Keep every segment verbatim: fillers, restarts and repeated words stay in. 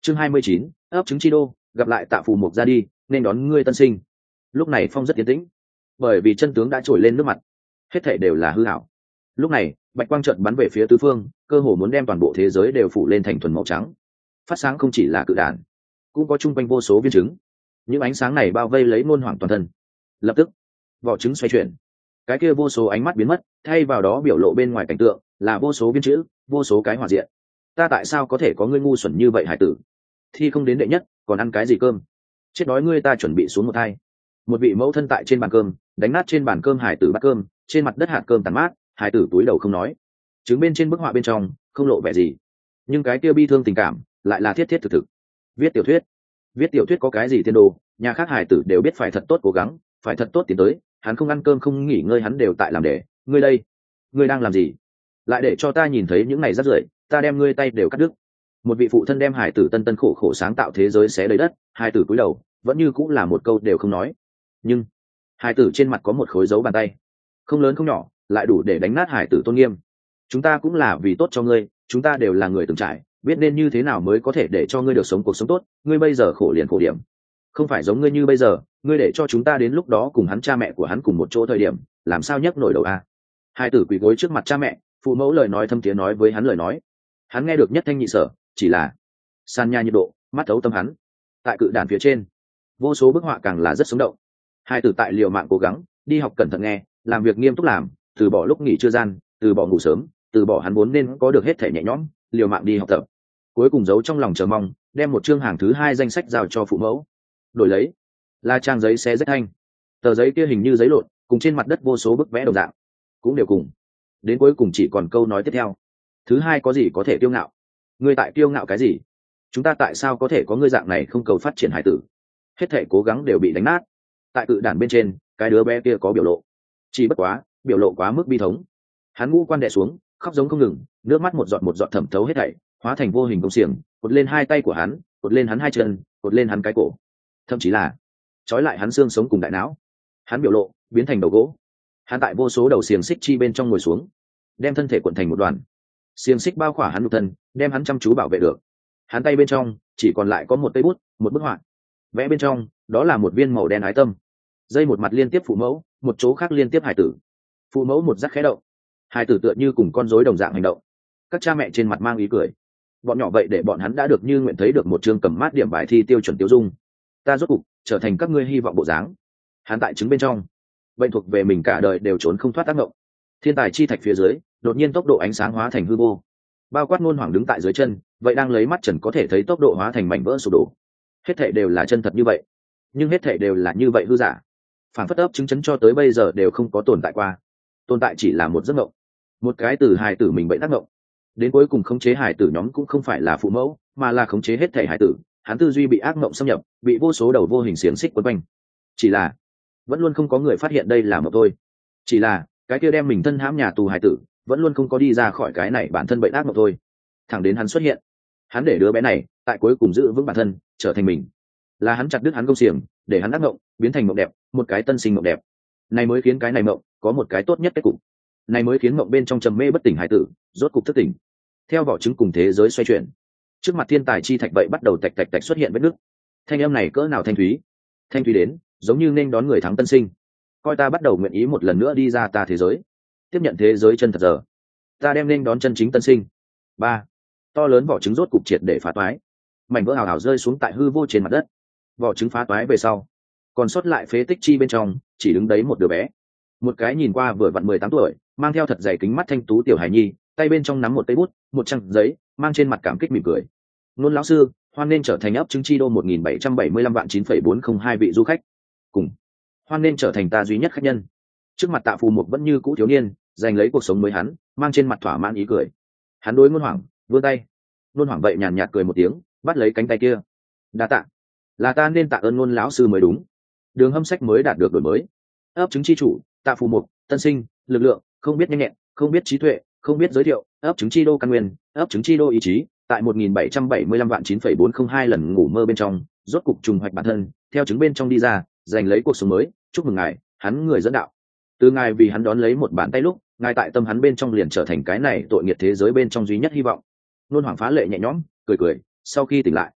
chương hai mươi chín, ấp trứng chi đô, gặp lại Tạ Phù Mộc ra đi nên đón ngươi tân sinh. Lúc này phong rất tiến tĩnh, bởi vì chân tướng đã trồi lên nước mặt, hết thảy đều là hư ảo. Lúc này bạch quang trận bắn về phía tứ phương, cơ hồ muốn đem toàn bộ thế giới đều phủ lên thành thuần màu trắng. Phát sáng không chỉ là cự đản, cũng có chung quanh vô số viên trứng. Những ánh sáng này bao vây lấy ngôn hoảng toàn thân. Lập tức vỏ trứng xoay chuyển, cái kia vô số ánh mắt biến mất, thay vào đó biểu lộ bên ngoài cảnh tượng là vô số viên chữ, vô số cái hỏa diện. Ta tại sao có thể có ngươi ngu xuẩn như vậy hải tử? Thi không đến đệ nhất còn ăn cái gì cơm? Chết đói ngươi, ta chuẩn bị xuống một thai. Một vị mẫu thân tại trên bàn cơm đánh nát trên bàn cơm hải tử bát cơm, trên mặt đất hạt cơm tàn mát, hải tử túi đầu không nói. Trứng bên trên bức họa bên trong không lộ vẻ gì, nhưng cái kia bi thương tình cảm lại là thiết thiết thực thực. Viết tiểu thuyết, viết tiểu thuyết có cái gì thiên đồ, nhà khác hải tử đều biết phải thật tốt cố gắng, phải thật tốt tiến tới. Hắn không ăn cơm không nghỉ ngơi, hắn đều tại làm để. Ngươi đây, ngươi đang làm gì? Lại để cho ta nhìn thấy những này rắc rưởi, ta đem ngươi tay đều cắt đứt. Một vị phụ thân đem hải tử tân tân khổ khổ sáng tạo thế giới xé đầy đất, hải tử cúi đầu vẫn như cũng là một câu đều không nói. Nhưng hải tử trên mặt có một khối dấu bàn tay, không lớn không nhỏ, lại đủ để đánh nát hải tử tôn nghiêm. Chúng ta cũng là vì tốt cho ngươi, chúng ta đều là người từng trải, biết nên như thế nào mới có thể để cho ngươi được sống cuộc sống tốt. Ngươi bây giờ khổ liền khổ điểm, không phải giống ngươi như bây giờ, ngươi để cho chúng ta đến lúc đó cùng hắn cha mẹ của hắn cùng một chỗ thời điểm, làm sao nhấc nổi đầu a? Hai tử quỳ gối trước mặt cha mẹ, phụ mẫu lời nói thâm tiếng nói với hắn lời nói, hắn nghe được nhất thanh nhị sở, chỉ là san nha nhiệt độ, mắt thấu tâm hắn. Tại cự đàn phía trên, vô số bức họa càng là rất sống động. Hai tử tại liều mạng cố gắng, đi học cẩn thận nghe, làm việc nghiêm túc làm, từ bỏ lúc nghỉ trưa gian, từ bỏ ngủ sớm, từ bỏ hắn vốn nên có được hết thể nhẹ nhõm, liều mạng đi học tập. Cuối cùng giấu trong lòng chờ mong, đem một chương hàng thứ hai danh sách giao cho phụ mẫu. Đổi lấy là trang giấy xé rách thanh, tờ giấy kia hình như giấy lộn, cùng trên mặt đất vô số bức vẽ đồng dạng, cũng đều cùng. Đến cuối cùng chỉ còn câu nói tiếp theo: thứ hai có gì có thể kiêu ngạo? Ngươi tại kiêu ngạo cái gì? Chúng ta tại sao có thể có ngươi dạng này không cầu phát triển hải tử? Hết thể cố gắng đều bị đánh nát. Tại cự đản bên trên, cái đứa bé kia có biểu lộ, chỉ bất quá biểu lộ quá mức bi thống. Hắn ngũ quan đè xuống, khóc giống không ngừng, nước mắt một giọt một giọt thẩm thấu hết thảy, hóa thành vô hình công xiềng, cột lên hai tay của hắn, cột lên hắn hai chân, cột lên hắn cái cổ, thậm chí là trói lại hắn xương sống cùng đại não. Hắn biểu lộ biến thành đầu gỗ. Hắn tại vô số đầu xiềng xích chi bên trong ngồi xuống, đem thân thể cuộn thành một đoàn, xiềng xích bao khỏa hắn nhục thân, đem hắn chăm chú bảo vệ được. Hắn tay bên trong chỉ còn lại có một cây bút, một bức họa. Vẽ bên trong đó là một viên màu đen ái tâm, dây một mặt liên tiếp phụ mẫu, một chỗ khác liên tiếp hải tử. Phụ mẫu một rắc khẽ động, hải tử tựa như cùng con rối đồng dạng hành động. Các cha mẹ trên mặt mang ý cười. Bọn nhỏ vậy để bọn hắn đã được như nguyện thấy được một chương cầm mát điểm bài thi tiêu chuẩn tiêu dung. Ta rốt cục trở thành các ngươi hy vọng bộ dáng. Hắn tại trứng bên trong, bệnh thuộc về mình cả đời đều trốn không thoát tác động. Thiên tài chi thạch phía dưới, đột nhiên tốc độ ánh sáng hóa thành hư vô. Bao quát ngôn hoàng đứng tại dưới chân, vậy đang lấy mắt trần có thể thấy tốc độ hóa thành mảnh vỡ sụp đổ. Hết thảy đều là chân thật như vậy, nhưng hết thảy đều là như vậy hư giả. Phản phất ấp chứng chấn cho tới bây giờ đều không có tồn tại qua. Tồn tại chỉ là một giấc mộng, một cái từ hài tử mình bệnh tác động. Đến cuối cùng khống chế hài tử nhóm cũng không phải là phụ mẫu, mà là khống chế hết thảy hài tử. Hắn tư duy bị ác mộng xâm nhập, bị vô số đầu vô hình xiềng xích quấn quanh. Chỉ là vẫn luôn không có người phát hiện đây là mộng thôi. Chỉ là cái kia đem mình thân hãm nhà tù hài tử vẫn luôn không có đi ra khỏi cái này bản thân bệnh ác mộng thôi. Thẳng đến hắn xuất hiện, hắn để đứa bé này tại cuối cùng giữ vững bản thân, trở thành mình. Là hắn chặt đứt hắn công xiềng, để hắn ác mộng biến thành mộng đẹp, một cái tân sinh mộng đẹp. Này mới khiến cái này mộng có một cái tốt nhất kết cục. Này mới khiến mộng bên trong trầm mê bất tỉnh hải tử rốt cục thức tỉnh. Theo vỏ trứng cùng thế giới xoay chuyển, trước mặt thiên tài chi thạch vậy bắt đầu tạch tạch tạch xuất hiện vết nứt. Thanh âm này cỡ nào thanh thúy, thanh thúy đến giống như nên đón người thắng tân sinh. Coi ta bắt đầu nguyện ý một lần nữa đi ra ta thế giới, tiếp nhận thế giới chân thật giờ. Ta đem nên đón chân chính tân sinh. Ba, to lớn vỏ trứng rốt cục triệt để phá toái, mảnh vỡ hào hào rơi xuống tại hư vô trên mặt đất. Vỏ trứng phá toái về sau, còn sót lại phế tích chi bên trong chỉ đứng đấy một đứa bé, một cái nhìn qua vừa vặn mười tám tuổi, mang theo thật dày kính mắt thanh tú tiểu hài nhi, tay bên trong nắm một cây bút, một trang giấy, mang trên mặt cảm kích mỉm cười. Nôn lão sư, hoan nên trở thành ấp trứng chi đô một nghìn bảy trăm bảy mươi lăm vạn chín phẩy bốn không hai vị du khách, cùng hoan nên trở thành ta duy nhất khách nhân. Trước mặt Tạ Phù Mộc vẫn như cũ thiếu niên, giành lấy cuộc sống mới hắn, mang trên mặt thỏa mãn ý cười. Hắn đối Ngôn Hoảng vươn tay, Ngôn Hoảng vậy nhàn nhạt cười một tiếng, bắt lấy cánh tay kia. Đa tạ, là ta nên tạ ơn Ngôn lão sư mới đúng. Đường Hâm sách mới đạt được đổi mới. Ấp trứng chi chủ Tạ Phù Mộc, tân sinh, lực lượng, không biết nhanh nhẹn, không biết trí tuệ, không biết giới thiệu, ấp trứng chi đô căn nguyên, ấp trứng chi đô ý chí, tại một nghìn bảy trăm bảy mươi lăm vạn chín phẩy bốn không hai lần ngủ mơ bên trong, rốt cục trùng hoạch bản thân, theo trứng bên trong đi ra, giành lấy cuộc sống mới. Chúc mừng ngài, hắn người dẫn đạo. Từ ngài vì hắn đón lấy một bàn tay lúc, ngài tại tâm hắn bên trong liền trở thành cái này tội nghiệt thế giới bên trong duy nhất hy vọng. Nôn Hoảng phá lệ nhẹ nhõm cười cười, sau khi tỉnh lại,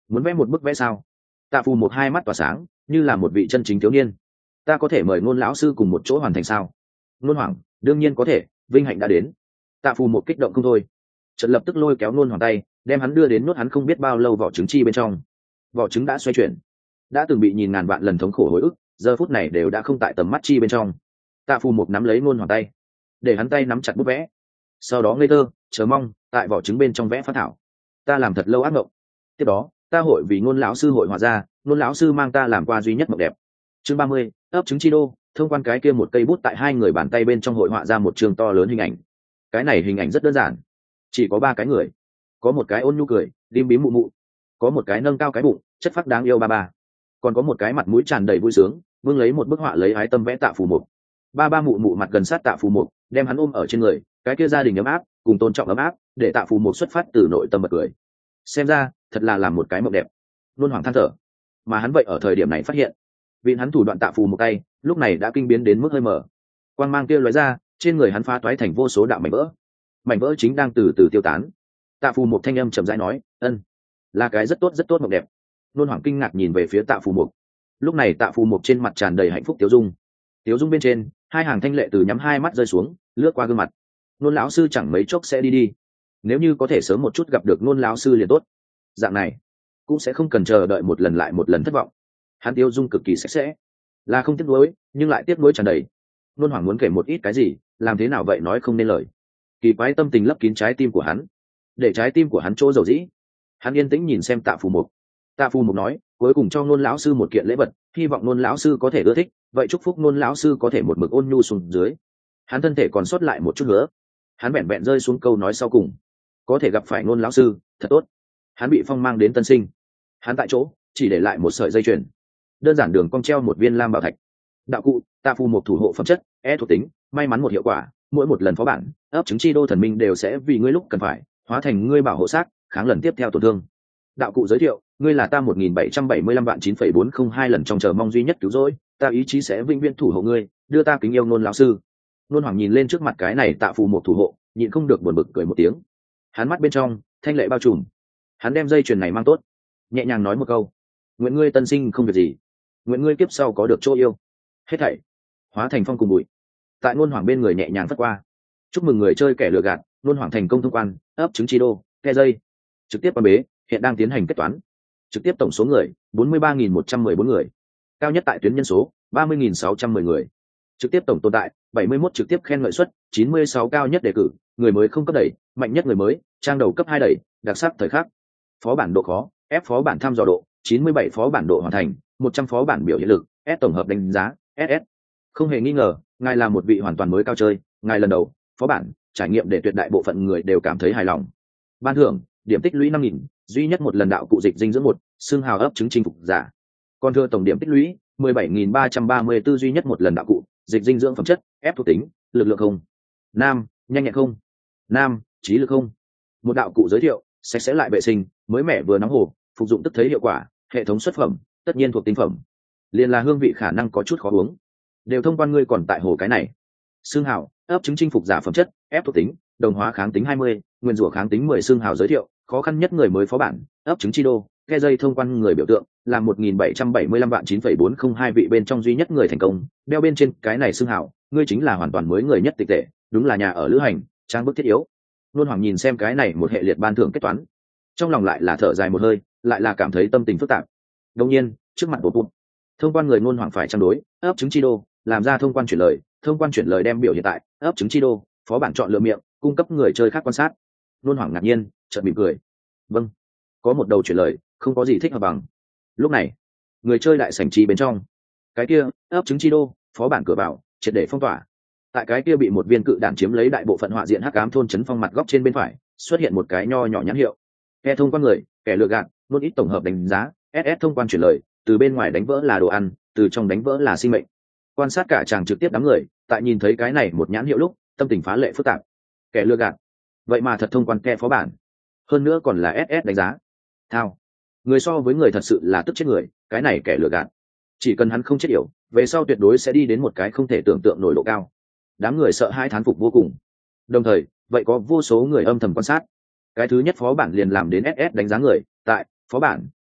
Muốn vẽ một bức vẽ sao? Tạ phù một hai mắt tỏa sáng, như là một vị chân chính thiếu niên. Ta có thể mời Nôn lão sư cùng một chỗ hoàn thành sao? Nôn Hoàng, đương nhiên có thể, vinh hạnh đã đến. Tạ phù một kích động không thôi, trận lập tức lôi kéo Nôn Hoàng tay, đem hắn đưa đến nuốt hắn không biết bao lâu vỏ trứng chi bên trong. Vỏ trứng đã xoay chuyển, đã từng bị nhìn ngàn vạn lần thống khổ hồi ức, giờ phút này đều đã không tại tầm mắt chi bên trong. Tạ phù một nắm lấy Nôn Hoàng tay, để hắn tay nắm chặt bút vẽ, sau đó ngây thơ chờ mong tại vỏ trứng bên trong vẽ phát thảo. Ta làm thật lâu ác mộng, tiếp đó ta hội vì Nôn lão sư hội họa ra, Nôn lão sư mang ta làm qua duy nhất mộng đẹp. Chương ba mươi, ấp trứng chi đô. Thông quan cái kia một cây bút tại hai người bàn tay bên trong hội họa ra một trường to lớn hình ảnh. Cái này hình ảnh rất đơn giản, chỉ có ba cái người, có một cái ôn nhu cười lim bím mụ mụ, có một cái nâng cao cái bụng chất phác đáng yêu ba ba, còn có một cái mặt mũi tràn đầy vui sướng vương lấy một bức họa lấy ái tâm vẽ Tạ phù một. Ba ba mụ mụ mặt gần sát Tạ phù một, đem hắn ôm ở trên người, cái kia gia đình ấm áp cùng tôn trọng ấm áp để Tạ phù một xuất phát từ nội tâm bật cười. Xem ra thật là làm một cái mộng đẹp. Luôn Hoàng than thở, mà hắn vậy ở thời điểm này phát hiện vịn hắn thủ đoạn Tạ phù một tay lúc này đã kinh biến đến mức hơi mở, quang mang kia lóe ra, trên người hắn phá toái thành vô số đạo mảnh vỡ, mảnh vỡ chính đang từ từ tiêu tán. Tạ phù một thanh âm chậm rãi nói, ân, là cái rất tốt rất tốt mộng đẹp. Nôn Hoàng kinh ngạc nhìn về phía Tạ phù một, lúc này Tạ phù một trên mặt tràn đầy hạnh phúc tiếu dung, tiếu dung bên trên hai hàng thanh lệ từ nhắm hai mắt rơi xuống lướt qua gương mặt. Nôn lão sư chẳng mấy chốc sẽ đi đi, nếu như có thể sớm một chút gặp được Nôn lão sư liền tốt, dạng này cũng sẽ không cần chờ đợi một lần lại một lần thất vọng. Hắn tiêu dung cực kỳ sạch sẽ, là không tiếc nuối nhưng lại tiếc nuối tràn đầy. Nôn Hoàng muốn kể một ít cái gì, làm thế nào vậy nói không nên lời. Kỳ quái tâm tình lấp kín trái tim của hắn, để trái tim của hắn chỗ dầu dĩ. Hắn yên tĩnh nhìn xem Tạ phù mục. Tạ phù mục nói, cuối cùng cho Nôn lão sư một kiện lễ vật, hy vọng Nôn lão sư có thể ưa thích, vậy chúc phúc Nôn lão sư có thể một mực ôn nhu xuống dưới. Hắn thân thể còn sót lại một chút nữa, hắn bẹn bẹn rơi xuống câu nói sau cùng, có thể gặp phải Nôn lão sư thật tốt. Hắn bị phong mang đến tân sinh, hắn tại chỗ chỉ để lại một sợi dây chuyền, đơn giản đường cong treo một viên lam bảo thạch. Đạo cụ Tạ phù một thủ hộ phẩm chất e thuộc tính may mắn một hiệu quả, mỗi một lần phó bản ấp trứng chi đô thần minh đều sẽ vì ngươi lúc cần phải hóa thành ngươi bảo hộ xác kháng lần tiếp theo tổn thương. Đạo cụ giới thiệu, ngươi là ta một nghìn bảy trăm bảy mươi lăm vạn chín phẩy bốn không hai lần trong chờ mong duy nhất cứu rỗi, ta ý chí sẽ vĩnh viễn thủ hộ ngươi, đưa ta kính yêu Nôn lão sư. Nôn Hoàng nhìn lên trước mặt cái này Tạ phù một thủ hộ, nhịn không được buồn bực cười một tiếng. Hắn mắt bên trong thanh lệ bao trùm, hắn đem dây chuyền này mang tốt, nhẹ nhàng nói một câu, nguyện ngươi tân sinh không việc gì, nguyện ngươi kiếp sau có được chỗ yêu. Hết thảy hóa thành phong cùng bụi, tại Nôn Hoàng bên người nhẹ nhàng phất qua. Chúc mừng người chơi kẻ lừa gạt, Nôn Hoàng thành công thông quan ấp trứng chi đô. Khe dây trực tiếp quan bế, hiện đang tiến hành kết toán. Trực tiếp tổng số người bốn mươi ba nghìn một trăm mười bốn người, cao nhất tại tuyến nhân số ba mươi nghìn sáu trăm mười người. Trực tiếp tổng tồn tại bảy mươi mốt, trực tiếp khen ngợi suất chín mươi sáu, cao nhất đề cử người mới không cấp đẩy, mạnh nhất người mới trang đầu cấp hai đẩy, đặc sắc thời khắc. Phó bản độ khó F, phó bản thăm dò độ chín mươi bảy, phó bản độ hoàn thành một trăm, phó bản biểu hiện lực S, tổng hợp đánh giá ét ét. Không hề nghi ngờ, ngài là một vị hoàn toàn mới cao chơi, ngài lần đầu phó bản trải nghiệm để tuyệt đại bộ phận người đều cảm thấy hài lòng. Ban thưởng điểm tích lũy năm nghìn, duy nhất một lần đạo cụ dịch dinh dưỡng một, xương hào ấp trứng chinh phục giả. Còn thừa tổng điểm tích lũy mười bảy nghìn ba trăm ba mươi tư, duy nhất một lần đạo cụ dịch dinh dưỡng phẩm chất F thuộc tính lực lượng không, nam nhanh nhẹn không, nam trí lực không. Một đạo cụ giới thiệu, sạch sẽ lại vệ sinh, mới mẻ vừa nóng hổ, phục dụng tức thấy hiệu quả, hệ thống xuất phẩm tất nhiên thuộc tinh phẩm, liền là hương vị khả năng có chút khó uống, đều thông quan ngươi còn tại hồ cái này. Xương hào ấp trứng chinh phục giả phẩm chất F thuộc tính đồng hóa kháng tính hai mươi, nguyên rủa kháng tính mười. Xương hào giới thiệu, khó khăn nhất người mới phó bản ấp trứng chi đô. Khe dây thông quan người biểu tượng là một nghìn bảy trăm bảy mươi lăm vạn chín phẩy bốn không hai vị bên trong duy nhất người thành công. Đeo bên trên cái này xương hào, ngươi chính là hoàn toàn mới người nhất tịch tệ, đúng là nhà ở lữ hành trang bức thiết yếu. Nôn Hoàng nhìn xem cái này một hệ liệt ban thưởng kết toán, trong lòng lại là thở dài một hơi, lại là cảm thấy tâm tình phức tạp. Đương nhiên trước mặt bột bụt thông quan người Nôn Hoàng phải trang đối ấp trứng chi đô làm ra thông quan chuyển lời, thông quan chuyển lời đem biểu hiện tại ấp trứng chi đô phó bản chọn lựa miệng, cung cấp người chơi khác quan sát. Nôn Hoàng ngạc nhiên chợt mỉm cười, vâng, có một đầu chuyển lời, không có gì thích hợp bằng. Lúc này người chơi đại sảnh chi bên trong, cái kia ấp trứng chi đô phó bản cửa vào triệt để phong tỏa. Tại cái kia bị một viên cự đạn chiếm lấy đại bộ phận họa diện hắc ám thôn trấn phong mặt góc trên bên phải xuất hiện một cái nho nhỏ nhãn hiệu nghe thông quan người kẻ lừa gạt, luôn ít tổng hợp đánh giá ét ét. Thông quan chuyển lời, từ bên ngoài đánh vỡ là đồ ăn, từ trong đánh vỡ là sinh mệnh. Quan sát cả chàng trực tiếp đám người tại nhìn thấy cái này một nhãn hiệu lúc tâm tình phá lệ phức tạp. Kẻ lừa gạt, vậy mà thật thông quan kẻ phó bản, hơn nữa còn là ét ét đánh giá. Thao, người so với người thật sự là tức chết người. Cái này kẻ lừa gạt, chỉ cần hắn không chết yểu, về sau tuyệt đối sẽ đi đến một cái không thể tưởng tượng nổi độ cao. Đám người sợ hai thán phục vô cùng, đồng thời vậy có vô số người âm thầm quan sát. Cái thứ nhất phó bản liền làm đến ét ét đánh giá người, tại phó bản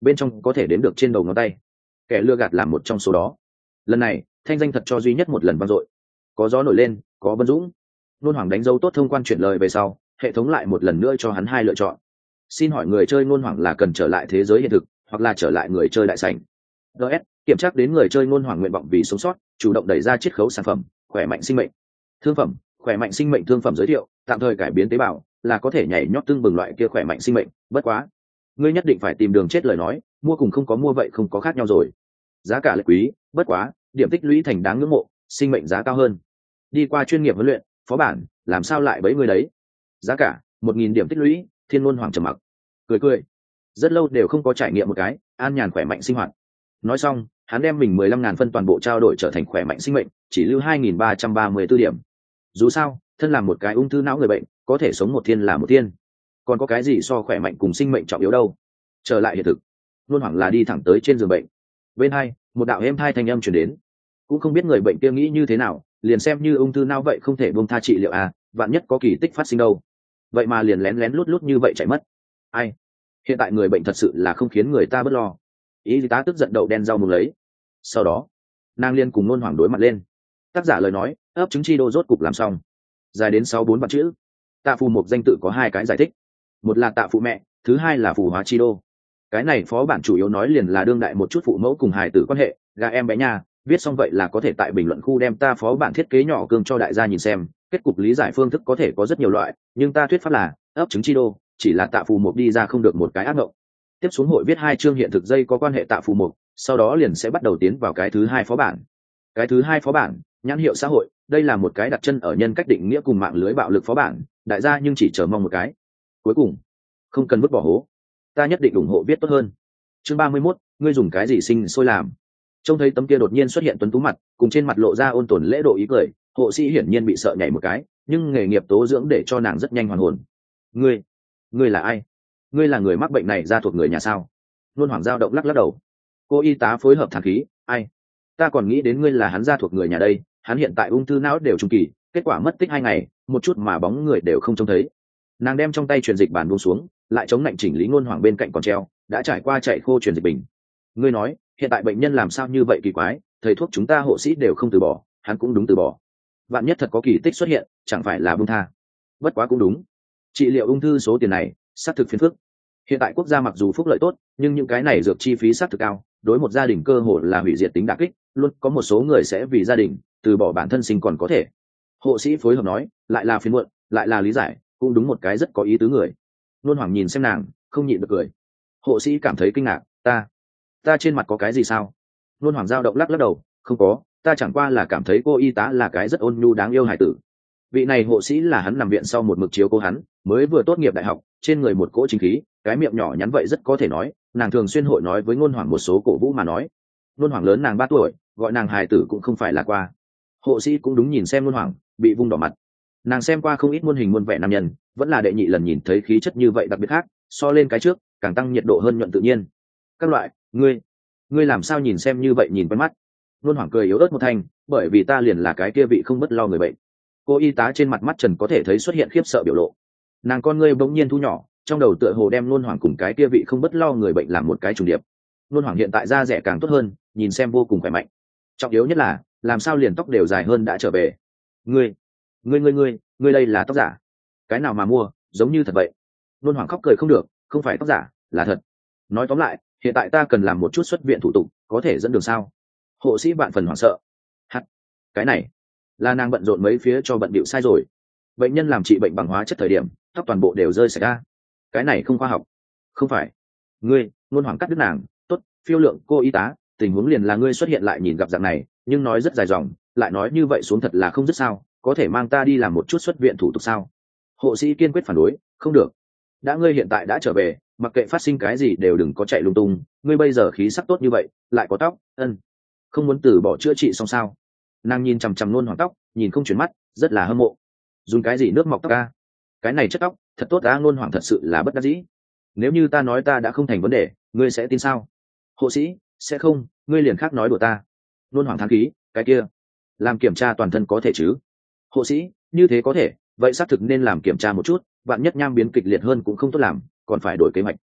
bên trong có thể đếm được trên đầu ngón tay. Kẻ lừa gạt làm một trong số đó. Lần này thanh danh thật cho duy nhất một lần vang dội. Có gió nổi lên, có Vân Dũng. Nôn Hoàng đánh dấu tốt thông quan chuyển lời về sau, hệ thống lại một lần nữa cho hắn hai lựa chọn. Xin hỏi người chơi Nôn Hoàng là cần trở lại thế giới hiện thực, hoặc là trở lại người chơi đại sảnh. ds kiểm tra đến người chơi Nôn Hoàng nguyện vọng vì sống sót, chủ động đẩy ra chiết khấu sản phẩm khỏe mạnh sinh mệnh. Thương phẩm khỏe mạnh sinh mệnh thương phẩm giới thiệu, tạm thời cải biến tế bào là có thể nhảy nhót tương bừng loại kia khỏe mạnh sinh mệnh. Bất quá ngươi nhất định phải tìm đường chết lời nói, mua cùng không có mua vậy không có khác nhau rồi. Giá cả lại quý, bất quá điểm tích lũy thành đáng ngưỡng mộ, sinh mệnh giá cao hơn. Đi qua chuyên nghiệp huấn luyện, phó bản làm sao lại bấy người đấy. Giá cả một nghìn điểm tích lũy. Thiên Nôn Hoàng trầm mặc cười cười, rất lâu đều không có trải nghiệm một cái an nhàn khỏe mạnh sinh hoạt. Nói xong hắn đem mình mười lăm ngàn phân toàn bộ trao đổi trở thành khỏe mạnh sinh mệnh, chỉ lưu hai nghìn ba trăm ba mươi tư điểm. Dù sao thân làm một cái ung thư não người bệnh, có thể sống một thiên là một thiên, còn có cái gì so khỏe mạnh cùng sinh mệnh trọng yếu đâu. Trở lại hiện thực, Nôn Hoàng là đi thẳng tới trên giường bệnh. Bên hai một đạo êm thai thanh âm truyền đến. Cũng không biết người bệnh kia nghĩ như thế nào, liền xem như ung thư não vậy không thể buông tha trị liệu à, vạn nhất có kỳ tích phát sinh đâu. Vậy mà liền lén lén lút lút như vậy chạy mất. Ai? Hiện tại người bệnh thật sự là không khiến người ta bớt lo. Y tá tức giận đậu đen rau mùng lấy. Sau đó nàng liên cùng Nôn Hoàng đối mặt lên. Tác giả lời nói, ấp trứng chi đô rốt cục làm xong, dài đến sáu bốn vạn chữ. Tạ Phù Mộc danh tự có hai cái giải thích, một là tạ phụ mẹ, thứ hai là phù hóa chi đô. Cái này phó bản chủ yếu nói liền là đương đại một chút phụ mẫu cùng hài tử quan hệ, gà em bé nhà. Viết xong vậy là có thể tại bình luận khu đem ta phó bản thiết kế nhỏ cương cho đại gia nhìn xem. Kết cục lý giải phương thức có thể có rất nhiều loại, nhưng ta thuyết pháp là ấp trứng chi đô chỉ là Tạ Phù Mộc đi ra không được một cái ác mộng. Tiếp xuống hội viết hai chương hiện thực dây có quan hệ Tạ Phù Mộc, sau đó liền sẽ bắt đầu tiến vào cái thứ hai phó bản. Cái thứ hai phó bản nhãn hiệu xã hội, đây là một cái đặt chân ở nhân cách định nghĩa cùng mạng lưới bạo lực phó bản, đại gia nhưng chỉ chờ mong một cái. Cuối cùng không cần vứt bỏ hố, ta nhất định ủng hộ viết tốt hơn. Chương ba mươi mốt, ngươi dùng cái gì sinh sôi làm. Trông thấy tấm kia đột nhiên xuất hiện tuấn tú mặt, cùng trên mặt lộ ra ôn tồn lễ độ ý cười, hộ sĩ hiển nhiên bị sợ nhảy một cái, nhưng nghề nghiệp tố dưỡng để cho nàng rất nhanh hoàn hồn. Ngươi, ngươi là ai? Ngươi là người mắc bệnh này ra thuộc người nhà sao? Nôn Hoàng dao động lắc lắc đầu. Cô y tá phối hợp thản khí, ai? Ta còn nghĩ đến ngươi là hắn ra thuộc người nhà đây, hắn hiện tại ung thư não đều trung kỳ, kết quả mất tích hai ngày, một chút mà bóng người đều không trông thấy. Nàng đem trong tay truyền dịch bàn buông xuống, lại chống lạnh chỉnh lý Nôn Hoàng bên cạnh còn treo, đã trải qua chạy khô truyền dịch bình. Ngươi nói, hiện tại bệnh nhân làm sao như vậy kỳ quái, thầy thuốc chúng ta hộ sĩ đều không từ bỏ, hắn cũng đúng từ bỏ. Vạn nhất thật có kỳ tích xuất hiện, chẳng phải là buông tha. Bất quá cũng đúng, trị liệu ung thư số tiền này xác thực phiền phức. Hiện tại quốc gia mặc dù phúc lợi tốt, nhưng những cái này dược chi phí xác thực cao, đối một gia đình cơ hội là hủy diệt tính đả kích, luôn có một số người sẽ vì gia đình từ bỏ bản thân sinh còn có thể. Hộ sĩ phối hợp nói, lại là phiền muộn, lại là lý giải, cũng đúng một cái rất có ý tứ người. Nôn Hoàng nhìn xem nàng, không nhịn được cười. Hộ sĩ cảm thấy kinh ngạc, ta, ta trên mặt có cái gì sao? Nôn Hoàng dao động lắc lắc đầu, không có, ta chẳng qua là cảm thấy cô y tá là cái rất ôn nhu đáng yêu hải tử. Vị này hộ sĩ là hắn nằm viện sau một mực chiếu cố hắn, mới vừa tốt nghiệp đại học, trên người một cỗ chính khí, cái miệng nhỏ nhắn vậy rất có thể nói, nàng thường xuyên hội nói với Nôn Hoàng một số cổ vũ mà nói. Nôn Hoàng lớn nàng ba tuổi, gọi nàng hài tử cũng không phải là qua. Hộ sĩ cũng đúng nhìn xem Nôn Hoàng, bị vung đỏ mặt. Nàng xem qua không ít muôn hình muôn vẻ nam nhân, vẫn là đệ nhị lần nhìn thấy khí chất như vậy đặc biệt khác, so lên cái trước, càng tăng nhiệt độ hơn nhuận tự nhiên. Các loại, ngươi, ngươi làm sao nhìn xem như vậy nhìn quen mắt? Nôn Hoàng cười yếu ớt một thanh, bởi vì ta liền là cái kia vị không bất lo người bệnh. Cô y tá trên mặt mắt trần có thể thấy xuất hiện khiếp sợ biểu lộ. Nàng con ngươi bỗng nhiên thu nhỏ, trong đầu tựa hồ đem Nôn Hoàng cùng cái kia vị không bất lo người bệnh làm một cái trùng điệp. Nôn Hoàng hiện tại da rẻ càng tốt hơn, nhìn xem vô cùng khỏe mạnh. Trọng yếu nhất là, làm sao liền tóc đều dài hơn đã trở về. Ngươi, ngươi ngươi ngươi, ngươi đây là tóc giả? Cái nào mà mua, giống như thật vậy. Nôn Hoàng khóc cười không được, không phải tóc giả, là thật. Nói tóm lại, hiện tại ta cần làm một chút xuất viện thủ tục, có thể dẫn đường sao? Hộ sĩ bạn phần hoảng sợ. Hắt, cái này là nàng bận rộn mấy phía cho bận bịu sai rồi. Bệnh nhân làm trị bệnh bằng hóa chất thời điểm, tóc toàn bộ đều rơi sạch ra. Cái này không khoa học. Không phải. Ngươi, Nôn Hoàng cắt đứt nàng, tốt, phiêu lượng cô y tá, tình huống liền là ngươi xuất hiện lại nhìn gặp dạng này, nhưng nói rất dài dòng, lại nói như vậy xuống thật là không dứt sao, có thể mang ta đi làm một chút xuất viện thủ tục sao? Hộ sĩ kiên quyết phản đối, không được. Đã ngươi hiện tại đã trở về, mặc kệ phát sinh cái gì đều đừng có chạy lung tung, ngươi bây giờ khí sắc tốt như vậy, lại có tóc, ân, không muốn từ bỏ chữa trị xong sao? Nàng nhìn chằm chằm Nôn Hoàng tóc, nhìn không chuyển mắt, rất là hâm mộ. Dùng cái gì nước mọc tóc ca? Cái này chất tóc thật tốt á. Nôn Hoàng thật sự là bất đắc dĩ. Nếu như ta nói ta đã không thành vấn đề, ngươi sẽ tin sao? Hộ sĩ, sẽ không, ngươi liền khác nói đùa ta. Nôn Hoàng thán khí, cái kia, làm kiểm tra toàn thân có thể chứ? Hộ sĩ, như thế có thể, vậy xác thực nên làm kiểm tra một chút, vạn nhất nham biến kịch liệt hơn cũng không tốt làm, còn phải đổi kế hoạch.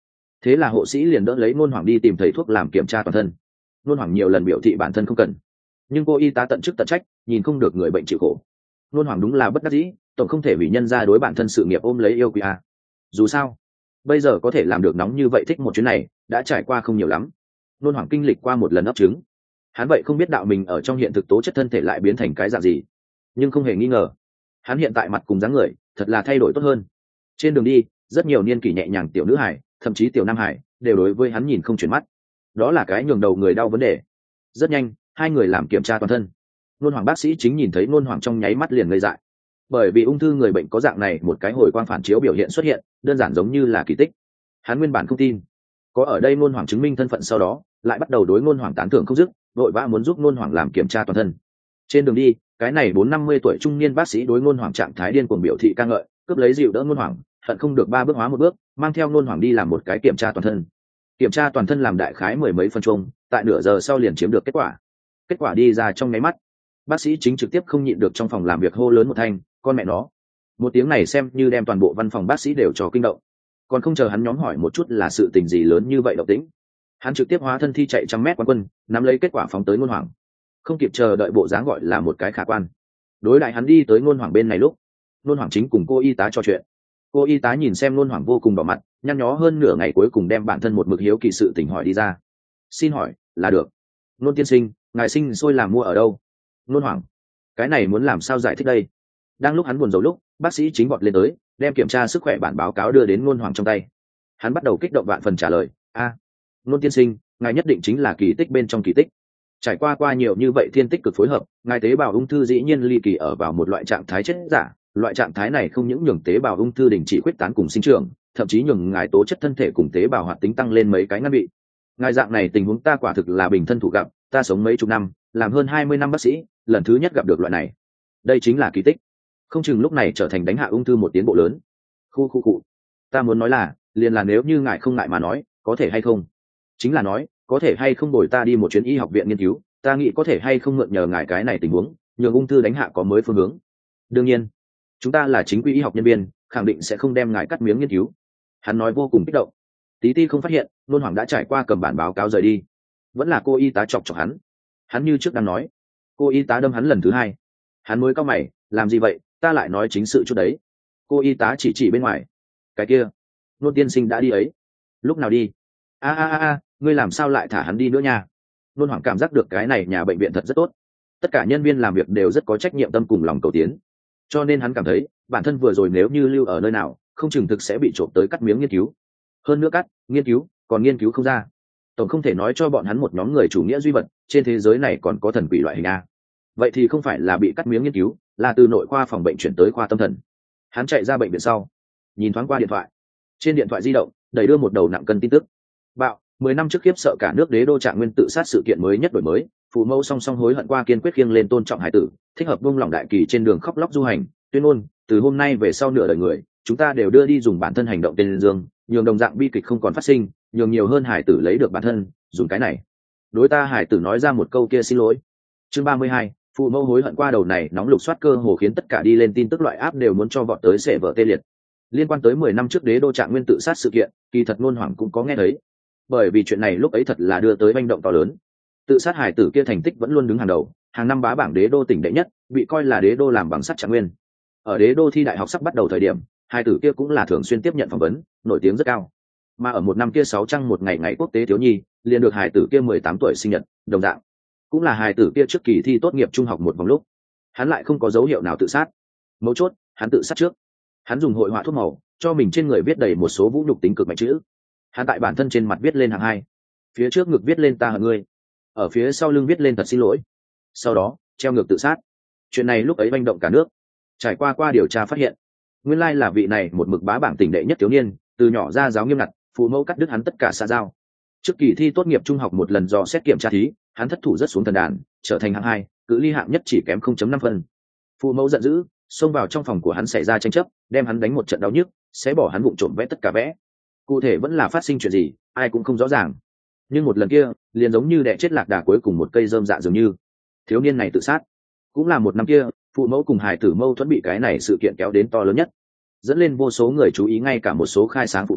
thế là hộ sĩ liền đỡ lấy ngôn hoàng đi tìm thầy thuốc làm kiểm tra toàn thân. Ngôn hoàng nhiều lần biểu thị bản thân không cần, nhưng cô y tá tận chức tận trách, nhìn không được người bệnh chịu khổ. Ngôn hoàng đúng là bất đắc dĩ, tổng không thể vì nhân ra đối bản thân sự nghiệp ôm lấy yêu quý a. Dù sao bây giờ có thể làm được nóng như vậy thích một chuyến này đã trải qua không nhiều lắm. Ngôn hoàng kinh lịch qua một lần ấp trứng, hắn vậy không biết đạo mình ở trong hiện thực tố chất thân thể lại biến thành cái dạng gì, nhưng không hề nghi ngờ hắn hiện tại mặt cùng dáng người thật là thay đổi tốt hơn. Trên đường đi rất nhiều niên kỷ nhẹ nhàng tiểu nữ hải, thậm chí tiểu nam hải đều đối với hắn nhìn không chuyển mắt, đó là cái nhường đầu người đau vấn đề. Rất nhanh hai người làm kiểm tra toàn thân. Ngôn hoàng bác sĩ chính nhìn thấy ngôn hoàng trong nháy mắt liền ngây dại, bởi vì ung thư người bệnh có dạng này một cái hồi quang phản chiếu biểu hiện xuất hiện, đơn giản giống như là kỳ tích. Hắn nguyên bản không tin, có ở đây ngôn hoàng chứng minh thân phận sau đó lại bắt đầu đối ngôn hoàng tán thưởng không dứt, vội vã muốn giúp ngôn hoàng làm kiểm tra toàn thân. Trên đường đi cái này bốn năm mươi tuổi trung niên bác sĩ đối ngôn hoàng trạng thái điên cuồng biểu thị ca ngợi, cướp lấy dịu đỡ ngôn hoàng, hận không được ba bước hóa một bước, mang theo ngôn hoàng đi làm một cái kiểm tra toàn thân. Kiểm tra toàn thân làm đại khái mười mấy phân chung, tại nửa giờ sau liền chiếm được kết quả. Kết quả đi ra trong nháy mắt, bác sĩ chính trực tiếp không nhịn được trong phòng làm việc hô lớn một thanh, con mẹ nó. Một tiếng này xem như đem toàn bộ văn phòng bác sĩ đều cho kinh động. Còn không chờ hắn nhóm hỏi một chút là sự tình gì lớn như vậy động tĩnh, hắn trực tiếp hóa thân thi chạy trăm mét quán quân, nắm lấy kết quả phóng tới ngôn hoàng. Không kịp chờ đợi bộ dáng gọi là một cái khả quan. Đối lại hắn đi tới ngôn hoàng bên này lúc, ngôn hoàng chính cùng cô y tá trò chuyện. Cô y tá nhìn xem ngôn hoàng vô cùng đỏ mặt, nhăn nhó hơn nửa ngày cuối cùng đem bản thân một mực hiếu kỳ sự tình hỏi đi ra. Xin hỏi là được, ngôn tiên sinh, ngài sinh sôi làm mua ở đâu? Ngôn hoàng, cái này muốn làm sao giải thích đây? Đang lúc hắn buồn rầu lúc, bác sĩ chính vọt lên tới, đem kiểm tra sức khỏe bản báo cáo đưa đến ngôn hoàng trong tay. Hắn bắt đầu kích động vạn phần trả lời, a, ngôn tiên sinh, ngài nhất định chính là kỳ tích bên trong kỳ tích. Trải qua qua nhiều như vậy thiên tích cực phối hợp, ngài tế bào ung thư dĩ nhiên ly kỳ ở vào một loại trạng thái chết giả. Loại trạng thái này không những nhường tế bào ung thư đình chỉ khuếch tán cùng sinh trưởng, thậm chí nhường ngài tố chất thân thể cùng tế bào hoạt tính tăng lên mấy cái ngăn bị. Ngài dạng này tình huống ta quả thực là bình thân thủ gặp, ta sống mấy chục năm, làm hơn hai mươi năm bác sĩ, lần thứ nhất gặp được loại này. Đây chính là kỳ tích, không chừng lúc này trở thành đánh hạ ung thư một tiến bộ lớn. Khu khu cụ, ta muốn nói là, liền là nếu như ngài không ngại mà nói, có thể hay không? Chính là nói, có thể hay không bồi ta đi một chuyến y học viện nghiên cứu, ta nghĩ có thể hay không mượn nhờ ngài cái này tình huống, nhường ung thư đánh hạ có mới phương hướng. Đương nhiên, chúng ta là chính quy y học nhân viên, khẳng định sẽ không đem ngài cắt miếng nghiên cứu. Hắn nói vô cùng kích động. Tí ti không phát hiện ngôn hoàng đã trải qua cầm bản báo cáo rời đi, vẫn là cô y tá chọc chọc hắn. Hắn như trước đang nói, cô y tá đâm hắn lần thứ hai. Hắn mới cau mày, làm gì vậy, ta lại nói chính sự chút đấy. Cô y tá chỉ chỉ bên ngoài, cái kia ngôn tiên sinh đã đi ấy. Lúc nào đi? a a a a ngươi làm sao lại thả hắn đi nữa nha? Ngôn hoàng cảm giác được cái này nhà bệnh viện thật rất tốt, tất cả nhân viên làm việc đều rất có trách nhiệm tâm cùng lòng cầu tiến, cho nên hắn cảm thấy bản thân vừa rồi nếu như lưu ở nơi nào, không chừng thực sẽ bị trộm tới cắt miếng nghiên cứu. Hơn nữa cắt nghiên cứu còn nghiên cứu không ra, tổng không thể nói cho bọn hắn một nhóm người chủ nghĩa duy vật trên thế giới này còn có thần quỷ loại hình a. Vậy thì không phải là bị cắt miếng nghiên cứu, là từ nội khoa phòng bệnh chuyển tới khoa tâm thần. Hắn chạy ra bệnh viện sau, nhìn thoáng qua điện thoại. Trên điện thoại di động đẩy đưa một đầu nặng cân tin tức. Bạo, mười năm trước khiếp sợ cả nước đế đô Trạng Nguyên tự sát sự kiện mới nhất đổi mới, phụ mẫu song song hối hận qua kiên quyết khiêng lên tôn trọng hải tử, thích hợp buông lỏng đại kỳ trên đường khóc lóc du hành, tuyên ngôn, từ hôm nay về sau nửa đời người, chúng ta đều đưa đi dùng bản thân hành động tên dương, nhường đồng dạng bi kịch không còn phát sinh, nhường nhiều hơn hải tử lấy được bản thân, dùng cái này. Đối ta hải tử nói ra một câu kia xin lỗi. Chương ba mươi hai, phụ mẫu hối hận qua đầu này nóng lục soát cơ hồ khiến tất cả đi lên tin tức loại áp đều muốn cho vọt tới sệ vở tê liệt. Liên quan tới mười năm trước đế đô Trạng Nguyên tự sát sự kiện, kỳ thật ngôn hoàng cũng có nghe thấy. Bởi vì chuyện này lúc ấy thật là đưa tới manh động to lớn. Tự sát hải tử kia thành tích vẫn luôn đứng hàng đầu, hàng năm bá bảng đế đô tỉnh đệ nhất, bị coi là đế đô làm bằng sắt Trạng Nguyên. Ở đế đô thi đại học sắp bắt đầu thời điểm, hải tử kia cũng là thường xuyên tiếp nhận phỏng vấn, nổi tiếng rất cao. Mà ở một năm kia sáu trăng một ngày ngày quốc tế thiếu nhi, liền được hải tử kia mười tám tuổi sinh nhật, đồng dạng cũng là hải tử kia trước kỳ thi tốt nghiệp trung học một vòng lúc, hắn lại không có dấu hiệu nào tự sát. Mấu chốt, hắn tự sát trước, hắn dùng hội họa thuốc màu cho mình trên người viết đầy một số vũ nhục tính cực mạnh chữ. Hắn tại bản thân trên mặt viết lên hạng hai, phía trước ngực viết lên ta hận ngươi, ở phía sau lưng viết lên thật xin lỗi, sau đó treo ngược tự sát. Chuyện này lúc ấy manh động cả nước. Trải qua qua điều tra phát hiện, nguyên lai là vị này một mực bá bảng tỉnh đệ nhất thiếu niên, từ nhỏ ra giáo nghiêm ngặt, phụ mẫu cắt đứt hắn tất cả xã giao. Trước kỳ thi tốt nghiệp trung học một lần dò xét kiểm tra thí, hắn thất thủ rất xuống thần đàn, trở thành hạng hai, cự ly hạng nhất chỉ kém không chấm năm phân. Phụ mẫu giận dữ, xông vào trong phòng của hắn xảy ra tranh chấp, đem hắn đánh một trận đau nhức, sẽ bỏ hắn vụng trộm vẽ tất cả vẽ. Cụ thể vẫn là phát sinh chuyện gì, ai cũng không rõ ràng. Nhưng một lần kia, liền giống như đẻ chết lạc đà cuối cùng một cây rơm dạ dường như, thiếu niên này tự sát. Cũng là một năm kia, phụ mẫu cùng hài tử mâu thuẫn bị cái này sự kiện kéo đến to lớn nhất, dẫn lên vô số người chú ý, ngay cả một số khai sáng phụ mẫu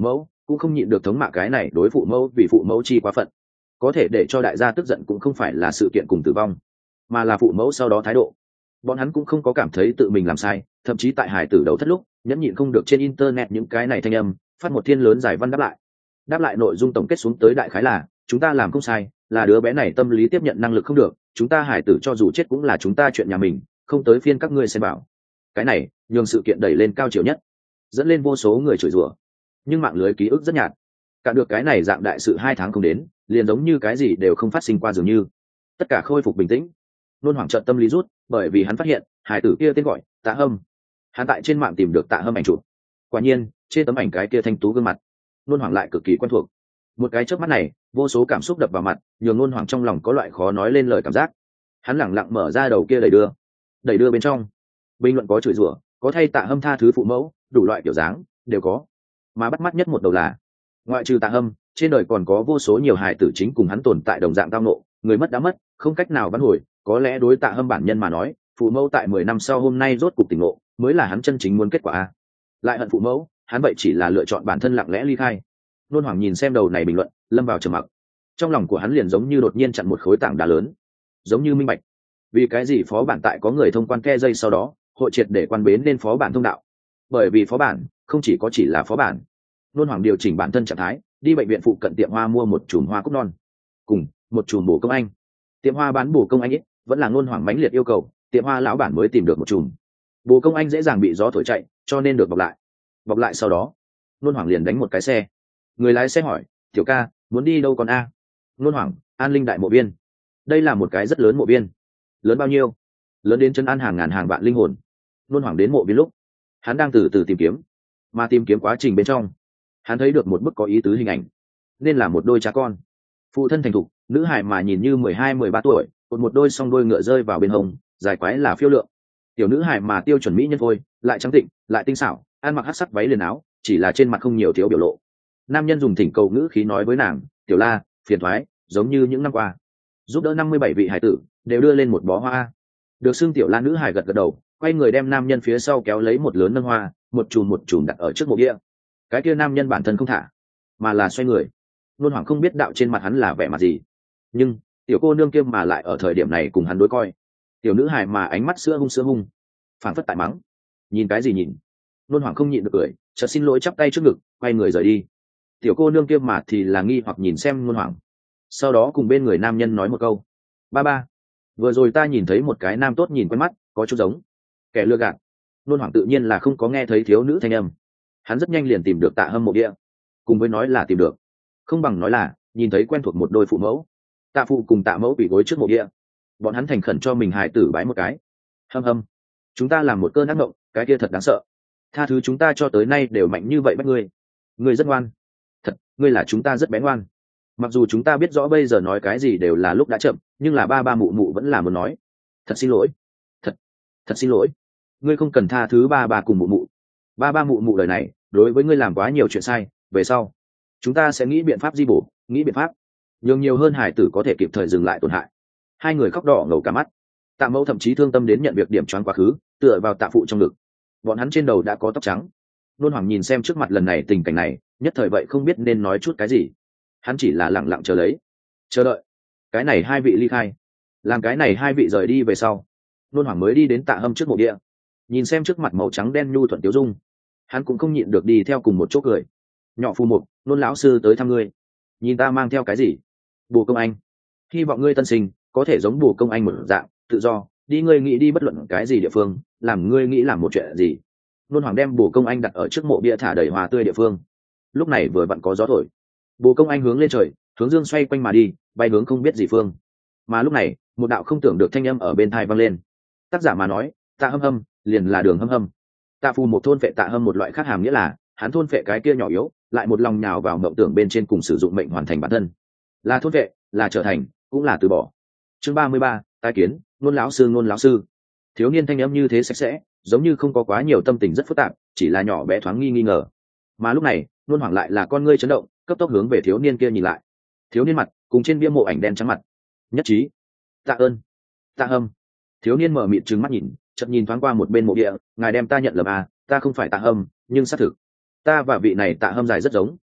cũng không nhịn được thống mạ cái này đối phụ mẫu vì phụ mẫu chi quá phận. Có thể để cho đại gia tức giận cũng không phải là sự kiện cùng tử vong, mà là phụ mẫu sau đó thái độ. Bọn hắn cũng không có cảm thấy tự mình làm sai, thậm chí tại hải tử đầu thất lúc nhẫn nhịn không được trên internet những cái này thanh âm, phát một thiên lớn giải văn đáp lại. Đáp lại nội dung tổng kết xuống tới đại khái là: chúng ta làm không sai, là đứa bé này tâm lý tiếp nhận năng lực không được, chúng ta hải tử cho dù chết cũng là chúng ta chuyện nhà mình, không tới phiên các ngươi xem bảo. Cái này nhường sự kiện đẩy lên cao chiều nhất, dẫn lên vô số người chửi rủa. Nhưng mạng lưới ký ức rất nhạt, cả được cái này dạng đại sự hai tháng không đến, liền giống như cái gì đều không phát sinh qua dường như. Tất cả khôi phục bình tĩnh. Nôn hoảng trận tâm lý rút, bởi vì hắn phát hiện hải tử kia tên gọi Tạ Hâm. Hắn tại trên mạng tìm được Tạ Hâm ảnh chụp. Quả nhiên trên tấm ảnh cái kia thanh tú gương mặt, nôn hoảng lại cực kỳ quen thuộc. Một cái chớp mắt này, vô số cảm xúc đập vào mặt, nhường nôn hoảng trong lòng có loại khó nói lên lời cảm giác. Hắn lẳng lặng mở ra đầu kia đẩy đưa, đẩy đưa bên trong bình luận có chửi rủa, có thay Tạ Hâm tha thứ phụ mẫu, đủ loại kiểu dáng đều có. Mà bắt mắt nhất một đầu là, ngoại trừ Tạ Hâm, trên đời còn có vô số nhiều hài tử chính cùng hắn tồn tại đồng dạng tao nộ, người mất đã mất, không cách nào vãn hồi. Có lẽ đối Tạ Hâm bản nhân mà nói, phụ mẫu tại mười năm sau hôm nay rốt cục tỉnh ngộ, mới là hắn chân chính muốn kết quả a. Lại hận phụ mẫu, hắn vậy chỉ là lựa chọn bản thân lặng lẽ ly khai. Nôn hoảng nhìn xem đầu này bình luận, lâm vào trầm mặc. Trong lòng của hắn liền giống như đột nhiên chặn một khối tảng đá lớn, giống như minh bạch vì cái gì phó bản tại có người thông quan ke dây sau đó hội triệt để quan bến lên phó bản thông đạo. Bởi vì phó bản không chỉ có chỉ là phó bản. Nôn hoảng điều chỉnh bản thân trạng thái, đi bệnh viện phụ cận tiệm hoa mua một chùm hoa cúc non cùng một chùm bổ công anh. Tiệm hoa bán bổ công anh ít, vẫn là nôn hoảng mãnh liệt yêu cầu, tiệm hoa lão bản mới tìm được một chùm. Bổ công anh dễ dàng bị gió thổi chạy, cho nên được bọc lại. Bọc lại sau đó, nôn hoảng liền đánh một cái xe. Người lái xe hỏi: tiểu ca, muốn đi đâu còn a? Nôn hoảng: An Linh đại mộ viên. Đây là một cái rất lớn mộ viên. Lớn bao nhiêu? Lớn đến chân an hàng ngàn hàng vạn linh hồn. Nôn hoảng đến mộ viên lúc, hắn đang từ từ tìm kiếm, mà tìm kiếm quá trình bên trong, hắn thấy được một bức có ý tứ hình ảnh, nên là một đôi cha con. Phụ thân thành thục, nữ hài mà nhìn như mười hai mười ba tuổi, cột một đôi song đôi ngựa rơi vào bên hông, dài quái là phiêu lượng. Tiểu nữ hài mà tiêu chuẩn mỹ nhân phôi, lại trắng tịnh, lại tinh xảo, ăn mặc hắc sắc váy liền áo, chỉ là trên mặt không nhiều thiếu biểu lộ. Nam nhân dùng thỉnh cầu ngữ khí nói với nàng: tiểu la, phiền thoái, giống như những năm qua giúp đỡ năm mươi bảy vị hải tử đều đưa lên một bó hoa. Được xưng tiểu la nữ hài gật gật đầu, quay người đem nam nhân phía sau kéo lấy một lớn nâng hoa, một chùm một chùm đặt ở trước mộ bia. Cái kia nam nhân bản thân không thả, mà là xoay người. Nôn hoảng không biết đạo trên mặt hắn là vẻ mặt gì, nhưng tiểu cô nương kia mà lại ở thời điểm này cùng hắn đối coi. Tiểu nữ hài mà ánh mắt sữa hung sữa hung, phảng phất tại mắng. Nhìn cái gì nhìn? Nôn hoảng không nhịn được cười, chợt xin lỗi chắp tay trước ngực, quay người rời đi. Tiểu cô nương kia mà thì là nghi hoặc nhìn xem nôn hoảng, sau đó cùng bên người nam nhân nói một câu: ba ba, vừa rồi ta nhìn thấy một cái nam tốt nhìn quen mắt, có chút giống kẻ lừa gạt. Nôn hoảng tự nhiên là không có nghe thấy thiếu nữ thanh âm. Hắn rất nhanh liền tìm được Tạ Hâm mộ địa, cùng với nói là tìm được, không bằng nói là nhìn thấy quen thuộc một đôi phụ mẫu. Tạ phụ cùng Tạ mẫu bị gối trước mộ địa, bọn hắn thành khẩn cho mình hài tử bái một cái. Hâm hâm, chúng ta làm một cơn ác mộng, cái kia thật đáng sợ. Tha thứ chúng ta cho tới nay đều mạnh như vậy bắt ngươi. Ngươi rất ngoan, thật, ngươi là chúng ta rất bé ngoan. Mặc dù chúng ta biết rõ bây giờ nói cái gì đều là lúc đã chậm, nhưng là ba ba mụ mụ vẫn là muốn nói. Thật xin lỗi, thật, thật xin lỗi. Ngươi không cần tha thứ ba ba cùng mụ mụ. Ba ba mụ mụ lời này, đối với ngươi làm quá nhiều chuyện sai, về sau chúng ta sẽ nghĩ biện pháp di bổ, nghĩ biện pháp nhường nhiều hơn hải tử có thể kịp thời dừng lại tổn hại. Hai người khóc đỏ ngầu cả mắt. Tạ mẫu thậm chí thương tâm đến nhận việc điểm choáng quá khứ, tựa vào Tạ phụ trong ngực. Bọn hắn trên đầu đã có tóc trắng. Nôn hoảng nhìn xem trước mặt lần này tình cảnh này, nhất thời vậy không biết nên nói chút cái gì. Hắn chỉ là lặng lặng chờ lấy, chờ đợi cái này hai vị ly khai, làm cái này hai vị rời đi về sau, nôn hoảng mới đi đến Tạ Hâm trước mộ địa, nhìn xem trước mặt màu trắng đen nhu thuận tiếu dung, hắn cũng không nhịn được đi theo cùng một chỗ cười. Nhỏ phù mục, nôn lão sư tới thăm ngươi, nhìn ta mang theo cái gì? Bồ công anh. Hy vọng ngươi tân sinh có thể giống bồ công anh một dạng tự do, đi ngươi nghĩ đi bất luận cái gì địa phương, làm ngươi nghĩ làm một chuyện gì. Nôn hoảng đem bồ công anh đặt ở trước mộ bia thả đầy hoa tươi địa phương. Lúc này vừa vặn có gió thổi, bồ công anh hướng lên trời, hướng dương xoay quanh mà đi, bay hướng không biết gì phương. Mà lúc này một đạo không tưởng được thanh âm ở bên tai vang lên. Tác giả mà nói, Tạ Hâm Hâm liền là đường hâm hâm. Tạ phù một thôn vệ Tạ Hâm một loại khác hàm nghĩa là hắn thôn vệ cái kia nhỏ yếu, lại một lòng nhào vào mộng tưởng bên trên cùng sử dụng mệnh hoàn thành bản thân. Là thôn vệ, là trở thành, cũng là từ bỏ. Chương ba mươi ba, tai kiến, nôn lão sư nôn lão sư. Thiếu niên thanh âm như thế sạch sẽ, giống như không có quá nhiều tâm tình rất phức tạp, chỉ là nhỏ bé thoáng nghi nghi ngờ. Mà lúc này nôn hoảng lại là con ngươi chấn động, cấp tốc hướng về thiếu niên kia nhìn lại. Thiếu niên mặt cùng trên bia mộ ảnh đen trắng mặt nhất trí. Tạ ơn, Tạ Hâm. Thiếu niên mở mịt trừng mắt nhìn, chợt nhìn thoáng qua một bên mộ địa, ngài đem ta nhận lầm à, ta không phải Tạ Hâm, nhưng xác thực ta và vị này Tạ Hâm dài rất giống,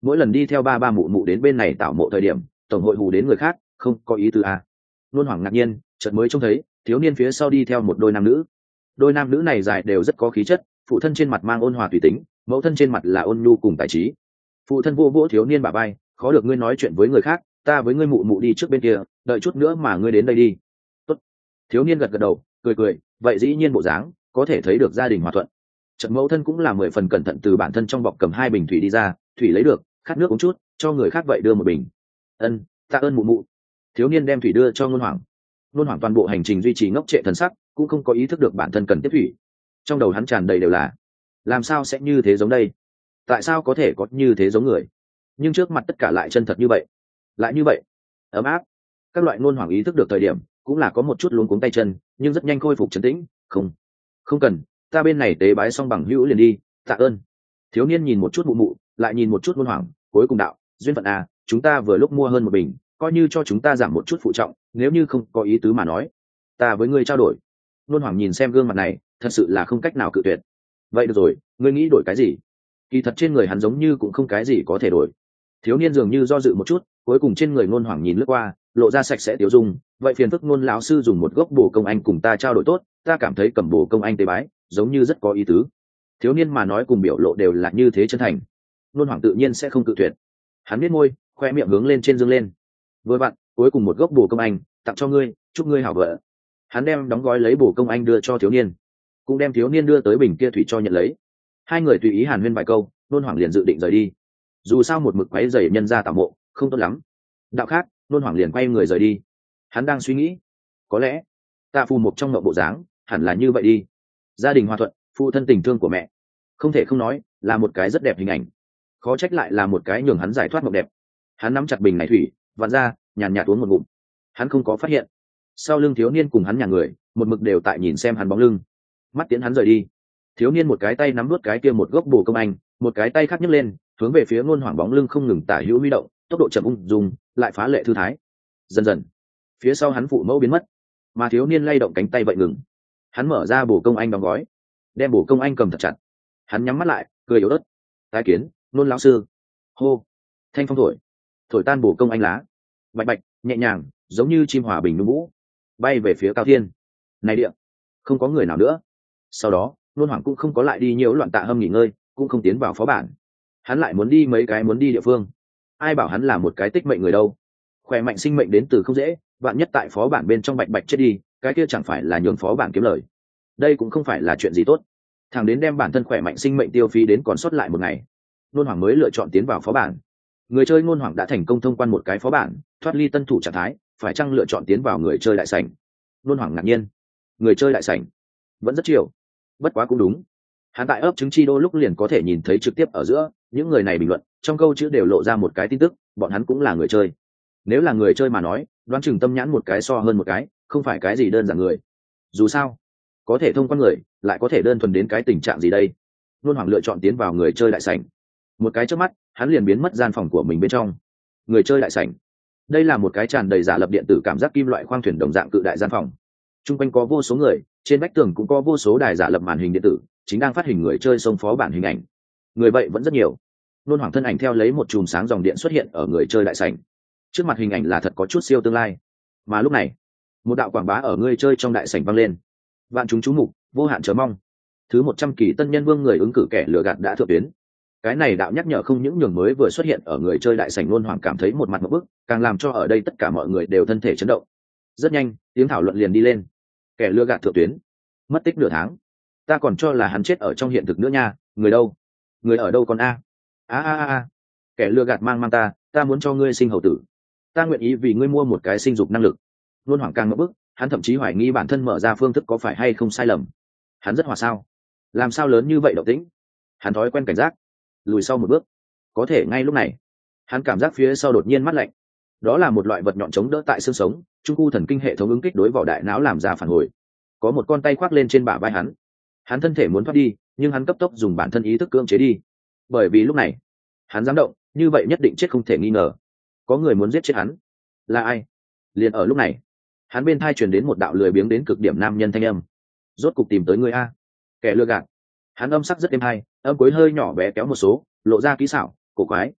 mỗi lần đi theo ba ba mụ mụ đến bên này tạo mộ thời điểm tổng hội hù đến người khác, không có ý tứ à. Nôn Hoảng ngạc nhiên chợt mới trông thấy thiếu niên phía sau đi theo một đôi nam nữ. Đôi nam nữ này dài đều rất có khí chất, phụ thân trên mặt mang ôn hòa tùy tính, mẫu thân trên mặt là ôn nhu cùng tài trí. Phụ thân vô vỗ thiếu niên bả vai, khó được ngươi nói chuyện với người khác, ta với ngươi mụ mụ đi trước bên kia, đợi chút nữa mà ngươi đến đây đi. Tốt. Thiếu niên gật gật đầu, cười cười, vậy dĩ nhiên bộ dáng có thể thấy được gia đình hòa thuận. Trận mẫu thân cũng là mười phần cẩn thận từ bản thân trong bọc cầm hai bình thủy đi ra, thủy lấy được, khát nước uống chút, cho người khác vậy đưa một bình. Ân, tạ ơn mụ mụ. Thiếu niên đem thủy đưa cho Nôn Hoảng. Nôn Hoảng toàn bộ hành trình duy trì ngốc trệ thần sắc, cũng không có ý thức được bản thân cần tiếp thủy. Trong đầu hắn tràn đầy đều là, làm sao sẽ như thế giống đây? Tại sao có thể có như thế giống người? Nhưng trước mặt tất cả lại chân thật như vậy, lại như vậy, ấm áp. Các loại Nôn Hoảng ý thức được thời điểm, cũng là có một chút luống cuống tay chân, nhưng rất nhanh khôi phục trấn tĩnh. Không, không cần, ta bên này tế bái xong bằng hữu liền đi, tạ ơn. Thiếu niên nhìn một chút mụ mụ, lại nhìn một chút Nôn Hoảng, cuối cùng đạo, duyên phận à, chúng ta vừa lúc mua hơn một bình, coi như cho chúng ta giảm một chút phụ trọng, nếu như không có ý tứ mà nói, ta với ngươi trao đổi. Nôn Hoảng nhìn xem gương mặt này, thật sự là không cách nào cự tuyệt. Vậy được rồi, ngươi nghĩ đổi cái gì? Kỳ thật trên người hắn giống như cũng không cái gì có thể đổi. Thiếu niên dường như do dự một chút, cuối cùng trên người Nôn Hoảng nhìn lướt qua, lộ ra sạch sẽ tiêu dung. Vậy phiền phức Nôn lão sư dùng một gốc bổ công anh cùng ta trao đổi tốt, ta cảm thấy cầm bổ công anh tế bái, giống như rất có ý tứ. Thiếu niên mà nói cùng biểu lộ đều là như thế chân thành. Nôn Hoảng tự nhiên sẽ không cự tuyệt. Hắn biết môi, khoe miệng hướng lên trên dương lên. Với bạn, cuối cùng một gốc bổ công anh, tặng cho ngươi, chúc ngươi hảo vợ. Hắn đem đóng gói lấy bổ công anh đưa cho thiếu niên, cũng đem thiếu niên đưa tới bình kia thủy cho nhận lấy. Hai người tùy ý hàn huyên vài câu, Nôn Hoảng liền dự định rời đi. Dù sao một mực quấy rầy nhân gia tảo mộ, không tốt lắm. Đạo khác, Nôn Hoảng liền quay người rời đi. Hắn đang suy nghĩ, có lẽ Tạ Phù Mộc trong mộng bộ dáng, hẳn là như vậy đi. Gia đình hòa thuận, phụ thân tình thương của mẹ, không thể không nói, là một cái rất đẹp hình ảnh. Khó trách lại là một cái nhường hắn giải thoát mộng đẹp. Hắn nắm chặt bình này thủy, vặn ra, nhàn nhạt uống một ngụm. Hắn không có phát hiện, sau lưng thiếu niên cùng hắn nhà người, một mực đều tại nhìn xem hắn bóng lưng. Mắt tiến hắn rời đi. Thiếu niên một cái tay nắm nuốt cái kia một gốc bổ công anh, một cái tay khác nhấc lên, hướng về phía Nôn Hoảng bóng lưng không ngừng tả hữu huy động, tốc độ chậm ung dung, lại phá lệ thư thái. Dần dần, phía sau hắn phụ mẫu biến mất, mà thiếu niên lay động cánh tay vậy ngừng. Hắn mở ra bổ công anh đóng gói, đem bổ công anh cầm thật chặt. Hắn nhắm mắt lại, cười yếu ớt. Tái kiến, Nôn lão sư. Hô, thanh phong thổi, thổi tan bổ công anh lá, bạch bạch, nhẹ nhàng, giống như chim hòa bình nung vũ, bay về phía cao thiên. Này địa, không có người nào nữa. Sau đó, Nôn Hoảng cũng không có lại đi nhiễu loạn Tạ Hâm nghỉ ngơi, cũng không tiến vào phó bản. Hắn lại muốn đi mấy cái muốn đi địa phương. Ai bảo hắn là một cái tích mệnh người đâu? Khỏe mạnh sinh mệnh đến từ không dễ, vạn nhất tại phó bản bên trong bạch bạch chết đi, cái kia chẳng phải là nhường phó bản kiếm lời. Đây cũng không phải là chuyện gì tốt. Thằng đến đem bản thân khỏe mạnh sinh mệnh tiêu phí đến còn sót lại một ngày, Nôn Hoảng mới lựa chọn tiến vào phó bản. Người chơi Nôn Hoảng đã thành công thông quan một cái phó bản, thoát ly tân thủ trạng thái, phải chăng lựa chọn tiến vào người chơi đại sảnh? Nôn Hoảng ngạc nhiên, người chơi đại sảnh vẫn rất chiều, bất quá cũng đúng. Hắn tại ấp trứng chi đô lúc liền có thể nhìn thấy trực tiếp ở giữa những người này bình luận, trong câu chữ đều lộ ra một cái tin tức, bọn hắn cũng là người chơi. Nếu là người chơi mà nói, đoán chừng tâm nhãn một cái so hơn một cái, không phải cái gì đơn giản người. Dù sao, có thể thông quan người, lại có thể đơn thuần đến cái tình trạng gì đây? Nôn Hoảng lựa chọn tiến vào người chơi đại sảnh. Một cái chớp mắt, hắn liền biến mất gian phòng của mình bên trong. Người chơi đại sảnh, đây là một cái tràn đầy giả lập điện tử cảm giác kim loại khoang thuyền đồng dạng cự đại gian phòng. Trung quanh có vô số người, trên vách tường cũng có vô số đài giả lập màn hình điện tử, chính đang phát hình người chơi xông phó bản hình ảnh. Người vậy vẫn rất nhiều. Nôn Hoảng thân ảnh theo lấy một chùm sáng dòng điện xuất hiện ở người chơi đại sảnh. Trước mặt hình ảnh là thật có chút siêu tương lai. Mà lúc này, một đạo quảng bá ở người chơi trong đại sảnh vang lên. Vạn chúng chú mục, vô hạn chờ mong. Thứ một trăm kỳ tân nhân vương người ứng cử kẻ lừa gạt đã thượng tuyến. Cái này đạo nhắc nhở không những nhường mới vừa xuất hiện ở người chơi đại sảnh Nôn Hoảng cảm thấy một mặt một bức, càng làm cho ở đây tất cả mọi người đều thân thể chấn động. Rất nhanh, tiếng thảo luận liền đi lên. Kẻ lừa gạt thượng tuyến, mất tích nửa tháng, ta còn cho là hắn chết ở trong hiện thực nữa nha. Người đâu? Người ở đâu còn a? A a a a, kẻ lừa gạt mang mang ta, ta muốn cho ngươi sinh hậu tử, ta nguyện ý vì ngươi mua một cái sinh dục năng lực. Nôn Hoảng càng ngập bức, hắn thậm chí hoài nghi bản thân mở ra phương thức có phải hay không sai lầm. Hắn rất hòa sao? Làm sao lớn như vậy động tĩnh? Hắn thói quen cảnh giác, lùi sau một bước. Có thể ngay lúc này, hắn cảm giác phía sau đột nhiên mát lạnh. Đó là một loại vật nhọn chống đỡ tại xương sống, trung khu thần kinh hệ thống ứng kích đối vào đại não làm ra phản hồi. Có một con tay khoác lên trên bả vai hắn. Hắn thân thể muốn thoát đi, nhưng hắn cấp tốc dùng bản thân ý thức cưỡng chế đi. Bởi vì lúc này, hắn dám động, như vậy nhất định chết không thể nghi ngờ. Có người muốn giết chết hắn. Là ai? Liền ở lúc này, hắn bên thai truyền đến một đạo lười biếng đến cực điểm nam nhân thanh âm. Rốt cục tìm tới người a, kẻ lừa gạt. Hắn âm sắc rất êm hay, âm cuối hơi nhỏ bé kéo một số, lộ ra kỹ xảo cổ quái.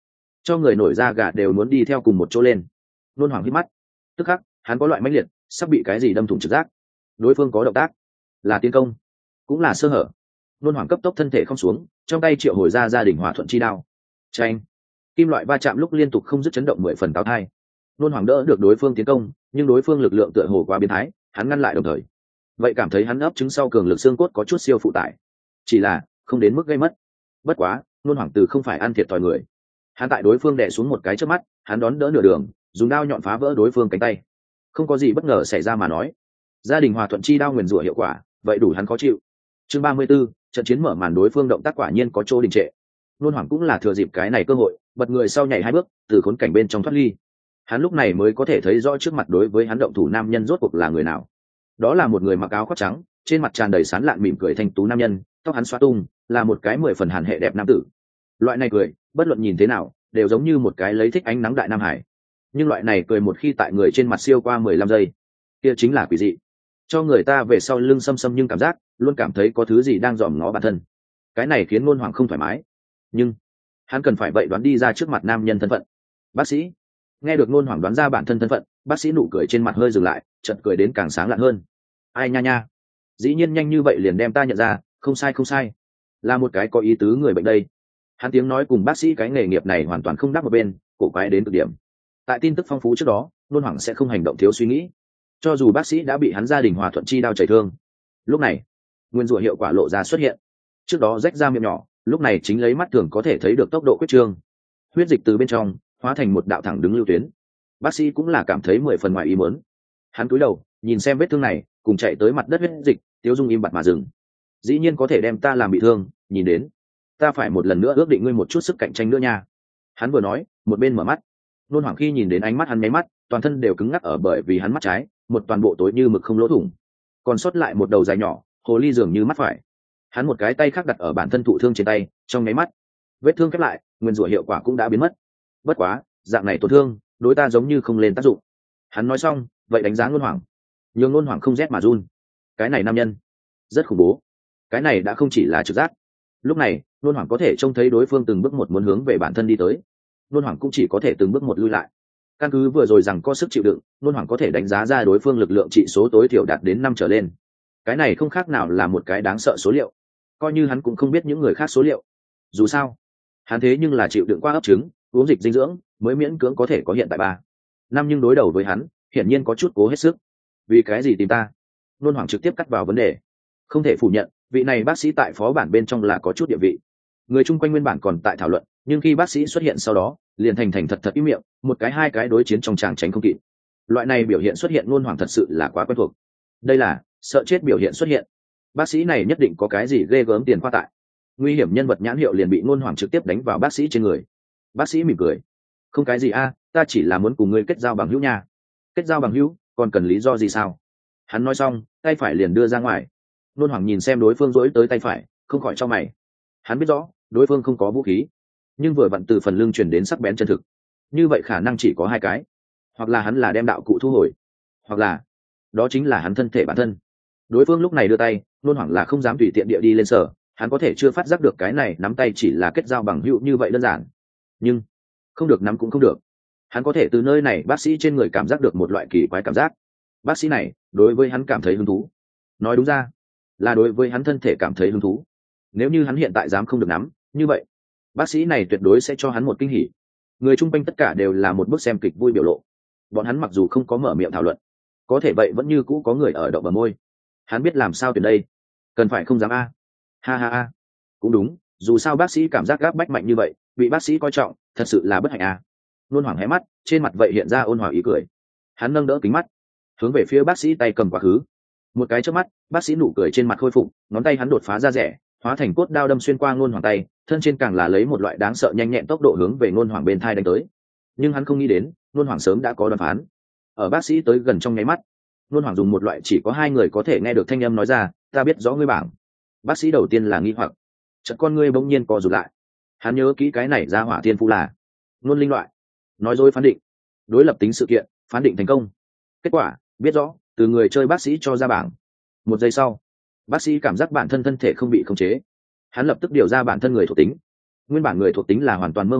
cho người nổi da gà đều muốn đi theo cùng một chỗ lên. Nôn Hoàng hít mắt, tức khắc hắn có loại mãnh liệt sắp bị cái gì đâm thủng trực giác. Đối phương có động tác, là tiến công cũng là sơ hở. Nôn Hoàng cấp tốc thân thể không xuống, trong tay triệu hồi ra gia đình hòa thuận chi đao. Chanh, kim loại va chạm lúc liên tục không dứt chấn động mười phần táo thai. Nôn Hoàng đỡ được đối phương tiến công, nhưng đối phương lực lượng tựa hồ quá biến thái, hắn ngăn lại đồng thời vậy cảm thấy hắn ấp trứng sau cường lực xương cốt có chút siêu phụ tải, chỉ là không đến mức gây mất. Bất quá Nôn Hoàng từ không phải ăn thiệt thòi người, hắn tại đối phương đè xuống một cái trước mắt, hắn đón đỡ nửa đường, dùng đao nhọn phá vỡ đối phương cánh tay. Không có gì bất ngờ xảy ra mà nói, gia đình hòa thuận chi đao nguyền rủa hiệu quả vậy đủ hắn khó chịu. Chương ba mươi 34, trận chiến mở màn, đối phương động tác quả nhiên có chỗ đình trệ. Nôn Hoàng cũng là thừa dịp cái này cơ hội, bật người sau nhảy hai bước, từ khốn cảnh bên trong thoát ly. Hắn lúc này mới có thể thấy rõ trước mặt đối với hắn động thủ nam nhân rốt cuộc là người nào. Đó là một người mặc áo khoác trắng, trên mặt tràn đầy sán lạn mỉm cười thanh tú nam nhân, tóc hắn xóa tung, là một cái mười phần hàn hệ đẹp nam tử. Loại này cười, bất luận nhìn thế nào, đều giống như một cái lấy thích ánh nắng đại nam hải. Nhưng loại này cười một khi tại người trên mặt siêu qua mười lăm giây, kia chính là quỷ dị, cho người ta về sau lưng xâm xâm nhưng cảm giác luôn cảm thấy có thứ gì đang dòm ngó bản thân. Cái này khiến Nôn Hoàng không thoải mái, nhưng hắn cần phải vậy đoán đi ra trước mặt nam nhân thân phận. Bác sĩ. Nghe được Nôn Hoàng đoán ra bản thân thân phận, bác sĩ nụ cười trên mặt hơi dừng lại, chợt cười đến càng sáng lạn hơn. Ai nha nha, dĩ nhiên nhanh như vậy liền đem ta nhận ra, không sai không sai, là một cái có ý tứ người bệnh đây. Hắn tiếng nói cùng bác sĩ cái nghề nghiệp này hoàn toàn không đáp một bên, cổ quái đến cực điểm. Tại tin tức phong phú trước đó, Nôn Hoàng sẽ không hành động thiếu suy nghĩ, cho dù bác sĩ đã bị hắn gia đình hòa thuận chi đao chảy thương. Lúc này nguyên rủa hiệu quả lộ ra xuất hiện, trước đó rách ra miệng nhỏ, lúc này chính lấy mắt thường có thể thấy được tốc độ quyết trương, huyết dịch từ bên trong hóa thành một đạo thẳng đứng lưu tuyến. Bác sĩ cũng là cảm thấy mười phần ngoài ý muốn, hắn cúi đầu nhìn xem vết thương này cùng chạy tới mặt đất huyết dịch, Tiếu Dung im bặt mà dừng. Dĩ nhiên có thể đem ta làm bị thương, nhìn đến ta phải một lần nữa ước định ngươi một chút sức cạnh tranh nữa nha. Hắn vừa nói một bên mở mắt. Nôn Hoàng khi nhìn đến ánh mắt hắn nháy mắt, toàn thân đều cứng ngắc ở bởi vì hắn mắt trái một toàn bộ tối như mực không lỗ thủng, còn sót lại một đầu dài nhỏ hồ ly dường như mắt phải. Hắn một cái tay khác đặt ở bản thân thụ thương trên tay, trong nháy mắt vết thương khép lại, nguyên rủa hiệu quả cũng đã biến mất. Bất quá dạng này tổn thương đối ta giống như không lên tác dụng. Hắn nói xong vậy đánh giá Nôn Hoàng, nhưng Nôn Hoàng không rét mà run. Cái này nam nhân rất khủng bố, cái này đã không chỉ là trực giác. Lúc này Nôn Hoàng có thể trông thấy đối phương từng bước một muốn hướng về bản thân đi tới, Nôn Hoàng cũng chỉ có thể từng bước một lui lại. Căn cứ vừa rồi rằng có sức chịu đựng, Nôn Hoàng có thể đánh giá ra đối phương lực lượng trị số tối thiểu đạt đến năm trở lên. Cái này không khác nào là một cái đáng sợ số liệu, coi như hắn cũng không biết những người khác số liệu. Dù sao hắn thế nhưng là chịu đựng qua ấp trứng, uống dịch dinh dưỡng mới miễn cưỡng có thể có hiện tại ba năm, nhưng đối đầu với hắn hiển nhiên có chút cố hết sức. Vì cái gì tìm ta? Nôn Hoàng trực tiếp cắt vào vấn đề. Không thể phủ nhận, vị này bác sĩ tại phó bản bên trong là có chút địa vị. Người chung quanh nguyên bản còn tại thảo luận, nhưng khi bác sĩ xuất hiện sau đó liền thành thành thật thật im miệng, một cái hai cái đối chiến trong tràng tránh không kịp. Loại này biểu hiện xuất hiện Nôn Hoàng thật sự là quá quen thuộc. Đây là sợ chết biểu hiện xuất hiện. Bác sĩ này nhất định có cái gì ghê gớm tiền khoa tại. Nguy hiểm nhân vật nhãn hiệu liền bị Nôn Hoàng trực tiếp đánh vào bác sĩ trên người. Bác sĩ mỉm cười, không cái gì a, ta chỉ là muốn cùng ngươi kết giao bằng hữu nha. Kết giao bằng hữu còn cần lý do gì sao? Hắn nói xong tay phải liền đưa ra ngoài. Nôn Hoàng nhìn xem đối phương dỗi tới tay phải, không khỏi cho mày. Hắn biết rõ đối phương không có vũ khí, nhưng vừa vặn từ phần lưng truyền đến sắc bén chân thực, như vậy khả năng chỉ có hai cái, hoặc là hắn là đem đạo cụ thu hồi, hoặc là đó chính là hắn thân thể bản thân. Đối phương lúc này đưa tay, Nôn Hoàng là không dám tùy tiện địa đi lên sở, hắn có thể chưa phát giác được cái này nắm tay chỉ là kết giao bằng hữu như vậy đơn giản, nhưng không được nắm cũng không được. Hắn có thể từ nơi này bác sĩ trên người cảm giác được một loại kỳ quái cảm giác. Bác sĩ này đối với hắn cảm thấy hứng thú, nói đúng ra là đối với hắn thân thể cảm thấy hứng thú. Nếu như hắn hiện tại dám không được nắm, như vậy bác sĩ này tuyệt đối sẽ cho hắn một kinh hỉ. Người chung quanh tất cả đều là một bức xem kịch vui biểu lộ. Bọn hắn mặc dù không có mở miệng thảo luận, có thể vậy vẫn như cũ có người ở động bờ môi. Hắn biết làm sao tuyển đây, cần phải không dám a. Ha ha ha, cũng đúng, dù sao bác sĩ cảm giác gáp bách mạnh như vậy, bị bác sĩ coi trọng thật sự là bất hạnh a. Nôn Hoàng hé mắt, trên mặt vậy hiện ra ôn hòa ý cười. Hắn nâng đỡ kính mắt, hướng về phía bác sĩ tay cầm quá khứ. Một cái chớp mắt, bác sĩ nụ cười trên mặt khôi phục, ngón tay hắn đột phá ra rẻ, hóa thành cốt đao đâm xuyên qua Nôn Hoàng tay, thân trên càng là lấy một loại đáng sợ nhanh nhẹn tốc độ hướng về Nôn Hoàng bên thai đánh tới. Nhưng hắn không nghĩ đến, Nôn Hoàng sớm đã có đoán phán. Ở bác sĩ tới gần trong nháy mắt, Nôn Hoàng dùng một loại chỉ có hai người có thể nghe được thanh âm nói ra, ta biết rõ ngươi bảng. Bác sĩ đầu tiên là nghi hoặc, chợt con ngươi bỗng nhiên co rụt lại. Hắn nhớ kỹ cái này ra hỏa tiên phu là Nôn linh loại, nói dối phán định, đối lập tính sự kiện, phán định thành công. Kết quả biết rõ, từ người chơi bác sĩ cho ra bảng. Một giây sau, bác sĩ cảm giác bản thân thân thể không bị khống chế. Hắn lập tức điều ra bản thân người thuộc tính. Nguyên bản người thuộc tính là hoàn toàn mơ hồ,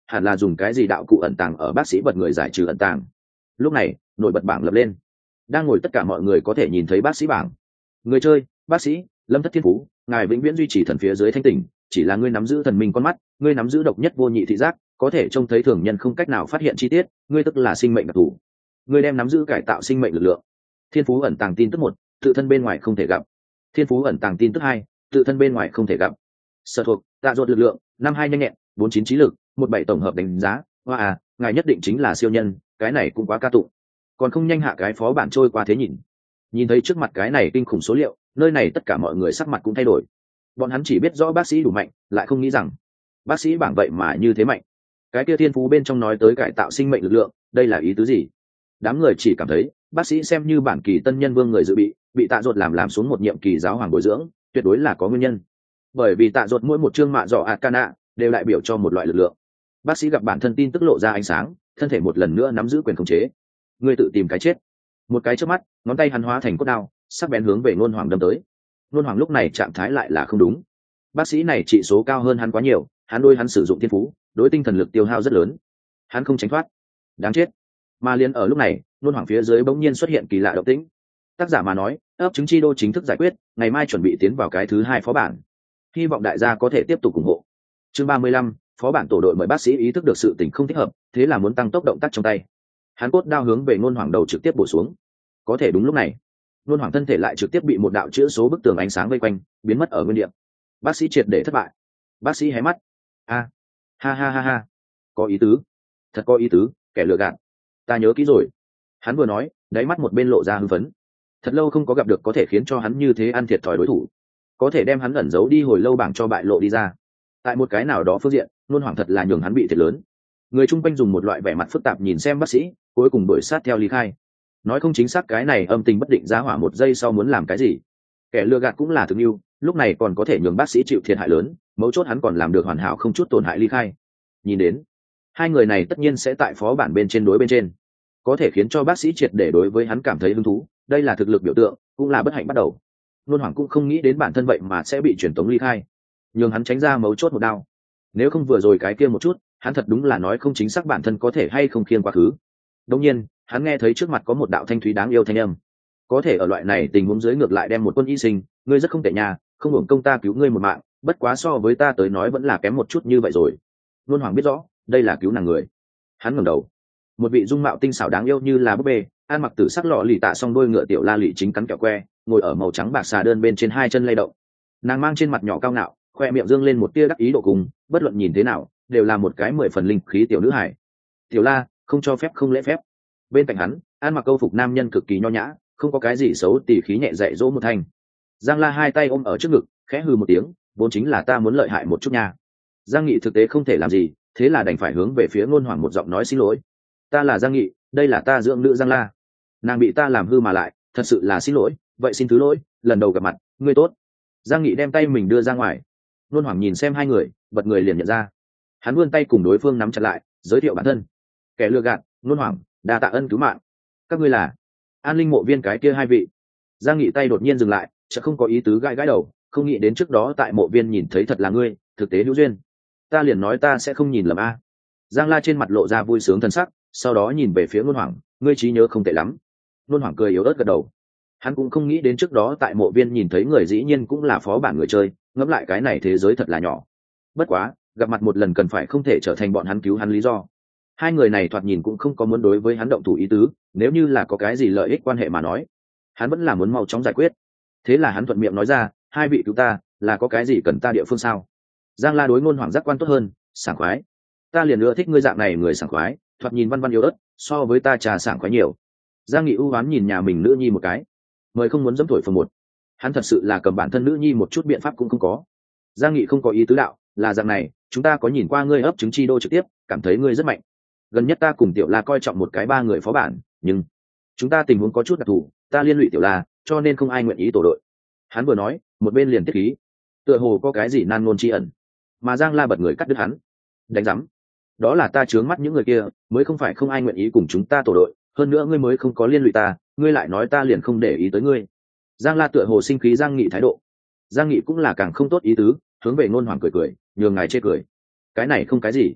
hẳn là dùng cái gì đạo cụ ẩn tàng ở bác sĩ bật người giải trừ ẩn tàng. Lúc này nổi bật bảng lập lên, đang ngồi tất cả mọi người có thể nhìn thấy bác sĩ bảng. Người chơi: bác sĩ Lâm Thất Thiên Phú, ngài vĩnh viễn duy trì thần phía dưới thanh tỉnh, chỉ là ngươi nắm giữ thần minh con mắt, ngươi nắm giữ độc nhất vô nhị thị giác, có thể trông thấy thường nhân không cách nào phát hiện chi tiết, ngươi tức là sinh mệnh đặc thù. Ngươi đem nắm giữ cải tạo sinh mệnh lực lượng. Thiên phú ẩn tàng tin tức một, tự thân bên ngoài không thể gặp. Thiên phú ẩn tàng tin tức hai, tự thân bên ngoài không thể gặp. Sở thuộc: Tạ Ruột lực lượng, năm hai nhanh nhẹn, bốn chín trí lực, một bảy tổng hợp đánh giá. Hoa à, ngài nhất định chính là siêu nhân, cái này cũng quá ca tụng. Còn không nhanh hạ cái phó bản trôi qua thế nhìn. Nhìn thấy trước mặt cái này kinh khủng số liệu, nơi này tất cả mọi người sắc mặt cũng thay đổi. Bọn hắn chỉ biết rõ bác sĩ đủ mạnh, lại không nghĩ rằng bác sĩ bảng vậy mà như thế mạnh. Cái kia thiên phú bên trong nói tới cải tạo sinh mệnh lực lượng, đây là ý tứ gì? Đám người chỉ cảm thấy bác sĩ xem như bản kỳ tân nhân vương người dự bị, bị Tạ Ruột làm làm xuống một nhiệm kỳ giáo hoàng bồi dưỡng, tuyệt đối là có nguyên nhân. Bởi vì Tạ Ruột mỗi một chương mạ dọ Arcana đều đại biểu cho một loại lực lượng. Bác sĩ gặp bản thân tin tức lộ ra ánh sáng, thân thể một lần nữa nắm giữ quyền khống chế. Ngươi tự tìm cái chết. Một cái chớp mắt, ngón tay hắn hóa thành cốt đao, sắc bén hướng về Nôn Hoàng đâm tới. Nôn Hoàng lúc này trạng thái lại là không đúng. Bác sĩ này trị số cao hơn hắn quá nhiều, hắn đôi hắn sử dụng thiên phú, đối tinh thần lực tiêu hao rất lớn. Hắn không tránh thoát. Đáng chết. Mà liền ở lúc này, Nôn Hoàng phía dưới bỗng nhiên xuất hiện kỳ lạ động tĩnh. Tác giả mà nói, ấp trứng chi đô chính thức giải quyết, ngày mai chuẩn bị tiến vào cái thứ hai phó bản. Hy vọng đại gia có thể tiếp tục ủng hộ. Chương ba mươi lăm, phó bản tổ đội mời bác sĩ ý thức được sự tình không thích hợp, thế là muốn tăng tốc động tác trong tay. Hắn cốt đao hướng về Nôn Hoàng đầu trực tiếp bổ xuống. Có thể đúng lúc này, Nôn Hoàng thân thể lại trực tiếp bị một đạo chữ số bức tường ánh sáng vây quanh, biến mất ở nguyên địa. Bác sĩ triệt để thất bại. Bác sĩ hé mắt. A, ha ha ha ha, có ý tứ, thật có ý tứ, kẻ lừa gạt. Ta nhớ kỹ rồi. Hắn vừa nói, đáy mắt một bên lộ ra hưng phấn. Thật lâu không có gặp được có thể khiến cho hắn như thế ăn thiệt thòi đối thủ, có thể đem hắn ẩn giấu đi hồi lâu bảng cho bại lộ đi ra. Tại một cái nào đó phương diện, Nôn Hoàng thật là nhường hắn bị thiệt lớn. Người chung quanh dùng một loại vẻ mặt phức tạp nhìn xem bác sĩ, cuối cùng đuổi sát theo ly khai. Nói không chính xác cái này âm tình bất định giá hỏa một giây sau muốn làm cái gì. Kẻ lừa gạt cũng là thực yêu, lúc này còn có thể nhường bác sĩ chịu thiệt hại lớn, mấu chốt hắn còn làm được hoàn hảo không chút tổn hại ly khai. Nhìn đến, hai người này tất nhiên sẽ tại phó bản bên trên đối bên trên, có thể khiến cho bác sĩ triệt để đối với hắn cảm thấy hứng thú, đây là thực lực biểu tượng, cũng là bất hạnh bắt đầu. Nôn Hoàng cũng không nghĩ đến bản thân vậy mà sẽ bị truyền tống ly khai, nhường hắn tránh ra mấu chốt một đao. Nếu không vừa rồi cái kia một chút, hắn thật đúng là nói không chính xác bản thân có thể hay không khiêng quá khứ. Đương nhiên, hắn nghe thấy trước mặt có một đạo thanh thúy đáng yêu thanh âm. Có thể ở loại này tình huống dưới ngược lại đem một quân y sinh, ngươi rất không tệ nhà, không hưởng công ta cứu ngươi một mạng, bất quá so với ta tới nói vẫn là kém một chút như vậy rồi. Nôn Hoàng biết rõ, đây là cứu nàng người. Hắn ngẩng đầu, một vị dung mạo tinh xảo đáng yêu như là búp bê, ăn mặc tử sắc lọ lì tạ song đôi ngựa tiểu la lị chính cắn kẹo que, ngồi ở màu trắng bạc xà đơn bên trên hai chân lay động. Nàng mang trên mặt nhỏ cao ngạo, khoe miệng dương lên một tia đắc ý độ cùng, bất luận nhìn thế nào đều là một cái mười phần linh khí tiểu nữ hải. Tiểu La không cho phép không lễ phép. Bên cạnh hắn, ăn mặc câu phục nam nhân cực kỳ nho nhã, không có cái gì xấu, tỉ khí nhẹ dạy dỗ một thanh. Giang La hai tay ôm ở trước ngực, khẽ hừ một tiếng, vốn chính là ta muốn lợi hại một chút nha. Giang Nghị thực tế không thể làm gì, thế là đành phải hướng về phía Nôn Hoàng một giọng nói xin lỗi. Ta là Giang Nghị, đây là ta dưỡng nữ Giang La. Nàng bị ta làm hư mà lại, thật sự là xin lỗi, vậy xin thứ lỗi, lần đầu gặp mặt, ngươi tốt. Giang Nghị đem tay mình đưa ra ngoài. Nôn Hoàng nhìn xem hai người, bật người liền nhận ra. Hắn vươn tay cùng đối phương nắm chặt lại, giới thiệu bản thân. Kẻ lừa gạt, Nôn Hoàng, đa tạ ân cứu mạng. Các ngươi là An Linh mộ viên cái kia hai vị. Giang Nghị tay đột nhiên dừng lại, chợt không có ý tứ gãi gãi đầu, không nghĩ đến trước đó tại mộ viên nhìn thấy thật là ngươi, thực tế hữu duyên. Ta liền nói ta sẽ không nhìn lầm a. Giang La trên mặt lộ ra vui sướng thần sắc, sau đó nhìn về phía Nôn Hoàng, ngươi trí nhớ không tệ lắm. Nôn Hoàng cười yếu ớt gật đầu. Hắn cũng không nghĩ đến trước đó tại mộ viên nhìn thấy người dĩ nhiên cũng là phó bản người chơi, ngẫm lại cái này thế giới thật là nhỏ. Bất quá, gặp mặt một lần cần phải không thể trở thành bọn hắn cứu hắn lý do. Hai người này thoạt nhìn cũng không có muốn đối với hắn động thủ ý tứ, nếu như là có cái gì lợi ích quan hệ mà nói, hắn vẫn là muốn mau chóng giải quyết. Thế là hắn thuận miệng nói ra, hai vị cứu ta, là có cái gì cần ta địa phương sao? Giang La đối Nôn Hoàng giác quan tốt hơn, sảng khoái. Ta liền ưa thích ngươi dạng này người sảng khoái, thoạt nhìn văn văn yếu ớt, so với ta trà sảng khoái nhiều. Giang Nghị ưu ái nhìn nhà mình nữ nhi một cái, mời không muốn dẫm thổi phần một. Hắn thật sự là cầm bản thân nữ nhi một chút biện pháp cũng không có. Giang Nghị không có ý tứ đạo, là dạng này, chúng ta có nhìn qua ngươi ấp trứng chi đô trực tiếp, cảm thấy ngươi rất mạnh. Gần nhất ta cùng Tiểu La coi trọng một cái ba người phó bản, nhưng chúng ta tình huống có chút đặc thù, ta liên lụy Tiểu La, cho nên không ai nguyện ý tổ đội. Hắn vừa nói, một bên liền tiết khí, tựa hồ có cái gì nan ngôn chi ẩn. Mà Giang La bật người cắt đứt hắn. Đánh rắm, đó là ta trướng mắt những người kia, mới không phải không ai nguyện ý cùng chúng ta tổ đội, hơn nữa ngươi mới không có liên lụy ta, ngươi lại nói ta liền không để ý tới ngươi. Giang La tựa hồ sinh khí Giang Nghị thái độ. Giang Nghị cũng là càng không tốt ý tứ, hướng về Nôn Hoàng cười cười, nhường ngài chê cười. Cái này không cái gì.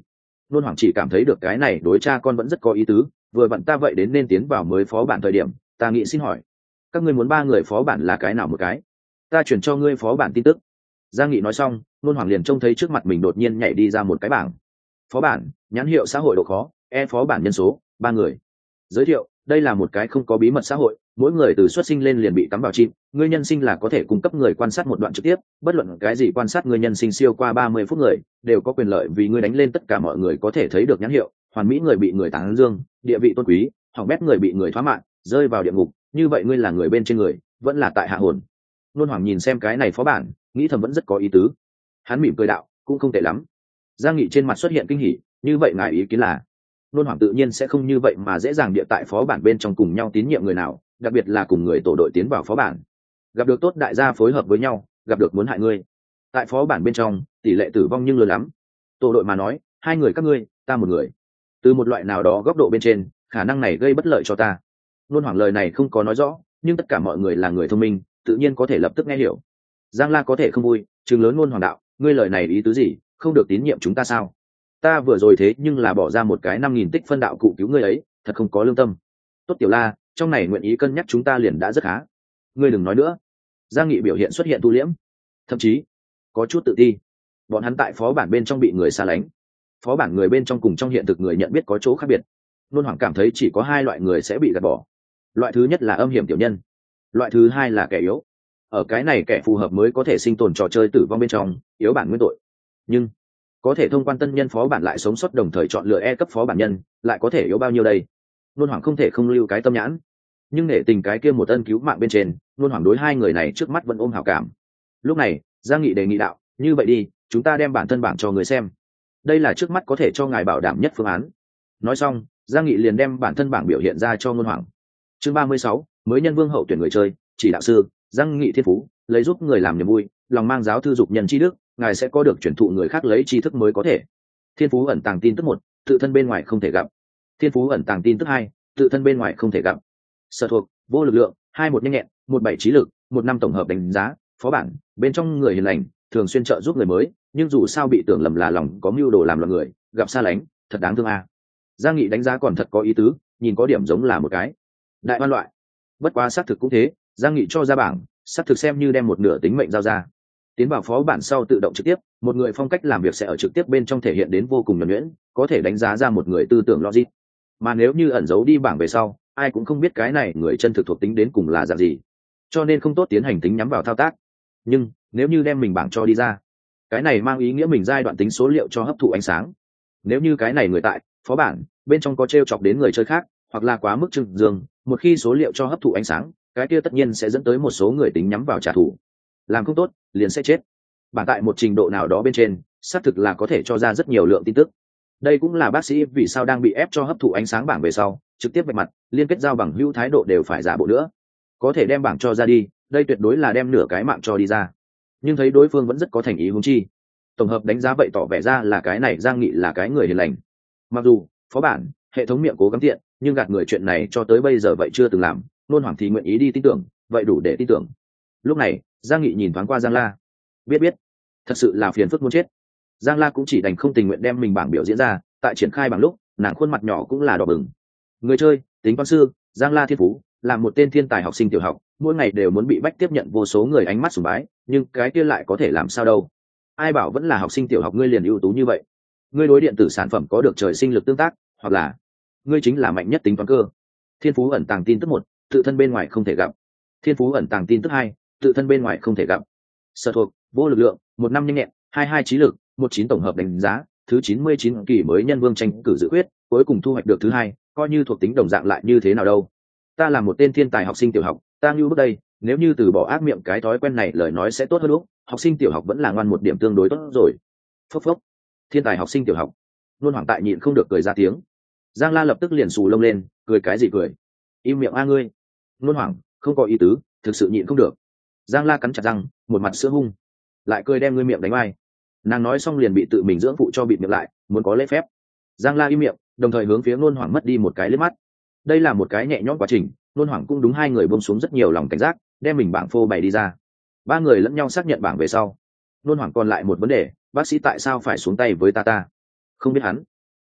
Nôn Hoàng chỉ cảm thấy được cái này đối cha con vẫn rất có ý tứ, vừa vặn ta vậy đến nên tiến vào mới phó bản thời điểm, ta nghĩ xin hỏi các ngươi muốn ba người phó bản là cái nào một cái, ta chuyển cho ngươi phó bản tin tức. Giang Nghị nói xong, Nôn Hoàng liền trông thấy trước mặt mình đột nhiên nhảy đi ra một cái bảng. Phó bản, nhãn hiệu xã hội độ khó, e phó bản nhân số ba người. Giới thiệu, đây là một cái không có bí mật xã hội, mỗi người từ xuất sinh lên liền bị cắm vào chip, ngươi nhân sinh là có thể cung cấp người quan sát một đoạn trực tiếp, bất luận cái gì quan sát người nhân sinh siêu qua ba mươi phút người đều có quyền lợi vì ngươi đánh lên tất cả mọi người có thể thấy được nhãn hiệu, hoàn mỹ người bị người tán dương, địa vị tôn quý, hỏng bét người bị người thoá mạng, rơi vào địa ngục, như vậy ngươi là người bên trên người, vẫn là tại hạ hồn. Nôn Hoàng nhìn xem cái này phó bản, nghĩ thầm vẫn rất có ý tứ. Hắn mỉm cười đạo, cũng không tệ lắm. Giang Nghị trên mặt xuất hiện kinh hỉ, như vậy ngài ý kiến là? Nôn Hoàng tự nhiên sẽ không như vậy mà dễ dàng địa tại phó bản bên trong cùng nhau tín nhiệm người nào, đặc biệt là cùng người tổ đội tiến vào phó bản. Gặp được tốt đại gia phối hợp với nhau, gặp được muốn hại ngươi. Tại phó bản bên trong, tỷ lệ tử vong nhưng lớn lắm. Tổ đội mà nói, hai người các ngươi, ta một người. Từ một loại nào đó góc độ bên trên, khả năng này gây bất lợi cho ta. Nôn Hoàng lời này không có nói rõ, nhưng tất cả mọi người là người thông minh, tự nhiên có thể lập tức nghe hiểu. Giang La có thể không vui, trừng lớn Nôn Hoàng đạo, ngươi lời này ý tứ gì, không được tín nhiệm chúng ta sao? Ta vừa rồi thế nhưng là bỏ ra một cái năm nghìn tích phân đạo cụ cứu ngươi ấy, thật không có lương tâm. Tốt Tiểu La, trong này nguyện ý cân nhắc chúng ta liền đã rất khá. Ngươi đừng nói nữa. Giang Nghị biểu hiện xuất hiện tu liễm, thậm chí có chút tự ti. Bọn hắn tại phó bản bên trong bị người xa lánh, phó bản người bên trong cùng trong hiện thực người nhận biết có chỗ khác biệt. Nôn Hoàng cảm thấy chỉ có hai loại người sẽ bị gạt bỏ. Loại thứ nhất là âm hiểm tiểu nhân, loại thứ hai là kẻ yếu. Ở cái này kẻ phù hợp mới có thể sinh tồn trò chơi tử vong bên trong, yếu bản nguyên tội. Nhưng có thể thông quan tân nhân phó bản lại sống sót đồng thời chọn lựa E cấp phó bản nhân, lại có thể yếu bao nhiêu đây? Nôn Hoàng không thể không lưu cái tâm nhãn, nhưng nể tình cái kia một ân cứu mạng bên trên, Nôn Hoàng đối hai người này trước mắt vẫn ôm hảo cảm. Lúc này, Giang Nghị đề nghị đạo, như vậy đi, chúng ta đem bản thân bảng cho người xem. Đây là trước mắt có thể cho ngài bảo đảm nhất phương án. Nói xong, Giang Nghị liền đem bản thân bảng biểu hiện ra cho Nôn Hoàng. Chương ba mươi sáu, mới nhân vương hậu tuyển người chơi, chỉ đạo sư, Giang Nghị thiên phú, lấy giúp người làm niềm vui, lòng mang giáo thư dục nhân tri đức, ngài sẽ có được truyền thụ người khác lấy tri thức mới có thể. Thiên phú ẩn tàng tin tức một, tự thân bên ngoài không thể gặp. Thiên phú ẩn tàng tin tức hai, tự thân bên ngoài không thể gặp. Sở thuộc, vô lực lượng, hai một nhanh nhẹn, một bảy trí lực, một năm tổng hợp đánh giá, phó bản, bên trong người hiền lành, thường xuyên trợ giúp người mới, nhưng dù sao bị tưởng lầm là lòng có mưu đồ làm loạn người, gặp xa lánh, thật đáng thương a. Giang Nghị đánh giá còn thật có ý tứ, nhìn có điểm giống là một cái đại oan loại. Bất quá xác thực cũng thế, Giang Nghị cho ra bảng, xác thực xem như đem một nửa tính mệnh giao ra. Tiến vào phó bản sau tự động trực tiếp, một người phong cách làm việc sẽ ở trực tiếp bên trong thể hiện đến vô cùng nhuần nhuyễn, có thể đánh giá ra một người tư tưởng logic. Mà nếu như ẩn giấu đi bảng về sau, ai cũng không biết cái này người chân thực thuộc tính đến cùng là dạng gì, cho nên không tốt tiến hành tính nhắm vào thao tác. Nhưng nếu như đem mình bảng cho đi ra, cái này mang ý nghĩa mình giai đoạn tính số liệu cho hấp thụ ánh sáng. Nếu như cái này người tại phó bản bên trong có t r e o chọc đến người chơi khác, hoặc là quá mức trừng dương, một khi số liệu cho hấp thụ ánh sáng, cái kia tất nhiên sẽ dẫn tới một số người tính nhắm vào trả thù, làm không tốt liền sẽ chết. Bản tại một trình độ nào đó bên trên, xác thực là có thể cho ra rất nhiều lượng tin tức. Đây cũng là bác sĩ vì sao đang bị ép cho hấp thụ ánh sáng bảng về sau, trực tiếp vạch mặt liên kết giao bằng hữu thái độ đều phải giả bộ nữa. Có thể đem bảng cho ra đi, đây tuyệt đối là đem nửa cái mạng cho đi ra. Nhưng thấy đối phương vẫn rất có thành ý huống chi, tổng hợp đánh giá vậy tỏ vẻ ra là cái này Giang Nghị là cái người hiền lành. Mặc dù phó bản hệ thống miệng cố gắng tiện, nhưng gạt người chuyện này cho tới bây giờ vậy chưa từng làm, Nôn Hoàng thì nguyện ý đi tin tưởng, vậy đủ để tin tưởng. Lúc này Giang Nghị nhìn thoáng qua Giang La, biết biết thật sự là phiền phức muốn chết. Giang La cũng chỉ đành không tình nguyện đem mình bảng biểu diễn ra, tại triển khai bảng lúc nàng khuôn mặt nhỏ cũng là đỏ bừng. Người chơi tính quan sư Giang La thiên phú, là một tên thiên tài học sinh tiểu học, mỗi ngày đều muốn bị bách tiếp nhận vô số người ánh mắt sùng bái, nhưng cái kia lại có thể làm sao đâu? Ai bảo vẫn là học sinh tiểu học ngươi liền ưu tú như vậy? Ngươi đối điện tử sản phẩm có được trời sinh lực tương tác, hoặc là ngươi chính là mạnh nhất tính toán cơ. Thiên phú ẩn tàng tin tức một, tự thân bên ngoài không thể gặp. Thiên phú ẩn tàng tin tức hai, tự thân bên ngoài không thể gặp. Sở thuộc, vô lực lượng, một năm nhanh nhẹn, hai hai trí lực, một chín tổng hợp đánh giá, thứ chín mươi chín kỳ mới nhân vương tranh cử dự quyết, cuối cùng thu hoạch được thứ hai, coi như thuộc tính đồng dạng lại như thế nào đâu? Ta là một tên thiên tài học sinh tiểu học, ta như bước đây, nếu như từ bỏ ác miệng cái thói quen này lời nói sẽ tốt hơn lúc, học sinh tiểu học vẫn là ngoan một điểm tương đối tốt rồi. Phốc phốc. Thiên tài học sinh tiểu học. Luôn Hoàng tại nhịn không được cười ra tiếng. Giang La lập tức liền xù lông lên, cười cái gì cười? Im miệng a ngươi. Luôn Hoàng, không có ý tứ, thực sự nhịn không được. Giang La cắn chặt răng, một mặt sữa hung, lại cười đem ngươi miệng đánh oai. Nàng nói xong liền bị tự mình dưỡng phụ cho bịt miệng lại, muốn có lễ phép. Giang La im miệng, đồng thời hướng phía Luôn Hoàng mất đi một cái liếc mắt. Đây là một cái nhẹ nhõm quá trình, Luôn Hoàng cũng đúng hai người buông xuống rất nhiều lòng cảnh giác, đem mình bảng phô bày đi ra. Ba người lẫn nhau xác nhận bảng về sau, Luôn Hoàng còn lại một vấn đề, bác sĩ tại sao phải xuống tay với ta ta? Không biết hắn.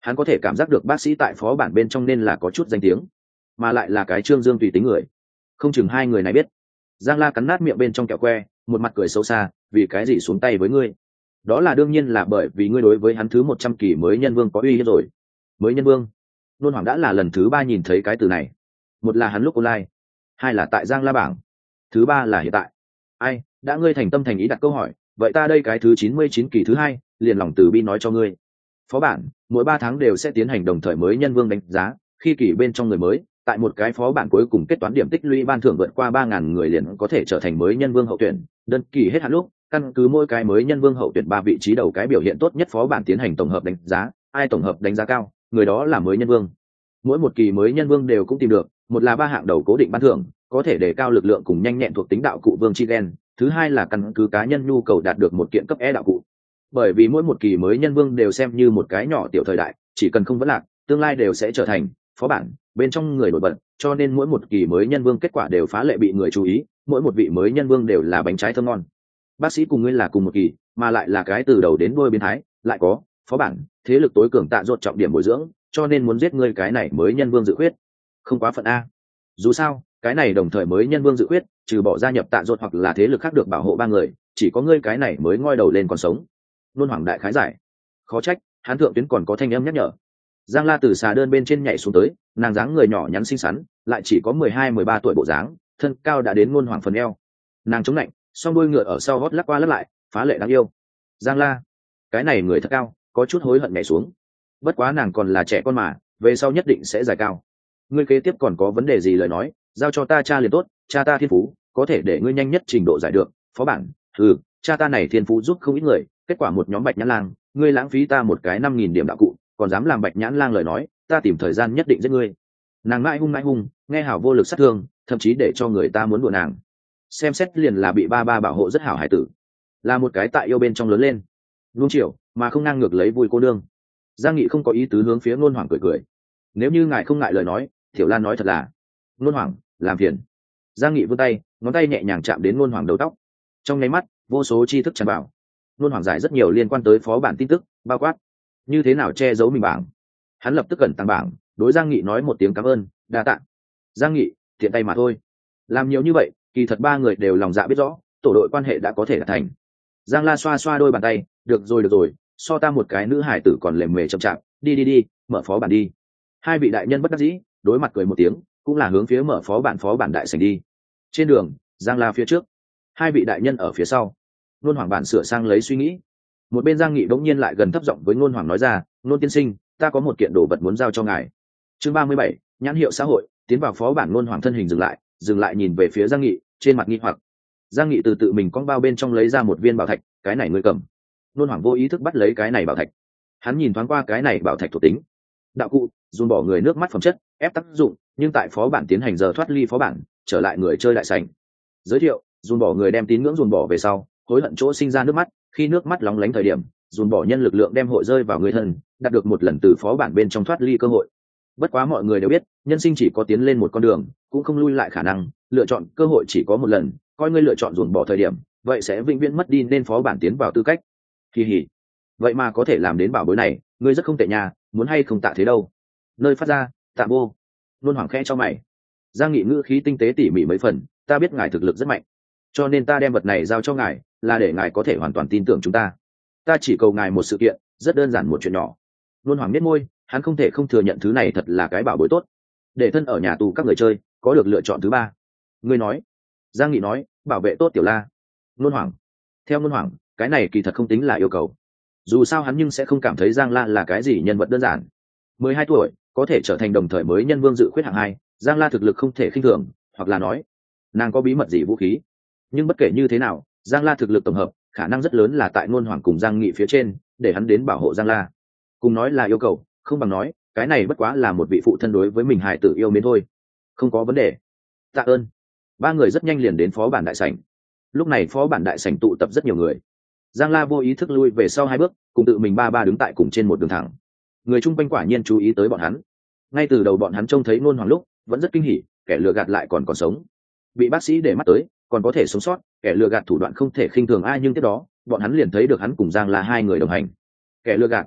hắn có thể cảm giác được bác sĩ tại phó bản bên trong nên là có chút danh tiếng, mà lại là cái Trương Dương tùy tính người, không chừng hai người này biết. Giang La cắn nát miệng bên trong kẹo que, một mặt cười xấu xa, vì cái gì xuống tay với ngươi? Đó là đương nhiên là bởi vì ngươi đối với hắn thứ một trăm kỳ mới nhân vương có uy hiếp rồi. Mới nhân vương? Nôn Hoàng đã là lần thứ ba nhìn thấy cái từ này. Một là hắn lúc online, hai là tại Giang La bảng, thứ ba là hiện tại. Ai, đã ngươi thành tâm thành ý đặt câu hỏi, vậy ta đây cái thứ chín mươi chín kỳ thứ hai, liền lòng từ bi nói cho ngươi. Phó bản, mỗi ba tháng đều sẽ tiến hành đồng thời mới nhân vương đánh giá, khi kỳ bên trong người mới, tại một cái phó bản cuối cùng kết toán điểm tích lũy ban thưởng vượt qua ba ngàn người liền có thể trở thành mới nhân vương hậu tuyển, đơn kỳ hết hạn lúc, căn cứ mỗi cái mới nhân vương hậu tuyển ba vị trí đầu cái biểu hiện tốt nhất phó bản tiến hành tổng hợp đánh giá, ai tổng hợp đánh giá cao, người đó là mới nhân vương. Mỗi một kỳ mới nhân vương đều cũng tìm được, một là ba hạng đầu cố định ban thưởng, có thể đề cao lực lượng cùng nhanh nhẹn thuộc tính đạo cụ vương chi gen, thứ hai là căn cứ cá nhân nhu cầu đạt được một kiện cấp E đạo cụ. Bởi vì mỗi một kỳ mới nhân vương đều xem như một cái nhỏ tiểu thời đại, chỉ cần không vấn lạc, tương lai đều sẽ trở thành phó bản bên trong người nổi bật, cho nên mỗi một kỳ mới nhân vương kết quả đều phá lệ bị người chú ý, mỗi một vị mới nhân vương đều là bánh trái thơm ngon. Bác sĩ cùng ngươi là cùng một kỳ, mà lại là cái từ đầu đến đuôi biến thái, lại có phó bản thế lực tối cường tạ ruột trọng điểm bồi dưỡng, cho nên muốn giết ngươi cái này mới nhân vương dự khuyết, không quá phận a. Dù sao cái này đồng thời mới nhân vương dự khuyết, trừ bỏ gia nhập tạ ruột hoặc là thế lực khác được bảo hộ ba người, chỉ có ngươi cái này mới ngoi đầu lên còn sống. Luôn Hoàng đại khái giải, khó trách hán thượng tuyến còn có thanh âm nhắc nhở. Giang La từ xà đơn bên trên nhảy xuống tới, nàng dáng người nhỏ nhắn xinh xắn, lại chỉ có mười hai mười ba tuổi bộ dáng, thân cao đã đến Ngôn Hoàng phần eo. Nàng chống lạnh, song đuôi ngựa ở sau gót lắc qua lắc lại, phá lệ đáng yêu. Giang La, cái này người thật cao, có chút hối hận nhảy xuống. Bất quá nàng còn là trẻ con mà, về sau nhất định sẽ dài cao. Ngươi kế tiếp còn có vấn đề gì lời nói, giao cho ta cha liền tốt, cha ta thiên phú, có thể để ngươi nhanh nhất trình độ giải được. Phó bản, ừ, cha ta này thiên phú giúp không ít người, kết quả một nhóm bạch nhãn lang, ngươi lãng phí ta một cái năm nghìn điểm đạo cụ, còn dám làm bạch nhãn lang lời nói, ta tìm thời gian nhất định giết ngươi. Nàng mãi hung mãi hung, nghe hảo vô lực sát thương, thậm chí để cho người ta muốn đùa nàng. Xem xét liền là bị ba ba bảo hộ rất hảo hải tử, là một cái tại yêu bên trong lớn lên, nuông chiều mà không ngang ngược lấy vui cô đương. Giang Nghị không có ý tứ hướng phía Ngôn Hoàng cười cười. Nếu như ngài không ngại lời nói, Tiểu Lan nói thật là. Ngôn Hoàng, làm phiền. Giang Nghị vươn tay, ngón tay nhẹ nhàng chạm đến Ngôn Hoàng đầu tóc. Trong nháy mắt, vô số tri thức tràn vào. Ngôn Hoàng giải rất nhiều liên quan tới phó bản tin tức, bao quát như thế nào che giấu mình bảng. Hắn lập tức cẩn tăng bảng, đối Giang Nghị nói một tiếng cảm ơn, đa tạ. Giang Nghị, tiện tay mà thôi. Làm nhiều như vậy, kỳ thật ba người đều lòng dạ biết rõ, tổ đội quan hệ đã có thể đạt thành. Giang La xoa xoa đôi bàn tay, được rồi được rồi, so ta một cái nữ hải tử còn lề mề chậm chạp, đi đi đi, mở phó bản đi. Hai vị đại nhân bất đắc dĩ, đối mặt cười một tiếng, cũng là hướng phía mở phó bản phó bản đại sảnh đi. Trên đường, Giang La phía trước, hai vị đại nhân ở phía sau. Ngôn Hoàng bản sửa sang lấy suy nghĩ. Một bên Giang Nghị bỗng nhiên lại gần thấp giọng với Ngôn Hoàng nói ra, Ngôn tiên sinh, ta có một kiện đồ vật muốn giao cho ngài. Chương ba mươi bảy, nhãn hiệu xã hội. Tiến vào phó bản, Ngôn Hoàng thân hình dừng lại, dừng lại nhìn về phía Giang Nghị, trên mặt nghi hoặc. Giang Nghị từ tự mình con bao bên trong lấy ra một viên bảo thạch, cái này ngươi cầm. Ngôn Hoàng vô ý thức bắt lấy cái này bảo thạch. Hắn nhìn thoáng qua cái này bảo thạch thuộc tính. Đạo cụ, dồn bỏ người nước mắt phẩm chất, ép tác dụng, nhưng tại phó bản tiến hành giờ thoát ly phó bản, trở lại người chơi đại sảnh. Giới thiệu, dồn bỏ người đem tín ngưỡng dồn bỏ về sau, hối hận chỗ sinh ra nước mắt, khi nước mắt lóng lánh thời điểm, dồn bỏ nhân lực lượng đem hội rơi vào người thân, đạt được một lần từ phó bản bên trong thoát ly cơ hội. Bất quá mọi người đều biết, nhân sinh chỉ có tiến lên một con đường, cũng không lui lại khả năng, lựa chọn cơ hội chỉ có một lần, coi ngươi lựa chọn dồn bỏ thời điểm, vậy sẽ vĩnh viễn mất đi nên phó bản tiến vào tư cách. Kỳ hỉ, vậy mà có thể làm đến bảo bối này, ngươi rất không tệ nha, muốn hay không tạ thế đâu. Nơi phát ra, tạ vô. Luôn Hoàng khẽ cho mày. Giang Nghị ngữ khí tinh tế tỉ mỉ mấy phần, ta biết ngài thực lực rất mạnh, cho nên ta đem vật này giao cho ngài, là để ngài có thể hoàn toàn tin tưởng chúng ta. Ta chỉ cầu ngài một sự kiện, rất đơn giản một chuyện nhỏ. Luôn Hoàng nhếch môi, hắn không thể không thừa nhận thứ này thật là cái bảo bối tốt, để thân ở nhà tù các người chơi có được lựa chọn thứ ba. Ngươi nói. Giang Nghị nói, bảo vệ tốt Tiểu La. Luôn Hoàng. Theo Luôn Hoàng, cái này kỳ thật không tính là yêu cầu. Dù sao hắn nhưng sẽ không cảm thấy Giang La là cái gì nhân vật đơn giản. mười hai tuổi, có thể trở thành đồng thời mới nhân vương dự khuyết hạng hai, Giang La thực lực không thể khinh thường, hoặc là nói, nàng có bí mật gì vũ khí. Nhưng bất kể như thế nào, Giang La thực lực tổng hợp, khả năng rất lớn là tại Ngôn Hoàng cùng Giang Nghị phía trên, để hắn đến bảo hộ Giang La. Cùng nói là yêu cầu, không bằng nói, cái này bất quá là một vị phụ thân đối với mình hài tử yêu mến thôi. Không có vấn đề. Tạ ơn. Ba người rất nhanh liền đến phó bản đại sảnh. Lúc này phó bản đại sảnh tụ tập rất nhiều người. Giang La vô ý thức lui về sau hai bước, cùng tự mình ba ba đứng tại cùng trên một đường thẳng. Người chung quanh quả nhiên chú ý tới bọn hắn. Ngay từ đầu bọn hắn trông thấy Ngôn Hoàng lúc, vẫn rất kinh hỉ, kẻ lừa gạt lại còn còn sống. Bị bác sĩ để mắt tới, còn có thể sống sót, kẻ lừa gạt thủ đoạn không thể khinh thường ai, nhưng tiếp đó, bọn hắn liền thấy được hắn cùng Giang La hai người đồng hành. Kẻ lừa gạt,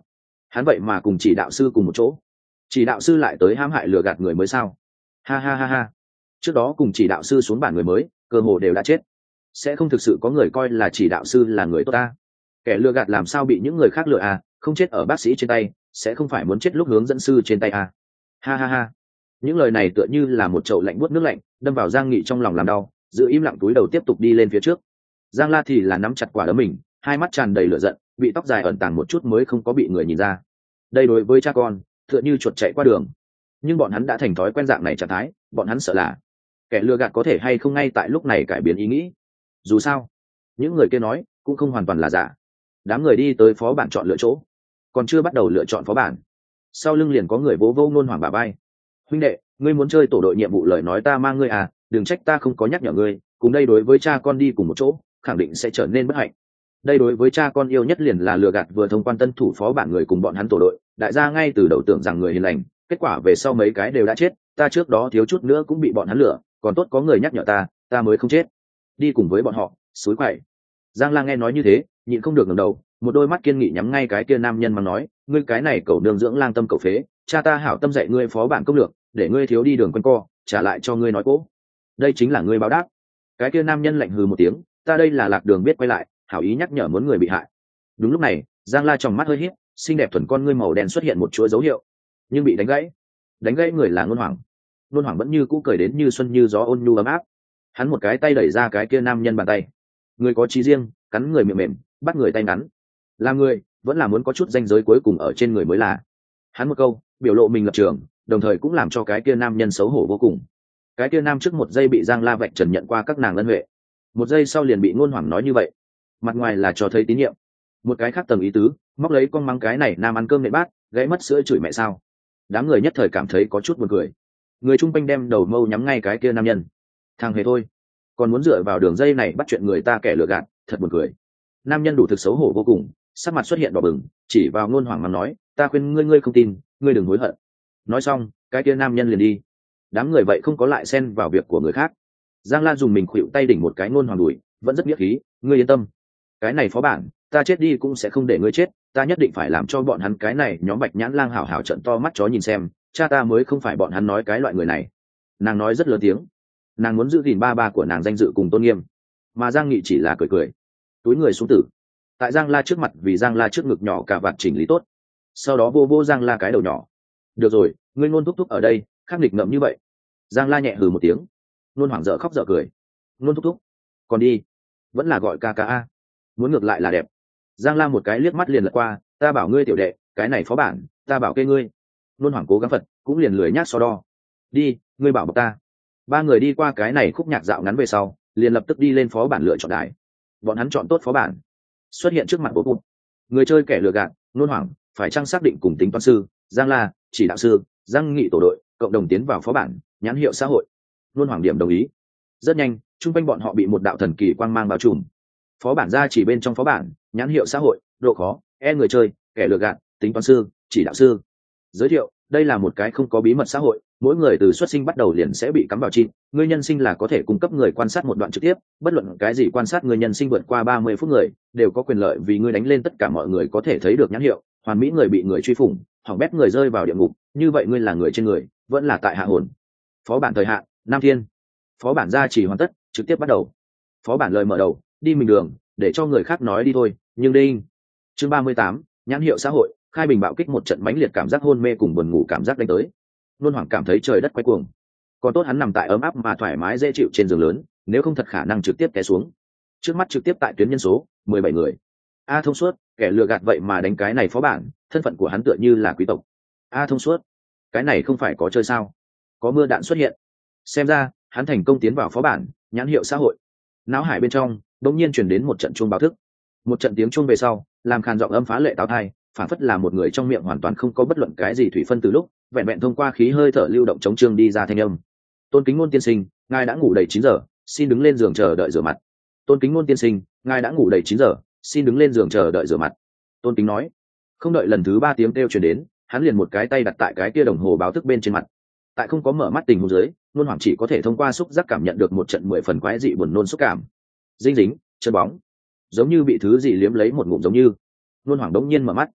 Hắn vậy mà cùng chỉ đạo sư cùng một chỗ, chỉ đạo sư lại tới hãm hại lừa gạt người mới sao? Ha ha ha ha. Trước đó cùng chỉ đạo sư xuống bản người mới cơ hồ đều đã chết, sẽ không thực sự có người coi là chỉ đạo sư là người tốt ta. Kẻ lừa gạt làm sao bị những người khác lừa à, không chết ở bác sĩ trên tay sẽ không phải muốn chết lúc hướng dẫn sư trên tay à. Ha ha ha. Những lời này tựa như là một chậu lạnh buốt nước lạnh đâm vào Giang Nghị trong lòng làm đau, giữ im lặng túi đầu tiếp tục đi lên phía trước. Giang La thì là nắm chặt quả đấm mình, hai mắt tràn đầy lửa giận, bị tóc dài ẩn tàng một chút mới không có bị người nhìn ra. Đây đối với cha con tựa như chuột chạy qua đường, nhưng bọn hắn đã thành thói quen dạng này trạng thái, bọn hắn sợ là kẻ lừa gạt có thể hay không ngay tại lúc này cải biến ý nghĩ. Dù sao những người kia nói cũng không hoàn toàn là giả. Đám người đi tới phó bản chọn lựa chỗ, còn chưa bắt đầu lựa chọn phó bản, sau lưng liền có người vỗ vô Nôn Hoàng bả vai. Huynh đệ, ngươi muốn chơi tổ đội nhiệm vụ lời nói ta mang ngươi à, đừng trách ta không có nhắc nhở ngươi, cùng đây đối với cha con đi cùng một chỗ khẳng định sẽ trở nên bất hạnh. Đây đối với cha con yêu nhất liền là lừa gạt vừa thông quan tân thủ phó bản người cùng bọn hắn tổ đội, đại gia ngay từ đầu tưởng rằng người hiền lành, kết quả về sau mấy cái đều đã chết, ta trước đó thiếu chút nữa cũng bị bọn hắn lừa, còn tốt có người nhắc nhở ta, ta mới không chết. Đi cùng với bọn họ, suối quậy. Giang Lang nghe nói như thế, nhịn không được ngẩng đầu, một đôi mắt kiên nghị nhắm ngay cái kia nam nhân mà nói, ngươi cái này cẩu nương dưỡng lang tâm cẩu phế, cha ta hảo tâm dạy ngươi phó bản công lược, để ngươi thiếu đi đường quanh co, trả lại cho ngươi nói cố. Đây chính là ngươi báo đáp. Cái kia nam nhân lạnh hừ một tiếng, ta đây là lạc đường biết quay lại, hảo ý nhắc nhở muốn người bị hại. Đúng lúc này, Giang La trong mắt hơi híp, xinh đẹp thuần con ngươi màu đen xuất hiện một chuỗi dấu hiệu, nhưng bị đánh gãy. Đánh gãy người là Nôn Hoàng. Nôn Hoàng vẫn như cũ cười đến như xuân như gió ôn nhu ấm áp. Hắn một cái tay đẩy ra cái kia nam nhân bàn tay. Người có trí riêng, cắn người miệng mềm, bắt người tay ngắn. Làm người, vẫn là muốn có chút danh giới cuối cùng ở trên người mới là. Hắn một câu, biểu lộ mình lập trường, đồng thời cũng làm cho cái kia nam nhân xấu hổ vô cùng. Cái kia nam trước một giây bị Giang La vạch trần nhận qua các nàng ân huệ, một giây sau liền bị Nôn Hoàng nói như vậy. Mặt ngoài là cho thấy tín nhiệm, một cái khác tầng ý tứ, móc lấy con mắng cái này nam ăn cơm nệ bát, gãy mất sữa chửi mẹ sao. Đám người nhất thời cảm thấy có chút buồn cười. Người chung quanh đem đầu mâu nhắm ngay cái kia nam nhân. Thằng hề thôi, còn muốn dựa vào đường dây này bắt chuyện người ta kẻ lừa gạt, thật buồn cười. Nam nhân đủ thực xấu hổ vô cùng, sắc mặt xuất hiện đỏ bừng, chỉ vào Nôn Hoàng mà nói, ta khuyên ngươi ngươi không tin, ngươi đừng hối hận. Nói xong, cái kia nam nhân liền đi. Đám người vậy không có lại xen vào việc của người khác. Giang Lan dùng mình khuỵu tay đỉnh một cái Nôn Hoàng đùi, vẫn rất nghĩa khí, ngươi yên tâm, cái này phó bản ta chết đi cũng sẽ không để ngươi chết, ta nhất định phải làm cho bọn hắn cái này nhóm Bạch Nhãn Lang hảo hảo trận to mắt chó nhìn xem, cha ta mới không phải bọn hắn nói cái loại người này. Nàng nói rất lớn tiếng, nàng muốn giữ gìn ba ba của nàng danh dự cùng tôn nghiêm, mà Giang Nghị chỉ là cười cười, túi người xuống tử, tại Giang La trước mặt vì Giang La trước ngực nhỏ cả vạt chỉnh lý tốt, sau đó vô vô Giang La cái đầu nhỏ. Được rồi, ngươi Nôn thúc thúc ở đây, khắc nghịch ngợm như vậy. Giang La nhẹ hừ một tiếng. Nôn hoảng dở khóc dở cười. Nôn thúc thúc, còn đi, vẫn là gọi ca ca a, muốn ngược lại là đẹp. Giang La một cái liếc mắt liền lật qua, ta bảo ngươi tiểu đệ, cái này phó bản, ta bảo kê ngươi. Nôn hoảng cố gắng phật, cũng liền lười nhác so đo. Đi, ngươi bảo bọc ta. Ba người đi qua cái này khúc nhạc dạo ngắn về sau, liền lập tức đi lên phó bản lựa chọn đài. Bọn hắn chọn tốt phó bản, xuất hiện trước mặt bố cụt. Người chơi kẻ lừa gạt, Nôn hoảng, phải chăng xác định cùng tính toán sư, Giang La, chỉ đạo sư, Giang Nghị tổ đội, cộng đồng tiến vào phó bản, nhãn hiệu xã hội. Nôn hoảng điểm đồng ý. Rất nhanh, chung quanh bọn họ bị một đạo thần kỳ quang mang bao trùm. Phó bản ra chỉ bên trong phó bản, nhãn hiệu xã hội, độ khó, e người chơi, kẻ lừa gạt, tính toán sư, chỉ đạo sư. Giới thiệu, đây là một cái không có bí mật xã hội, mỗi người từ xuất sinh bắt đầu liền sẽ bị cắm vào chip, người nhân sinh là có thể cung cấp người quan sát một đoạn trực tiếp, bất luận cái gì quan sát người nhân sinh vượt qua ba mươi phút người, đều có quyền lợi vì ngươi đánh lên tất cả mọi người có thể thấy được nhãn hiệu, hoàn mỹ người bị người truy phủng, hỏng bét người rơi vào địa ngục, như vậy ngươi là người trên người, vẫn là tại hạ hồn. Phó bản thời hạn, Nam Thiên. Phó bản ra chỉ hoàn tất, trực tiếp bắt đầu. Phó bản lời mở đầu, đi mình đường, để cho người khác nói đi thôi, nhưng đinh. Chương ba mươi tám, nhãn hiệu xã hội, khai bình bạo kích một trận mãnh liệt cảm giác hôn mê cùng buồn ngủ cảm giác đánh tới. Nôn hoảng cảm thấy trời đất quay cuồng. Còn tốt hắn nằm tại ấm áp mà thoải mái dễ chịu trên giường lớn, nếu không thật khả năng trực tiếp té xuống. Trước mắt trực tiếp tại tuyến nhân số mười bảy người. A thông suốt, kẻ lừa gạt vậy mà đánh cái này phó bản, thân phận của hắn tựa như là quý tộc. A thông suốt, cái này không phải có chơi sao? Có mưa đạn xuất hiện. Xem ra, hắn thành công tiến vào phó bản, nhãn hiệu xã hội. Náo hải bên trong, đột nhiên truyền đến một trận chuông báo thức. Một trận tiếng chuông về sau, làm khàn giọng âm phá lệ táo thai, phản phất là một người trong miệng hoàn toàn không có bất luận cái gì thủy phân từ lúc, vẹn vẹn thông qua khí hơi thở lưu động chống trương đi ra thanh âm. Tôn kính Ngôn tiên sinh, ngài đã ngủ đầy chín giờ, xin đứng lên giường chờ đợi rửa mặt. Tôn kính Ngôn tiên sinh, ngài đã ngủ đầy chín giờ, xin đứng lên giường chờ đợi rửa mặt. Tôn kính nói. Không đợi lần thứ ba tiếng kêu truyền đến, hắn liền một cái tay đặt tại cái kia đồng hồ báo thức bên trên mặt. Tại không có mở mắt tình huống dưới, Nôn hoảng chỉ có thể thông qua xúc giác cảm nhận được một trận mười phần quái dị buồn nôn xúc cảm. Dinh dính, chân bóng, giống như bị thứ gì liếm lấy một ngụm giống như. Nôn hoảng đống nhiên mở mắt,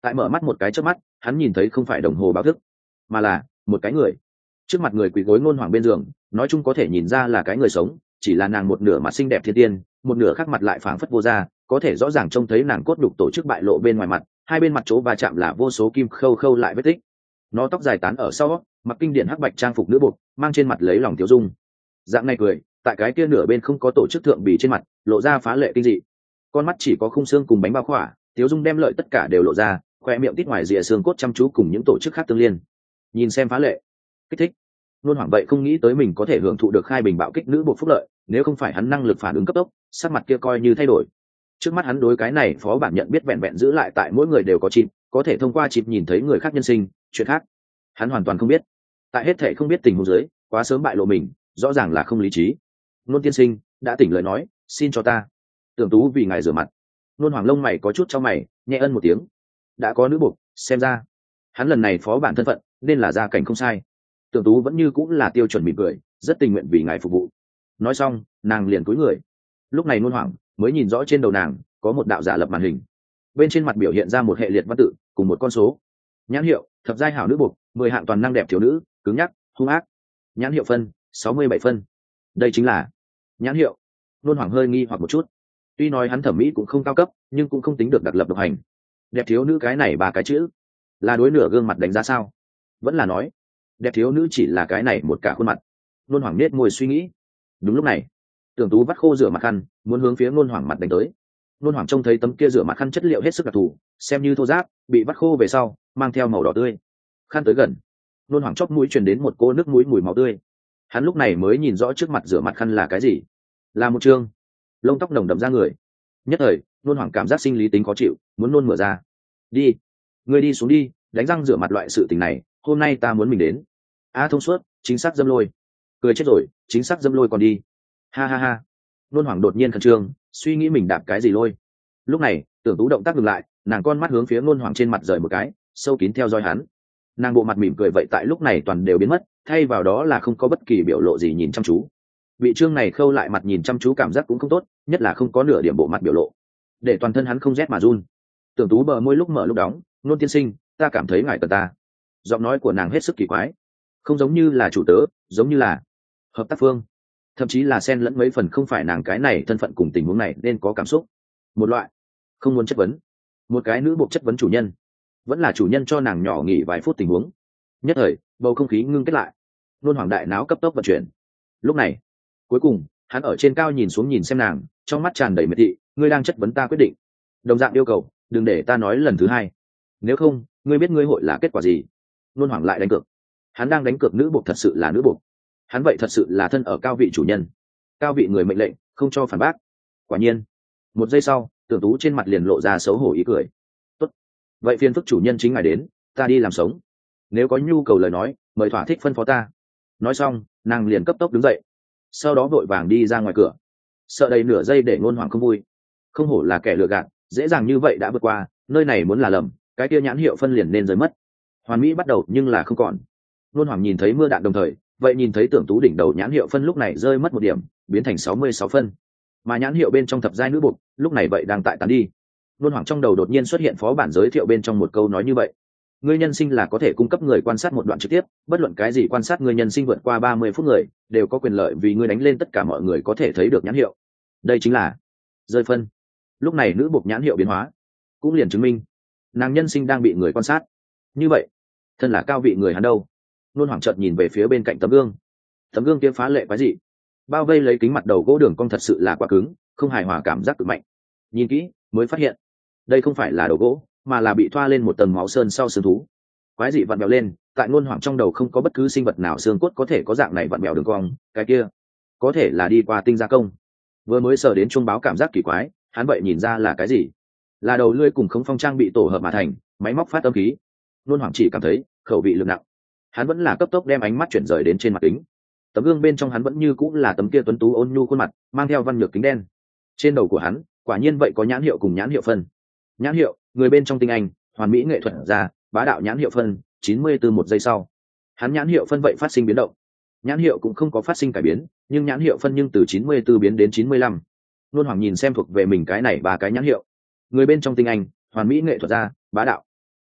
tại mở mắt một cái chớp mắt, hắn nhìn thấy không phải đồng hồ báo thức, mà là một cái người. Trước mặt người quỳ gối ngôn hoàng bên giường, nói chung có thể nhìn ra là cái người sống, chỉ là nàng một nửa mặt xinh đẹp thiên tiên, một nửa khác mặt lại phảng phất vô gia, có thể rõ ràng trông thấy nàng cốt đục tổ chức bại lộ bên ngoài mặt, hai bên mặt chỗ va chạm là vô số kim khâu khâu lại vết tích. Nó tóc dài tán ở sau, mặc kinh điển hắc bạch trang phục nữ buộc, mang trên mặt lấy lòng tiểu dung. Dạng này cười, tại cái kia nửa bên không có tổ chức thượng bì trên mặt, lộ ra phá lệ kinh dị. Con mắt chỉ có khung xương cùng bánh bao khỏa, tiểu dung đem lợi tất cả đều lộ ra, khoe miệng tít ngoài rìa xương cốt chăm chú cùng những tổ chức khác tương liên. Nhìn xem phá lệ, kích thích. Luôn hoảng vậy không nghĩ tới mình có thể hưởng thụ được khai bình bạo kích nữ buộc phúc lợi, nếu không phải hắn năng lực phản ứng cấp tốc, sắc mặt kia coi như thay đổi. Trước mắt hắn đối cái này phó bản nhận biết vẹn vẹn giữ lại tại mỗi người đều có chip, có thể thông qua chip nhìn thấy người khác nhân sinh, chuyện khác hắn hoàn toàn không biết. Tại hết thể không biết tình huống dưới, quá sớm bại lộ mình, rõ ràng là không lý trí. Nôn tiên sinh đã tỉnh lời nói, xin cho ta. Tưởng Tú vì ngài rửa mặt. Nôn hoàng lông mày có chút cho mày, nhẹ ân một tiếng. Đã có nữ buộc, xem ra hắn lần này phó bản thân phận nên là gia cảnh không sai. Tưởng Tú vẫn như cũng là tiêu chuẩn mỉm cười, rất tình nguyện vì ngài phục vụ. Nói xong, nàng liền cúi người. Lúc này Nôn hoàng mới nhìn rõ trên đầu nàng có một đạo giả lập màn hình, bên trên mặt biểu hiện ra một hệ liệt văn tự cùng một con số. Nhãn hiệu thập giai hảo nữ buộc, mười hạng toàn năng đẹp thiếu nữ, cứng nhắc hung ác. Nhãn hiệu phân sáu mươi bảy phân. Đây chính là nhãn hiệu. Nôn hoàng hơi nghi hoặc một chút, tuy nói hắn thẩm mỹ cũng không cao cấp nhưng cũng không tính được đặc lập độc hành. Đẹp thiếu nữ cái này ba cái chữ là đối nửa gương mặt đánh giá sao, vẫn là nói đẹp thiếu nữ chỉ là cái này một cả khuôn mặt? Nôn hoàng nết môi suy nghĩ. Đúng lúc này, Tưởng Tú vắt khô rửa mặt khăn, muốn hướng phía Nôn hoàng mặt đánh tới. Nôn hoàng trông thấy tấm kia rửa mặt khăn chất liệu hết sức đặc thù, xem như thô ráp, bị vắt khô về sau mang theo màu đỏ tươi. Khăn tới gần, Nôn hoàng chóp mũi truyền đến một cô nước mũi mùi máu tươi. Hắn lúc này mới nhìn rõ trước mặt rửa mặt khăn là cái gì, là một trương lông tóc nồng đậm ra người. Nhất thời Nôn hoàng cảm giác sinh lý tính khó chịu, muốn nôn mửa ra. Đi, ngươi đi xuống đi, đánh răng rửa mặt loại sự tình này hôm nay ta muốn mình đến. A thông suốt, chính xác dâm lôi. Cười chết rồi, chính xác dâm lôi còn đi. Ha ha ha. Nôn hoàng đột nhiên khẩn trương, suy nghĩ mình đạp cái gì lôi. Lúc này Tưởng Tú động tác ngừng lại, nàng con mắt hướng phía Nôn hoàng trên mặt rời một cái, sâu kín theo dõi hắn. Nàng bộ mặt mỉm cười vậy tại lúc này toàn đều biến mất, thay vào đó là không có bất kỳ biểu lộ gì nhìn chăm chú. Bị trương này khâu lại mặt nhìn chăm chú cảm giác cũng không tốt, nhất là không có nửa điểm bộ mặt biểu lộ, để toàn thân hắn không rét mà run. Tưởng Tú bờ môi lúc mở lúc đóng. Nôn tiên sinh, ta cảm thấy ngài cần ta. Giọng nói của nàng hết sức kỳ quái, không giống như là chủ tớ, giống như là hợp tác phương, thậm chí là xen lẫn mấy phần không phải nàng cái này thân phận cùng tình huống này nên có cảm xúc. Một loại không muốn chất vấn, một cái nữ buộc chất vấn chủ nhân, vẫn là chủ nhân cho nàng nhỏ nghỉ vài phút tình huống. Nhất thời bầu không khí ngưng kết lại. Nôn hoàng đại náo cấp tốc vận chuyển. Lúc này cuối cùng hắn ở trên cao nhìn xuống nhìn xem nàng, trong mắt tràn đầy miệt thị. Ngươi đang chất vấn ta quyết định, đồng dạng yêu cầu đừng để ta nói lần thứ hai, nếu không ngươi biết ngươi hội là kết quả gì. Nôn hoàng lại đánh cược. Hắn đang đánh cược nữ buộc thật sự là nữ buộc, hắn vậy thật sự là thân ở cao vị chủ nhân, cao vị người mệnh lệnh, không cho phản bác. Quả nhiên một giây sau, Tưởng Tú trên mặt liền lộ ra xấu hổ ý cười. Tốt, vậy phiền phức chủ nhân chính ngài đến, ta đi làm sống, nếu có nhu cầu lời nói mời thỏa thích phân phó ta. Nói xong nàng liền cấp tốc đứng dậy, sau đó vội vàng đi ra ngoài cửa. Sợ đầy nửa giây để Nôn hoàng không vui, không hổ là kẻ lừa gạt, dễ dàng như vậy đã vượt qua, nơi này muốn là lầm cái kia nhãn hiệu phân liền nên rơi mất. Hoàn mỹ bắt đầu nhưng là không còn. Nôn hoàng nhìn thấy mưa đạn đồng thời vậy nhìn thấy Tưởng Tú đỉnh đầu nhãn hiệu phân lúc này rơi mất một điểm, biến thành sáu mươi sáu phân, mà nhãn hiệu bên trong thập giai nữ buộc lúc này vậy đang tại tán đi. Nôn hoàng trong đầu đột nhiên xuất hiện phó bản giới thiệu bên trong một câu nói như vậy: ngươi nhân sinh là có thể cung cấp người quan sát một đoạn trực tiếp, bất luận cái gì quan sát ngươi nhân sinh vượt qua ba mươi phút người đều có quyền lợi vì ngươi đánh lên tất cả mọi người có thể thấy được nhãn hiệu. Đây chính là rơi phân. Lúc này nữ buộc nhãn hiệu biến hóa cũng liền chứng minh nàng nhân sinh đang bị người quan sát. Như vậy thân là cao vị người hắn đâu? Nôn hoàng chợt nhìn về phía bên cạnh tấm gương. Tấm gương kia phá lệ quái dị, bao vây lấy kính mặt đầu gỗ đường cong thật sự là quá cứng, không hài hòa cảm giác cực mạnh. Nhìn kỹ mới phát hiện đây không phải là đầu gỗ, mà là bị thoa lên một tầng máu sơn sau xương thú. Quái dị vặn vẹo lên, tại Nôn hoàng trong đầu không có bất cứ sinh vật nào xương cốt có thể có dạng này vặn vẹo đường cong, cái kia có thể là đi qua tinh gia công. Vừa mới sờ đến chuông báo cảm giác kỳ quái, hắn vậy nhìn ra là cái gì? Là đầu lưỡi cùng khống phong trang bị tổ hợp mà thành máy móc phát âm khí. Nôn hoàng chỉ cảm thấy khẩu vị lực nặng, hắn vẫn là cấp tốc đem ánh mắt chuyển rời đến trên mặt kính. Tấm gương bên trong hắn vẫn như cũng là tấm kia tuấn tú ôn nhu khuôn mặt, mang theo văn nhược kính đen. Trên đầu của hắn quả nhiên vậy có nhãn hiệu cùng nhãn hiệu phân. Nhãn hiệu người bên trong tinh anh, hoàn mỹ nghệ thuật ra, bá đạo nhãn hiệu phân chín mươi tư một giây sau, hắn nhãn hiệu phân vậy phát sinh biến động. Nhãn hiệu cũng không có phát sinh cải biến, nhưng nhãn hiệu phân nhưng từ chín mươi tư biến đến chín mươi lăm. Nôn hoàng nhìn xem thuộc về mình cái này ba cái nhãn hiệu: người bên trong tinh anh, hoàn mỹ nghệ thuật ra, bá đạo.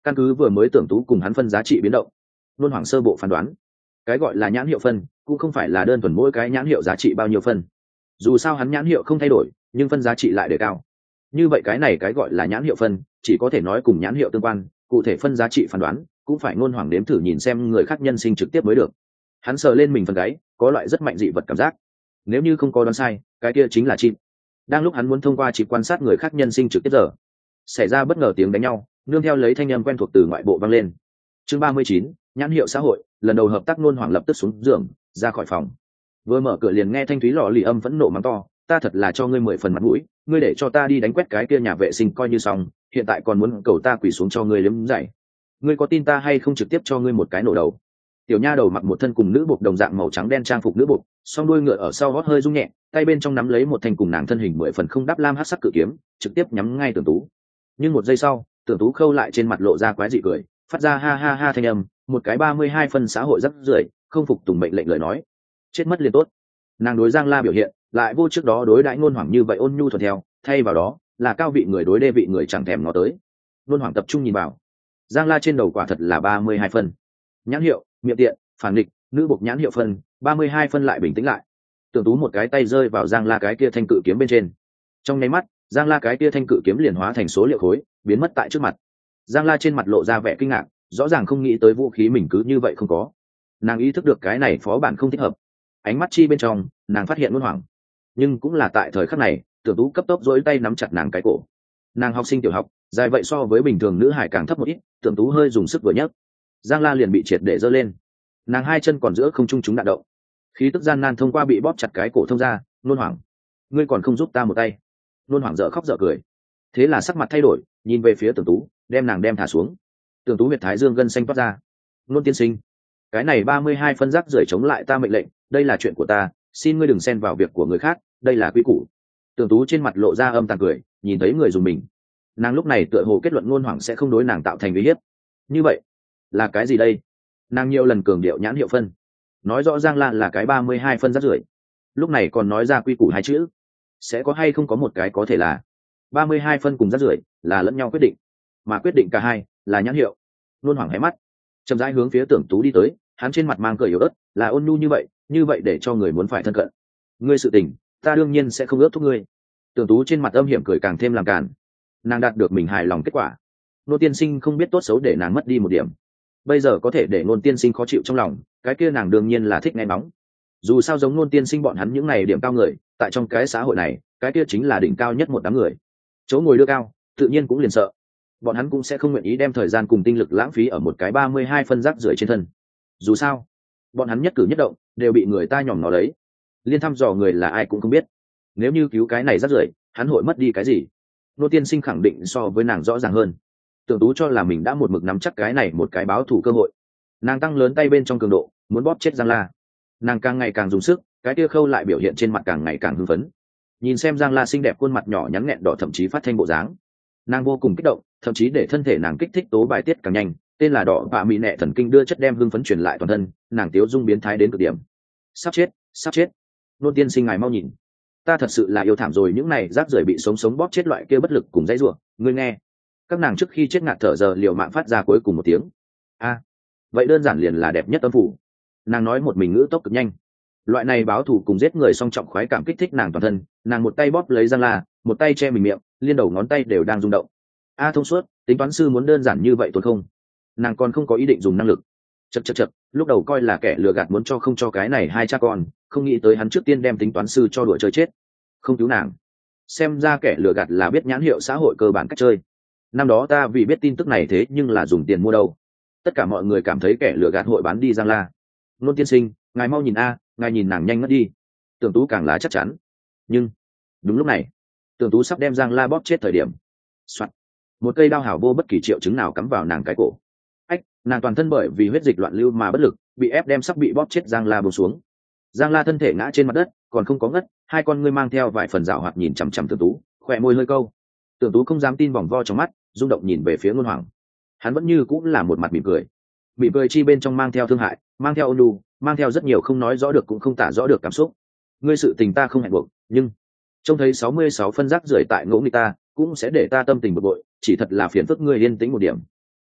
căn cứ vừa mới tưởng tú cùng hắn phân giá trị biến động, luôn hoảng sơ bộ phán đoán cái gọi là nhãn hiệu phân cũng không phải là đơn thuần mỗi cái nhãn hiệu giá trị bao nhiêu phân. Dù sao hắn nhãn hiệu không thay đổi nhưng phân giá trị lại đề cao, như vậy cái này cái gọi là nhãn hiệu phân chỉ có thể nói cùng nhãn hiệu tương quan, cụ thể phân giá trị phán đoán cũng phải ngôn hoàng đếm thử nhìn xem người khác nhân sinh trực tiếp mới được. Hắn sờ lên mình phần gáy, có loại rất mạnh dị vật cảm giác, nếu như không có đoán sai cái kia chính là chim. Đang lúc hắn muốn thông qua chỉ quan sát người khác nhân sinh trực tiếp giờ xảy ra bất ngờ tiếng đánh nhau, nương theo lấy thanh âm quen thuộc từ ngoại bộ vang lên. Chương ba mươi chín, nhãn hiệu xã hội. Lần đầu hợp tác ngôn hoàng lập tức xuống giường ra khỏi phòng, vừa mở cửa liền nghe thanh thúy lò lì âm phẫn nộ mắng to, ta thật là cho ngươi mười phần mặt mũi, ngươi để cho ta đi đánh quét cái kia nhà vệ sinh coi như xong, hiện tại còn muốn cầu ta quỳ xuống cho ngươi liếm dạy, ngươi có tin ta hay không trực tiếp cho ngươi một cái nổ đầu. Tiểu nha đầu mặc một thân cùng nữ buộc đồng dạng màu trắng đen trang phục nữ buộc, song đuôi ngựa ở sau gót hơi rung nhẹ, tay bên trong nắm lấy một thanh cùng nàng thân hình mười phần không đắp lam hắc sắc cự kiếm, trực tiếp nhắm ngay Tưởng Tú. Nhưng một giây sau, Tưởng Tú khâu lại trên mặt lộ ra quái dị cười, phát ra ha ha ha thanh âm, một cái ba mươi hai phân xã hội rắc rưởi, không phục tùng mệnh lệnh lời nói, chết mất liền tốt. Nàng đối Giang La biểu hiện lại vô trước đó đối đãi ngôn hoàng như vậy ôn nhu thuận theo, thay vào đó là cao vị người đối đê vị người chẳng thèm ngó tới. Ngôn hoàng tập trung nhìn vào, Giang La trên đầu quả thật là ba mươi hai phân. Nhãn hiệu, miệng tiện, phản nghịch, nữ buộc nhãn hiệu phân, ba mươi hai phân lại bình tĩnh lại. Tưởng Tú một cái tay rơi vào Giang La cái kia thanh cự kiếm bên trên. Trong nháy mắt, Giang La cái kia thanh cự kiếm liền hóa thành số liệu khối, biến mất tại trước mặt. Giang La trên mặt lộ ra vẻ kinh ngạc, rõ ràng không nghĩ tới vũ khí mình cứ như vậy không có. Nàng ý thức được cái này phó bản không thích hợp. Ánh mắt chi bên trong, nàng phát hiện ngôn hoàng. Nhưng cũng là tại thời khắc này, Tưởng Tú cấp tốc duỗi tay nắm chặt nàng cái cổ. Nàng học sinh tiểu học, dài vậy so với bình thường nữ hải càng thấp một ít, Tưởng Tú hơi dùng sức vừa nhấc, Giang La liền bị triệt để giơ lên. Nàng hai chân còn giữa không trung chúng đạn động, khí tức gian nan thông qua bị bóp chặt cái cổ thông ra. Ngôn hoàng, ngươi còn không giúp ta một tay. Ngôn hoàng dở khóc dở cười, thế là sắc mặt thay đổi, nhìn về phía Tưởng Tú, đem nàng đem thả xuống. Tưởng Tú huyệt thái dương gân xanh toát ra. Ngôn tiên sinh, cái này ba mươi hai phân rác rưởi chống lại ta mệnh lệnh, đây là chuyện của ta, xin ngươi đừng xen vào việc của người khác, đây là quy củ. Tưởng Tú trên mặt lộ ra âm tàn cười, nhìn thấy người dùng mình, nàng lúc này tựa hồ kết luận ngôn hoàng sẽ không đối nàng tạo thành uy hiếp. Như vậy là cái gì đây? Nàng nhiều lần cường điệu nhãn hiệu phân, nói rõ Giang La là cái ba mươi hai phân rác rưởi, lúc này còn nói ra quy củ hai chữ, sẽ có hay không có một cái có thể là ba mươi hai phân cùng rác rưởi là lẫn nhau quyết định, mà quyết định cả hai là nhãn hiệu. Ngôn hoàng hé mắt, chậm rãi hướng phía Tưởng Tú đi tới, hắn trên mặt mang cười yếu ớt, là ôn nhu như vậy, như vậy để cho người muốn phải thân cận. Ngươi sự tình, ta đương nhiên sẽ không ước thúc ngươi. Tưởng Tú trên mặt âm hiểm cười càng thêm làm càn. Nàng đạt được mình hài lòng kết quả. Nô tiên sinh không biết tốt xấu để nàng mất đi một điểm, bây giờ có thể để Nôn tiên sinh khó chịu trong lòng, cái kia nàng đương nhiên là thích nghe bóng. Dù sao giống Nôn tiên sinh bọn hắn những này điểm cao người, tại trong cái xã hội này, cái kia chính là đỉnh cao nhất một đám người. Chỗ ngồi đưa cao, tự nhiên cũng liền sợ. Bọn hắn cũng sẽ không nguyện ý đem thời gian cùng tinh lực lãng phí ở một cái ba mươi hai phân rác rưởi trên thân. Dù sao, bọn hắn nhất cử nhất động đều bị người ta nhòm nó lấy, liên thăm dò người là ai cũng không biết. Nếu như cứu cái này rác rưởi, hắn hội mất đi cái gì? Nô tiên sinh khẳng định so với nàng rõ ràng hơn. Tưởng Tú cho là mình đã một mực nắm chắc cái này một cái báo thù cơ hội, nàng tăng lớn tay bên trong cường độ, muốn bóp chết Giang La. Nàng càng ngày càng dùng sức, cái tia khâu lại biểu hiện trên mặt càng ngày càng hưng phấn. Nhìn xem Giang La xinh đẹp khuôn mặt nhỏ nhắn nghẹn đỏ, thậm chí phát thanh bộ dáng, nàng vô cùng kích động, thậm chí để thân thể nàng kích thích tố bài tiết càng nhanh, tên là đỏ và mị nệ thần kinh đưa chất đem hưng phấn truyền lại toàn thân, nàng tiếu dung biến thái đến cực điểm. Sắp chết, sắp chết. Nôn tiên sinh ngài mau nhìn, ta thật sự là yêu thảm rồi, những này rác rưởi bị sống sống bóp chết loại kia bất lực cùng dãy rủa, ngươi nghe. Các nàng trước khi chết ngạt thở giờ liều mạng phát ra cuối cùng một tiếng a à, vậy đơn giản liền là đẹp nhất âm phủ. Nàng nói một mình ngữ tốc cực nhanh, loại này báo thù cùng giết người song trọng khoái cảm kích thích nàng toàn thân. Nàng một tay bóp lấy Giang La, một tay che mình miệng, liên đầu ngón tay đều đang rung động. A à, thông suốt, tính toán sư muốn đơn giản như vậy tốt không? Nàng còn không có ý định dùng năng lực. Chật chật chật, lúc đầu coi là kẻ lừa gạt muốn cho không cho cái này hai cha con, không nghĩ tới hắn trước tiên đem tính toán sư cho đùa chơi chết, không cứu nàng. Xem ra kẻ lừa gạt là biết nhãn hiệu xã hội cơ bản cách chơi. Năm đó ta vì biết tin tức này thế nhưng là dùng tiền mua đâu. Tất cả mọi người cảm thấy kẻ lừa gạt hội bán đi Giang La. Nôn tiên sinh, ngài mau nhìn a, ngài nhìn nàng nhanh ngất đi. Tưởng Tú càng là chắc chắn. Nhưng đúng lúc này, Tưởng Tú sắp đem Giang La bóp chết thời điểm, soạt, một cây đao hảo vô bất kỳ triệu chứng nào cắm vào nàng cái cổ. Ách, nàng toàn thân bởi vì huyết dịch loạn lưu mà bất lực, bị ép đem sắp bị bóp chết Giang La buông xuống. Giang La thân thể ngã trên mặt đất, còn không có ngất, hai con ngươi mang theo vài phần dạo hoạt nhìn chằm chằm Tưởng Tú, khỏe môi hơi câu. Tưởng Tú không dám tin vòng vo trong mắt, rung động nhìn về phía Ngôn Hoàng. Hắn vẫn như cũng là một mặt mỉm cười, mỉm cười chi bên trong mang theo thương hại, mang theo ôn nhu, mang theo rất nhiều không nói rõ được cũng không tả rõ được cảm xúc. Ngươi sự tình ta không hẹn buộc, nhưng trông thấy sáu mươi sáu phân rác rưởi tại ngỗ nghịch ta, cũng sẽ để ta tâm tình bực bội, chỉ thật là phiền phức ngươi yên tĩnh một điểm.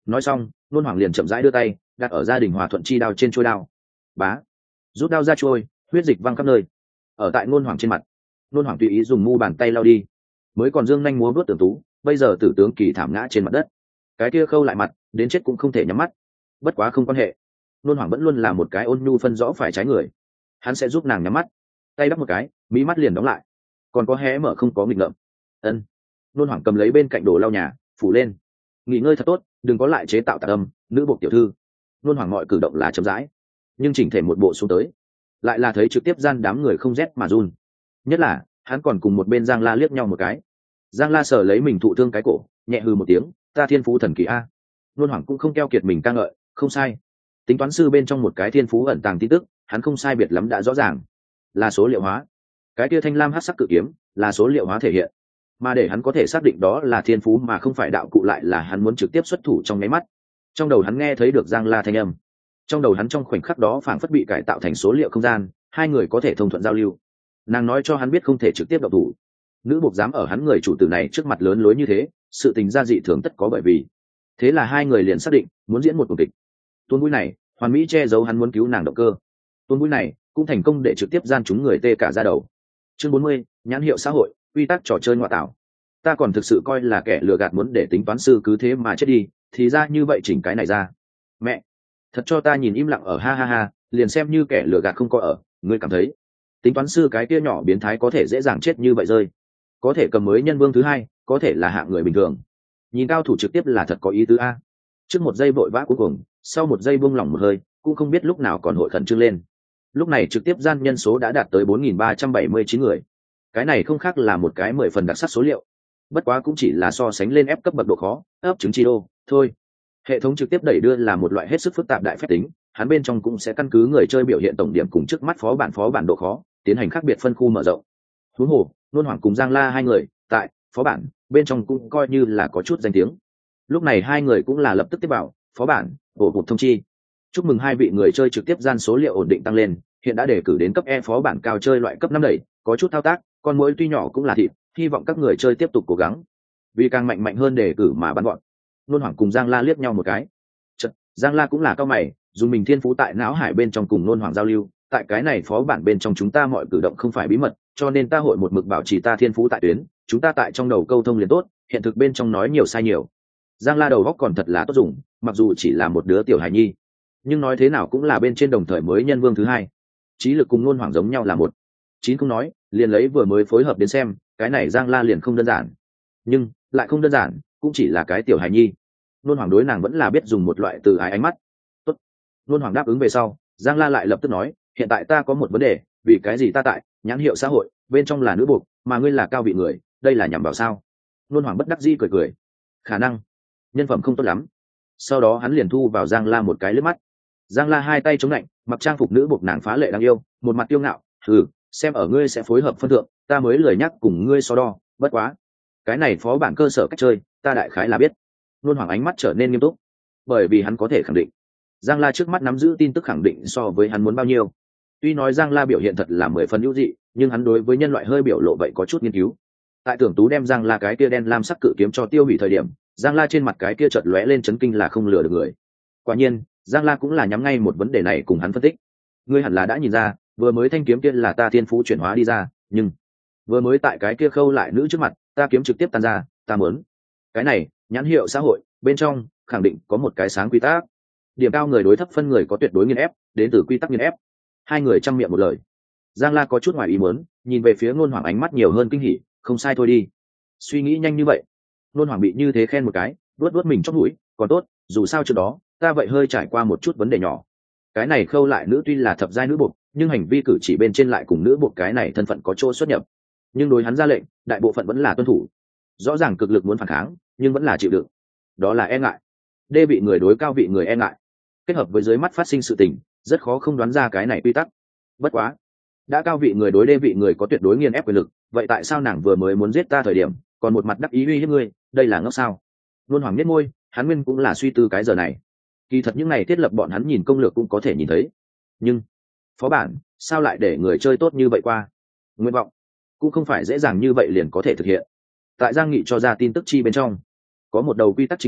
nói xong nôn hoàng liền chậm rãi đưa tay đặt ở gia đình hòa thuận chi đao trên trôi đao, bá, rút đao ra trôi, huyết dịch văng khắp nơi. Ở tại nôn hoàng trên mặt, nôn hoàng tùy ý dùng mu bàn tay lau đi, mới còn dương nhanh múa vuốt Tưởng Tú, bây giờ tử tướng kỳ thảm ngã trên mặt đất, cái kia khâu lại mặt đến chết cũng không thể nhắm mắt. Bất quá không quan hệ, nôn hoàng vẫn luôn là một cái ôn nhu phân rõ phải trái người, hắn sẽ giúp nàng nhắm mắt. Tay đắp một cái, mí mắt liền đóng lại, còn có hé mở không có nghịch ngợm. Ân. Nôn hoàng cầm lấy bên cạnh đồ lau nhà phủ lên, nghỉ ngơi thật tốt, đừng có lại chế tạo tạc âm, nữ buộc tiểu thư. Nôn hoàng mọi cử động là chậm rãi, nhưng chỉnh thể một bộ xuống tới lại là thấy trực tiếp gian đám người không rét mà run. Nhất là hắn còn cùng một bên Giang La liếc nhau một cái. Giang La sờ lấy mình thụ thương cái cổ, nhẹ hừ một tiếng, ta thiên phú thần kỳ a. Nôn hoàng cũng không keo kiệt mình ca ngợi, không sai, tính toán sư bên trong một cái thiên phú ẩn tàng tin tức, hắn không sai biệt lắm đã rõ ràng, là số liệu hóa. Cái kia thanh lam hắc sắc cự kiếm là số liệu hóa thể hiện, mà để hắn có thể xác định đó là thiên phú mà không phải đạo cụ lại là hắn muốn trực tiếp xuất thủ trong nháy mắt. Trong đầu hắn nghe thấy được Giang La thanh âm, trong đầu hắn trong khoảnh khắc đó phảng phất bị cải tạo thành số liệu không gian, hai người có thể thông thuận giao lưu. Nàng nói cho hắn biết không thể trực tiếp động thủ, nữ buộc dám ở hắn người chủ tử này trước mặt lớn lối như thế, sự tình gia dị thường tất có bởi vì. Thế là hai người liền xác định muốn diễn một cuộc kịch. Tuôn mũi này hoàn mỹ che giấu hắn muốn cứu nàng động cơ, tuôn mũi này cũng thành công để trực tiếp gian chúng người tê cả ra đầu. Chương bốn mươi, nhãn hiệu xã hội, quy tắc trò chơi ngoại tạo. Ta còn thực sự coi là kẻ lừa gạt muốn để tính toán sư cứ thế mà chết đi, thì ra như vậy chỉnh cái này ra. Mẹ, thật cho ta nhìn im lặng ở, ha ha ha, liền xem như kẻ lừa gạt không có ở, ngươi cảm thấy tính toán sư cái kia nhỏ biến thái có thể dễ dàng chết như vậy rơi? Có thể cầm mới nhân vương thứ hai, có thể là hạng người bình thường. Nhìn cao thủ trực tiếp là thật có ý tứ a. Trước một giây vội vã cuối cùng, sau một giây buông lỏng một hơi, cũng không biết lúc nào còn hội khẩn trương lên. Lúc này trực tiếp gian nhân số đã đạt tới bốn nghìn ba trăm bảy mươi chín người. Cái này không khác là một cái mười phần đặc sắc số liệu. Bất quá cũng chỉ là so sánh lên ép cấp bậc độ khó, ấp trứng chi đô thôi. Hệ thống trực tiếp đẩy đưa là một loại hết sức phức tạp đại phép tính, hắn bên trong cũng sẽ căn cứ người chơi biểu hiện tổng điểm cùng trước mắt phó bản phó bản độ khó, tiến hành khác biệt phân khu mở rộng. Huống hồ, Luân Hoàng cùng Giang La hai người, tại phó bản bên trong cũng coi như là có chút danh tiếng. Lúc này hai người cũng là lập tức tiếp bảo, phó bản, ổ hụt thông chi. Chúc mừng hai vị người chơi trực tiếp gian số liệu ổn định tăng lên, hiện đã đề cử đến cấp E phó bản cao chơi loại cấp năm đẩy, có chút thao tác, con muỗi tuy nhỏ cũng là thịt, hy vọng các người chơi tiếp tục cố gắng. Vì càng mạnh mạnh hơn đề cử mà bắn gọn. Luân Hoàng cùng Giang La liếc nhau một cái. Chật, Giang La cũng là cao mày, dùng mình thiên phú tại não hải bên trong cùng Luân Hoàng giao lưu, tại cái này phó bản bên trong chúng ta mọi cử động không phải bí mật, cho nên ta hội một mực bảo trì ta thiên phú tại tuyến, chúng ta tại trong đầu câu thông liền tốt, hiện thực bên trong nói nhiều sai nhiều. Giang La đầu góc còn thật là tốt dùng, mặc dù chỉ là một đứa tiểu hài nhi, nhưng nói thế nào cũng là bên trên đồng thời mới nhân vương thứ hai, trí lực cùng Luân Hoàng giống nhau là một. Chín không nói, liền lấy vừa mới phối hợp đến xem, cái này Giang La liền không đơn giản, nhưng lại không đơn giản, cũng chỉ là cái tiểu hài nhi. Luân Hoàng đối nàng vẫn là biết dùng một loại từ ái ánh mắt. Tốt. Luân Hoàng đáp ứng về sau, Giang La lại lập tức nói, hiện tại ta có một vấn đề, vì cái gì ta tại nhãn hiệu xã hội bên trong là nữ buộc, mà ngươi là cao vị người, đây là nhằm vào sao? Luân Hoàng bất đắc dĩ cười cười, khả năng nhân phẩm không tốt lắm. Sau đó hắn liền thu vào Giang La một cái liếc mắt. Giang La hai tay chống lạnh, mặc trang phục nữ buộc nàng phá lệ đáng yêu, một mặt tiêu ngạo, ừ, xem ở ngươi sẽ phối hợp phân thượng, ta mới lười nhắc cùng ngươi so đo, bất quá cái này phó bản cơ sở cách chơi ta đại khái là biết. Luân Hoàng ánh mắt trở nên nghiêm túc, bởi vì hắn có thể khẳng định Giang La trước mắt nắm giữ tin tức khẳng định so với hắn muốn bao nhiêu. Tuy nói Giang La biểu hiện thật là mười phần ưu dị, nhưng hắn đối với nhân loại hơi biểu lộ vậy có chút nghiên cứu. Tại Tưởng Tú đem Giang La cái kia đen lam sắc cự kiếm cho tiêu hủy thời điểm, Giang La trên mặt cái kia chợt lóe lên chấn kinh là không lừa được người. Quả nhiên, Giang La cũng là nhắm ngay một vấn đề này cùng hắn phân tích. Ngươi hẳn là đã nhìn ra, vừa mới thanh kiếm kia là ta thiên phú chuyển hóa đi ra, nhưng vừa mới tại cái kia khâu lại nữ trước mặt, ta kiếm trực tiếp tan ra, ta muốn. Cái này, nhãn hiệu xã hội bên trong khẳng định có một cái sáng quy tắc. Điểm cao người đối thấp phân người có tuyệt đối nghiền ép, đến từ quy tắc nghiền ép. Hai người chăm miệng một lời. Giang La có chút ngoài ý muốn, nhìn về phía Luân Hoàng ánh mắt nhiều hơn kinh hỉ, không sai thôi đi. Suy nghĩ nhanh như vậy. Luân Hoàng bị như thế khen một cái, vuốt vuốt mình chóp mũi, còn tốt, dù sao trước đó, ta vậy hơi trải qua một chút vấn đề nhỏ. Cái này khâu lại nữ tuy là thập giai nữ buộc, nhưng hành vi cử chỉ bên trên lại cùng nữ buộc cái này thân phận có chỗ xuất nhập. Nhưng đối hắn ra lệnh, đại bộ phận vẫn là tuân thủ. Rõ ràng cực lực muốn phản kháng, nhưng vẫn là chịu đựng. Đó là e ngại. Đê vị người đối cao vị người e ngại. Kết hợp với dưới mắt phát sinh sự tình, rất khó không đoán ra cái này quy tắc. Bất quá, đã cao vị người đối đê vị người có tuyệt đối nghiền ép quyền lực, vậy tại sao nàng vừa mới muốn giết ta thời điểm, còn một mặt đắc ý uy hiếp ngươi, đây là ngốc sao? Luân Hoàng nhếch môi, hắn nguyên cũng là suy tư cái giờ này. Kỳ thật những này thiết lập bọn hắn nhìn công lược cũng có thể nhìn thấy. Nhưng, phó bản, sao lại để người chơi tốt như vậy qua? Nguyện vọng, cũng không phải dễ dàng như vậy liền có thể thực hiện. Tại Giang Nghị cho ra tin tức chi bên trong, có một đầu quy tắc chính là,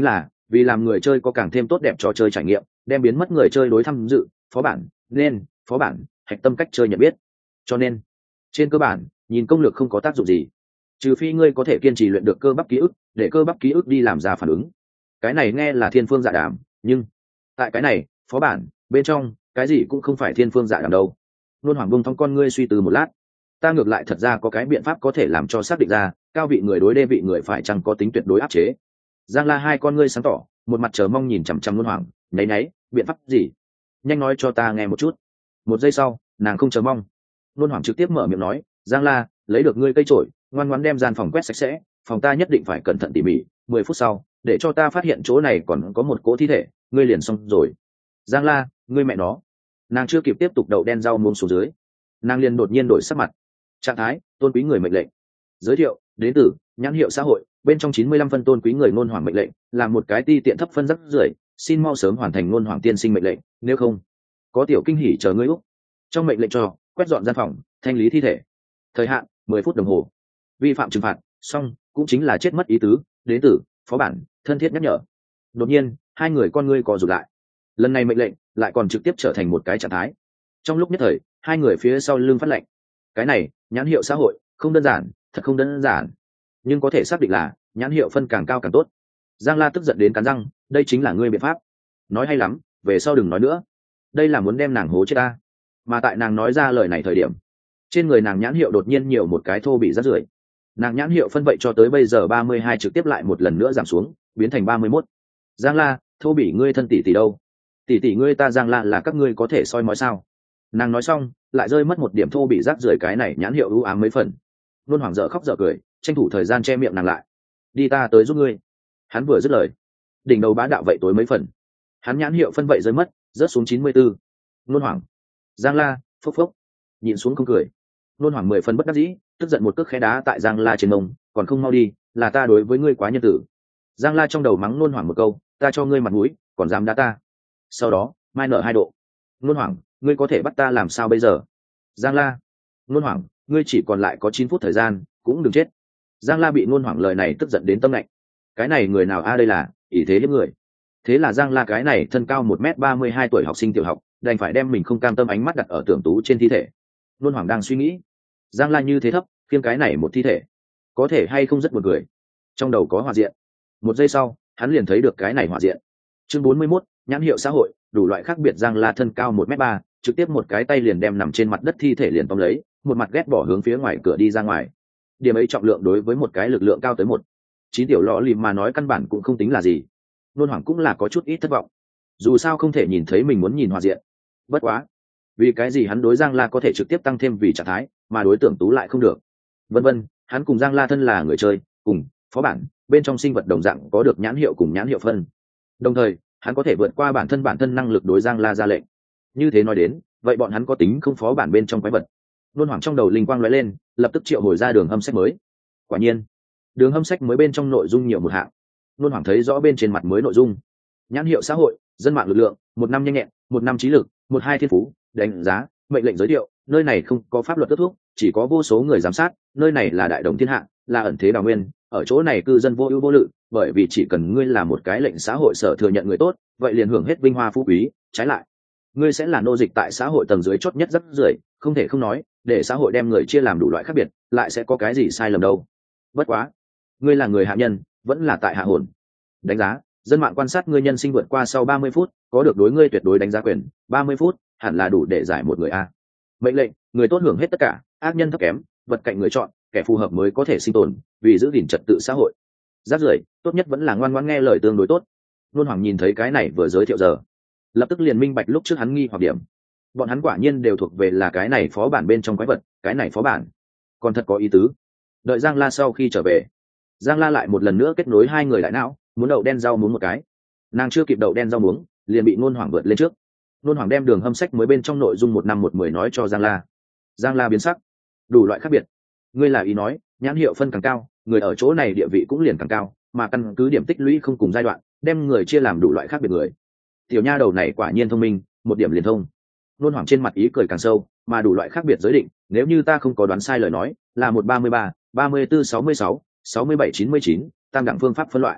vì làm người chơi có càng thêm tốt đẹp trò chơi trải nghiệm, đem biến mất người chơi đối tham dự phó bản nên phó bản hạch tâm cách chơi nhận biết. Cho nên trên cơ bản nhìn công lược không có tác dụng gì, trừ phi ngươi có thể kiên trì luyện được cơ bắp ký ức để cơ bắp ký ức đi làm ra phản ứng. Cái này nghe là thiên phương dạ đàm, nhưng tại cái này phó bản bên trong cái gì cũng không phải thiên phương dạ đàm đâu. Nôn Hoàng bông thong con ngươi suy tư một lát. Ta ngược lại thật ra có cái biện pháp có thể làm cho xác định ra cao vị người đối đê vị người phải chăng có tính tuyệt đối áp chế. Giang La hai con ngươi sáng tỏ, một mặt chờ mong nhìn chằm chằm Nôn Hoàng, nháy nháy, biện pháp gì? Nhanh nói cho ta nghe một chút. Một giây sau, nàng không chờ mong. Nôn Hoàng trực tiếp mở miệng nói, Giang La, lấy được ngươi cây chổi, ngoan ngoãn đem gian phòng quét sạch sẽ, phòng ta nhất định phải cẩn thận tỉ mỉ. Mười phút sau, để cho ta phát hiện chỗ này còn có một cỗ thi thể, ngươi liền xong rồi. Giang La, ngươi mẹ nó. Nàng chưa kịp tiếp tục đậu đen rau muống xuống dưới, nàng liền đột nhiên đổi sắc mặt. Trạng thái tôn quý người mệnh lệnh. Giới thiệu đến từ nhãn hiệu xã hội bên trong chín mươi lăm phân tôn quý người Nôn Hoàng mệnh lệnh, là một cái ti tiện thấp phân rất rưởi, xin mau sớm hoàn thành Nôn Hoàng tiên sinh mệnh lệnh, nếu không có tiểu kinh hỉ chờ ngươi úc. Trong mệnh lệnh cho quét dọn gian phòng, thanh lý thi thể, thời hạn mười phút đồng hồ, vi phạm trừng phạt xong cũng chính là chết mất ý tứ, đến từ phó bản thân thiết nhắc nhở. Đột nhiên hai người con ngươi co rụt lại, lần này mệnh lệnh lại còn trực tiếp trở thành một cái trạng thái. Trong lúc nhất thời hai người phía sau lưng phát lệnh. Cái này nhãn hiệu xã hội không đơn giản, thật không đơn giản, nhưng có thể xác định là nhãn hiệu phân càng cao càng tốt. Giang La tức giận đến cắn răng, đây chính là ngươi biện pháp? Nói hay lắm, về sau đừng nói nữa. Đây là muốn đem nàng hố chết ta. Mà tại nàng nói ra lời này thời điểm, trên người nàng nhãn hiệu đột nhiên nhiều một cái thô bị rát rưởi. Nàng nhãn hiệu phân vậy cho tới bây giờ ba mươi hai trực tiếp lại một lần nữa giảm xuống, biến thành ba mươi mốt. Giang La, thô bị ngươi thân tỷ tỷ đâu? Tỷ tỷ ngươi ta Giang La là các ngươi có thể soi mói sao? Nàng nói xong lại rơi mất một điểm thô bị rác rưởi, cái này nhãn hiệu ưu ám mấy phần. Nôn Hoàng dở khóc dở cười, tranh thủ thời gian che miệng nàng lại. Đi ta tới giúp ngươi. Hắn vừa dứt lời, đỉnh đầu bá đạo vậy tối mấy phần, hắn nhãn hiệu phân vậy rơi mất, rớt xuống chín mươi tư. Nôn Hoàng, Giang La, phốc phốc, nhìn xuống không cười. Nôn Hoàng mười phần bất đắc dĩ, tức giận một cước khẽ đá tại Giang La trên mông, còn không mau đi, là ta đối với ngươi quá nhân tử. Giang La trong đầu mắng Nôn Hoàng một câu, ta cho ngươi mặt mũi, còn dám đá ta. Sau đó mai nở hai độ. Nôn Hoàng, ngươi có thể bắt ta làm sao bây giờ? Giang La, Nôn Hoàng, ngươi chỉ còn lại có chín phút thời gian, cũng đừng chết. Giang La bị Nôn Hoàng lời này tức giận đến tâm lạnh. Cái này người nào a đây là ỷ thế hiếp người. Thế là Giang La cái này thân cao một mét ba mươi hai tuổi học sinh tiểu học, đành phải đem mình không cam tâm ánh mắt đặt ở Tưởng Tú trên thi thể. Nôn Hoàng đang suy nghĩ, Giang La như thế thấp, khiêng cái này một thi thể, có thể hay không rất buồn cười. Trong đầu có hỏa diện. Một giây sau, hắn liền thấy được cái này hỏa diện. Chương bốn mươi mốt, nhãn hiệu xã hội, đủ loại khác biệt. Giang La thân cao một mét ba, trực tiếp một cái tay liền đem nằm trên mặt đất thi thể liền tóm lấy, một mặt ghét bỏ hướng phía ngoài cửa đi ra ngoài. Điểm ấy trọng lượng đối với một cái lực lượng cao tới một chín tiểu lọ lìm mà nói căn bản cũng không tính là gì. Nôn Hoàng cũng là có chút ít thất vọng, dù sao không thể nhìn thấy mình muốn nhìn hòa diện. Bất quá, vì cái gì hắn đối Giang La có thể trực tiếp tăng thêm vì trạng thái, mà đối Tưởng Tú lại không được? Vân vân, hắn cùng Giang La thân là người chơi, cùng phó bản bên trong sinh vật đồng dạng có được nhãn hiệu cùng nhãn hiệu phân. Đồng thời, hắn có thể vượt qua bản thân bản thân năng lực đối Giang La ra lệnh. Như thế nói đến, vậy bọn hắn có tính không phó bản bên trong quái vật? Nôn Hoàng trong đầu linh quang lóe lên, lập tức triệu hồi ra đường hâm sách mới. Quả nhiên, đường hâm sách mới bên trong nội dung nhiều một hạng. Nôn Hoàng thấy rõ bên trên mặt mới nội dung: nhãn hiệu xã hội, dân mạng lực lượng, một năm nhanh nhẹn, một năm trí lực, một hai thiên phú, đánh giá, mệnh lệnh giới thiệu. Nơi này không có pháp luật kết thúc, chỉ có vô số người giám sát. Nơi này là đại đồng thiên hạ, là ẩn thế đào nguyên. Ở chỗ này cư dân vô ưu vô lự, bởi vì chỉ cần ngươi là một cái lệnh xã hội sở thừa nhận người tốt, vậy liền hưởng hết vinh hoa phú quý. Trái lại, ngươi sẽ là nô dịch tại xã hội tầng dưới chót nhất rất rưởi. Không thể không nói, để xã hội đem người chia làm đủ loại khác biệt, lại sẽ có cái gì sai lầm đâu. Bất quá, ngươi là người hạ nhân, vẫn là tại hạ hồn. Đánh giá, dân mạng quan sát ngươi nhân sinh vượt qua sau ba mươi phút, có được đối ngươi tuyệt đối đánh giá quyền. ba mươi phút hẳn là đủ để giải một người a. Mệnh lệnh, người tốt hưởng hết tất cả, ác nhân thấp kém, vật cạnh người chọn, kẻ phù hợp mới có thể sinh tồn, vì giữ gìn trật tự xã hội. Rác rưởi, tốt nhất vẫn là ngoan ngoãn nghe lời tương đối tốt. Nôn Hoàng nhìn thấy cái này vừa giới thiệu giờ, lập tức liền minh bạch lúc trước hắn nghi hoặc điểm. Bọn hắn quả nhiên đều thuộc về là cái này phó bản bên trong quái vật, cái này phó bản còn thật có ý tứ. Đợi Giang La sau khi trở về, Giang La lại một lần nữa kết nối hai người lại não, muốn đậu đen rau muống một cái. Nàng chưa kịp đậu đen rau muống, liền bị Nôn Hoàng vượt lên trước. Nôn Hoàng đem đường hâm sách mới bên trong nội dung một năm một mười nói cho Giang La. Giang La biến sắc, đủ loại khác biệt. Ngươi là ý nói, nhãn hiệu phân càng cao, người ở chỗ này địa vị cũng liền càng cao, mà căn cứ điểm tích lũy không cùng giai đoạn, đem người chia làm đủ loại khác biệt người. Tiểu nha đầu này quả nhiên thông minh, một điểm liền thông. Nôn Hoàng trên mặt ý cười càng sâu, mà đủ loại khác biệt giới định, nếu như ta không có đoán sai lời nói, là một ba mươi ba, ba mươi tư, sáu mươi sáu, sáu mươi bảy, chín mươi chín, tam đẳng phương pháp phân loại.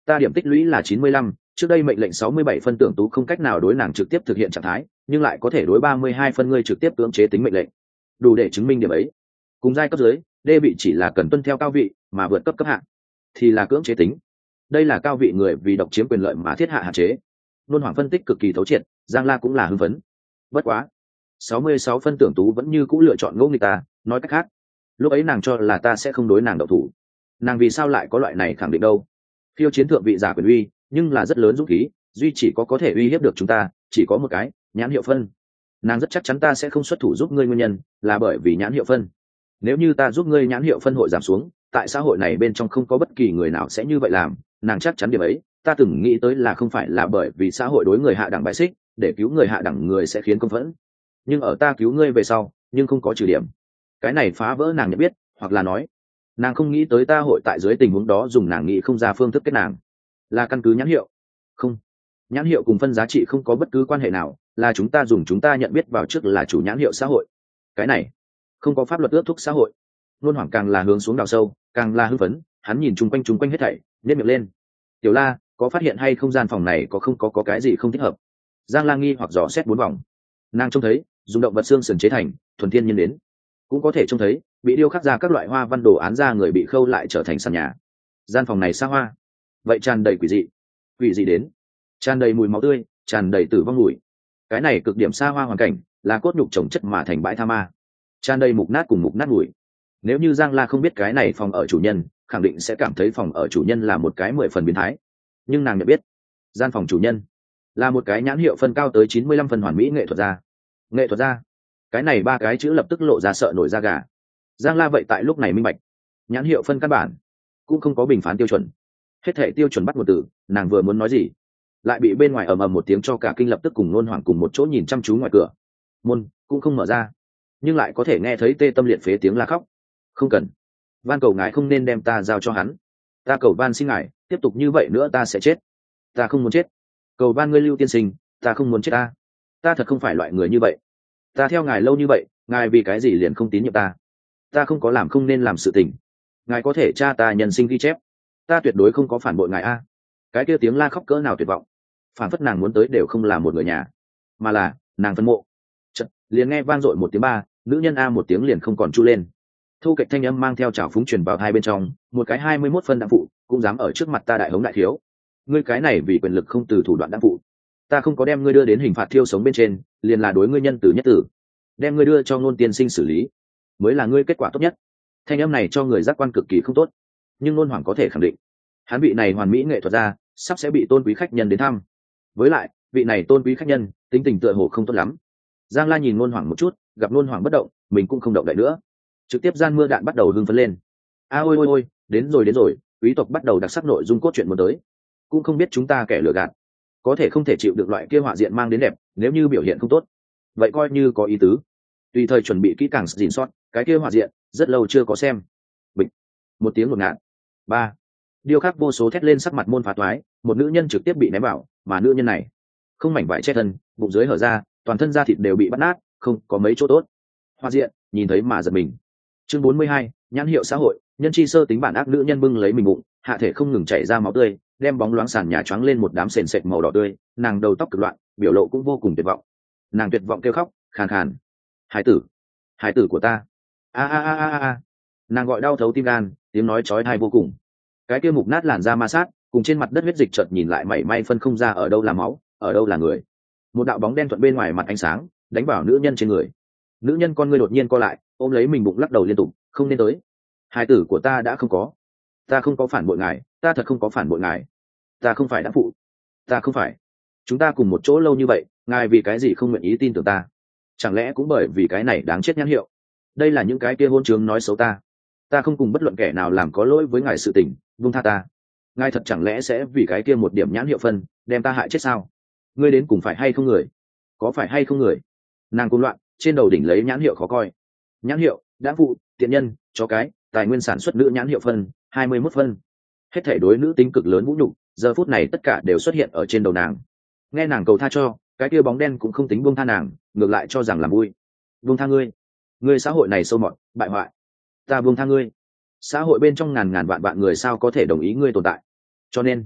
Ta điểm tích lũy là chín mươi lăm, trước đây mệnh lệnh sáu mươi bảy phân tưởng tú không cách nào đối nàng trực tiếp thực hiện trạng thái, nhưng lại có thể đối ba mươi hai phân ngươi trực tiếp cưỡng chế tính mệnh lệnh, đủ để chứng minh điểm ấy. Cùng giai cấp dưới, đê vị chỉ là cần tuân theo cao vị, mà vượt cấp cấp hạ thì là cưỡng chế tính. Đây là cao vị người vì độc chiếm quyền lợi mà thiết hạ hạn chế. Luân Hoàng phân tích cực kỳ thấu triệt, Giang La cũng là hưng phấn. Bất quá, sáu mươi sáu phân tưởng tú vẫn như cũ lựa chọn ngỗ nghịch ta, nói cách khác, lúc ấy nàng cho là ta sẽ không đối nàng độc thủ. Nàng vì sao lại có loại này khẳng định đâu? Khiêu chiến thượng vị giả quyền uy, nhưng là rất lớn dũng khí, duy chỉ có có thể uy hiếp được chúng ta, chỉ có một cái, nhãn hiệu phân. Nàng rất chắc chắn ta sẽ không xuất thủ giúp ngươi, nguyên nhân là bởi vì nhãn hiệu phân. Nếu như ta giúp ngươi, nhãn hiệu phân hội giảm xuống, tại xã hội này bên trong không có bất kỳ người nào sẽ như vậy làm, nàng chắc chắn điểm ấy. Ta từng nghĩ tới là không phải là bởi vì xã hội đối người hạ đẳng bãi xích, để cứu người hạ đẳng người sẽ khiến công phẫn, nhưng ở ta cứu ngươi về sau, nhưng không có trừ điểm. Cái này phá vỡ nàng nhận biết, hoặc là nói nàng không nghĩ tới ta hội tại dưới tình huống đó dùng nàng nghĩ không ra phương thức kết nàng. Là căn cứ nhãn hiệu? Không, nhãn hiệu cùng phân giá trị không có bất cứ quan hệ nào, là chúng ta dùng chúng ta nhận biết vào trước là chủ nhãn hiệu xã hội. Cái này không có pháp luật ước thúc xã hội. Luôn Hoảng càng là hướng xuống đào sâu, càng là hưng phấn, hắn nhìn chung quanh chung quanh hết thảy, nhếch miệng lên. Tiểu La, có phát hiện hay không gian phòng này có không có có cái gì không thích hợp? Giang La nghi hoặc dò xét bốn vòng. Nàng trông thấy dùng động vật xương sườn chế thành, thuần thiên nhiên đến, cũng có thể trông thấy bị điêu khắc ra các loại hoa văn đồ án ra người bị khâu lại trở thành sàn nhà. Gian phòng này xa hoa, vậy tràn đầy quỷ dị. Quỷ dị đến tràn đầy mùi máu tươi, tràn đầy tử vong mùi. Cái này cực điểm xa hoa hoàn cảnh là cốt nhục trồng chất mà thành bãi tha ma, tràn đầy mục nát cùng mục nát mùi. Nếu như Giang La không biết cái này phòng ở chủ nhân, khẳng định sẽ cảm thấy phòng ở chủ nhân là một cái mười phần biến thái. Nhưng nàng nhận biết, gian phòng chủ nhân là một cái nhãn hiệu phân cao tới chín mươi lăm phần hoàn mỹ nghệ thuật gia. Nghệ thuật gia, cái này ba cái chữ lập tức lộ ra sợ nổi da gà. Giang La vậy tại lúc này minh bạch, nhãn hiệu phân căn bản cũng không có bình phán tiêu chuẩn. Hết thể tiêu chuẩn bắt nguồn từ nàng vừa muốn nói gì, lại bị bên ngoài ầm ầm một tiếng cho cả kinh, lập tức cùng Luân Hoảng cùng một chỗ nhìn chăm chú ngoài cửa. Môn cũng không mở ra, nhưng lại có thể nghe thấy tê tâm liệt phế tiếng la khóc. Không cần, van cầu ngài không nên đem ta giao cho hắn. Ta cầu van xin ngài, tiếp tục như vậy nữa ta sẽ chết. Ta không muốn chết. Cầu van ngươi Lưu tiên sinh, ta không muốn chết. Ta ta thật không phải loại người như vậy. Ta theo ngài lâu như vậy, ngài vì cái gì liền không tín nhiệm ta? Ta không có làm không nên làm sự tình. Ngài có thể tra ta nhân sinh ghi chép, ta tuyệt đối không có phản bội ngài a. Cái kia tiếng la khóc cỡ nào tuyệt vọng, phản phất nàng muốn tới đều không là một người nhà, mà là nàng phân mộ. Chật, liền nghe vang dội một tiếng ba, nữ nhân a một tiếng liền không còn chu lên. Thu kịch thanh âm mang theo trào phúng truyền vào hai bên trong, một cái hai mươi mốt phân đăng phụ cũng dám ở trước mặt ta đại hống đại thiếu. Ngươi cái này vì quyền lực không từ thủ đoạn đăng phụ, ta không có đem ngươi đưa đến hình phạt thiêu sống bên trên, liền là đối ngươi nhân tử nhất tử. Đem ngươi đưa cho Ngôn tiên sinh xử lý, mới là ngươi kết quả tốt nhất. Thanh âm này cho người giác quan cực kỳ không tốt, nhưng Luân Hoảng có thể khẳng định, hắn vị này hoàn mỹ nghệ thuật gia sắp sẽ bị tôn quý khách nhân đến thăm. Với lại vị này tôn quý khách nhân tính tình tựa hồ không tốt lắm. Giang La nhìn Luân Hoảng một chút, gặp Luân Hoảng bất động, mình cũng không động đậy nữa, trực tiếp gian mưa đạn bắt đầu hưng phấn lên. A ôi ôi ôi, đến rồi đến rồi, quý tộc bắt đầu đặc sắc nội dung cốt truyện muốn tới. Cũng không biết chúng ta kẻ lừa gạt, có thể không thể chịu được loại kia họa diện mang đến đẹp, nếu như biểu hiện không tốt, vậy coi như có ý tứ. Tùy thời chuẩn bị kỹ càng gìn sót, cái kia họa diện rất lâu chưa có xem. Bịch, một tiếng ngột ngạt. Ba, điêu khắc vô số thét lên sắc mặt môn phá toái, một nữ nhân trực tiếp bị ném vào, mà nữ nhân này không mảnh vải che thân, bụng dưới hở ra, toàn thân da thịt đều bị bắt nát, không có mấy chỗ tốt. Họa diện nhìn thấy mà giật mình. Chương bốn mươi hai, nhãn hiệu xã hội, nhân chi sơ tính bản ác. Nữ nhân bưng lấy mình bụng, hạ thể không ngừng chảy ra máu tươi, đem bóng loáng sàn nhà choáng lên một đám sền sệt màu đỏ tươi, nàng đầu tóc cực loạn, biểu lộ cũng vô cùng tuyệt vọng. Nàng tuyệt vọng kêu khóc, khàn khàn. Hải tử, hải tử của ta. A a a a a. Nàng gọi đau thấu tim gan, tiếng nói chói tai vô cùng. Cái kia mục nát làn da ma sát, cùng trên mặt đất huyết dịch chợt nhìn lại mảy may phân không ra ở đâu là máu, ở đâu là người. Một đạo bóng đen thuận bên ngoài mặt ánh sáng, đánh vào nữ nhân trên người. Nữ nhân con ngươi đột nhiên co lại, ôm lấy mình bụng lắc đầu liên tục, không nên tới. Hải tử của ta đã không có. Ta không có phản bội ngài, ta thật không có phản bội ngài. Ta không phải đã phụ. Ta không phải. Chúng ta cùng một chỗ lâu như vậy, ngài vì cái gì không nguyện ý tin tưởng ta? Chẳng lẽ cũng bởi vì cái này đáng chết nhãn hiệu? Đây là những cái kia hôn trướng nói xấu ta. Ta không cùng bất luận kẻ nào làm có lỗi với ngài sự tình, buông tha ta. Ngài thật chẳng lẽ sẽ vì cái kia một điểm nhãn hiệu phân, đem ta hại chết sao? Ngươi đến cùng phải hay không người? Có phải hay không người? Nàng cuồng loạn, trên đầu đỉnh lấy nhãn hiệu khó coi. Nhãn hiệu, đã phụ, tiện nhân, chó cái, tài nguyên sản xuất nữ nhãn hiệu phân, hai mươi mốt phân. Hết thể đối nữ tính cực lớn vũ nhục, giờ phút này tất cả đều xuất hiện ở trên đầu nàng. Nghe nàng cầu tha cho, cái kia bóng đen cũng không tính buông tha nàng, ngược lại cho rằng làm vui. Buông tha ngươi, ngươi xã hội này sâu mọt, bại hoại. Ta buông tha ngươi. Xã hội bên trong ngàn ngàn vạn vạn người sao có thể đồng ý ngươi tồn tại? Cho nên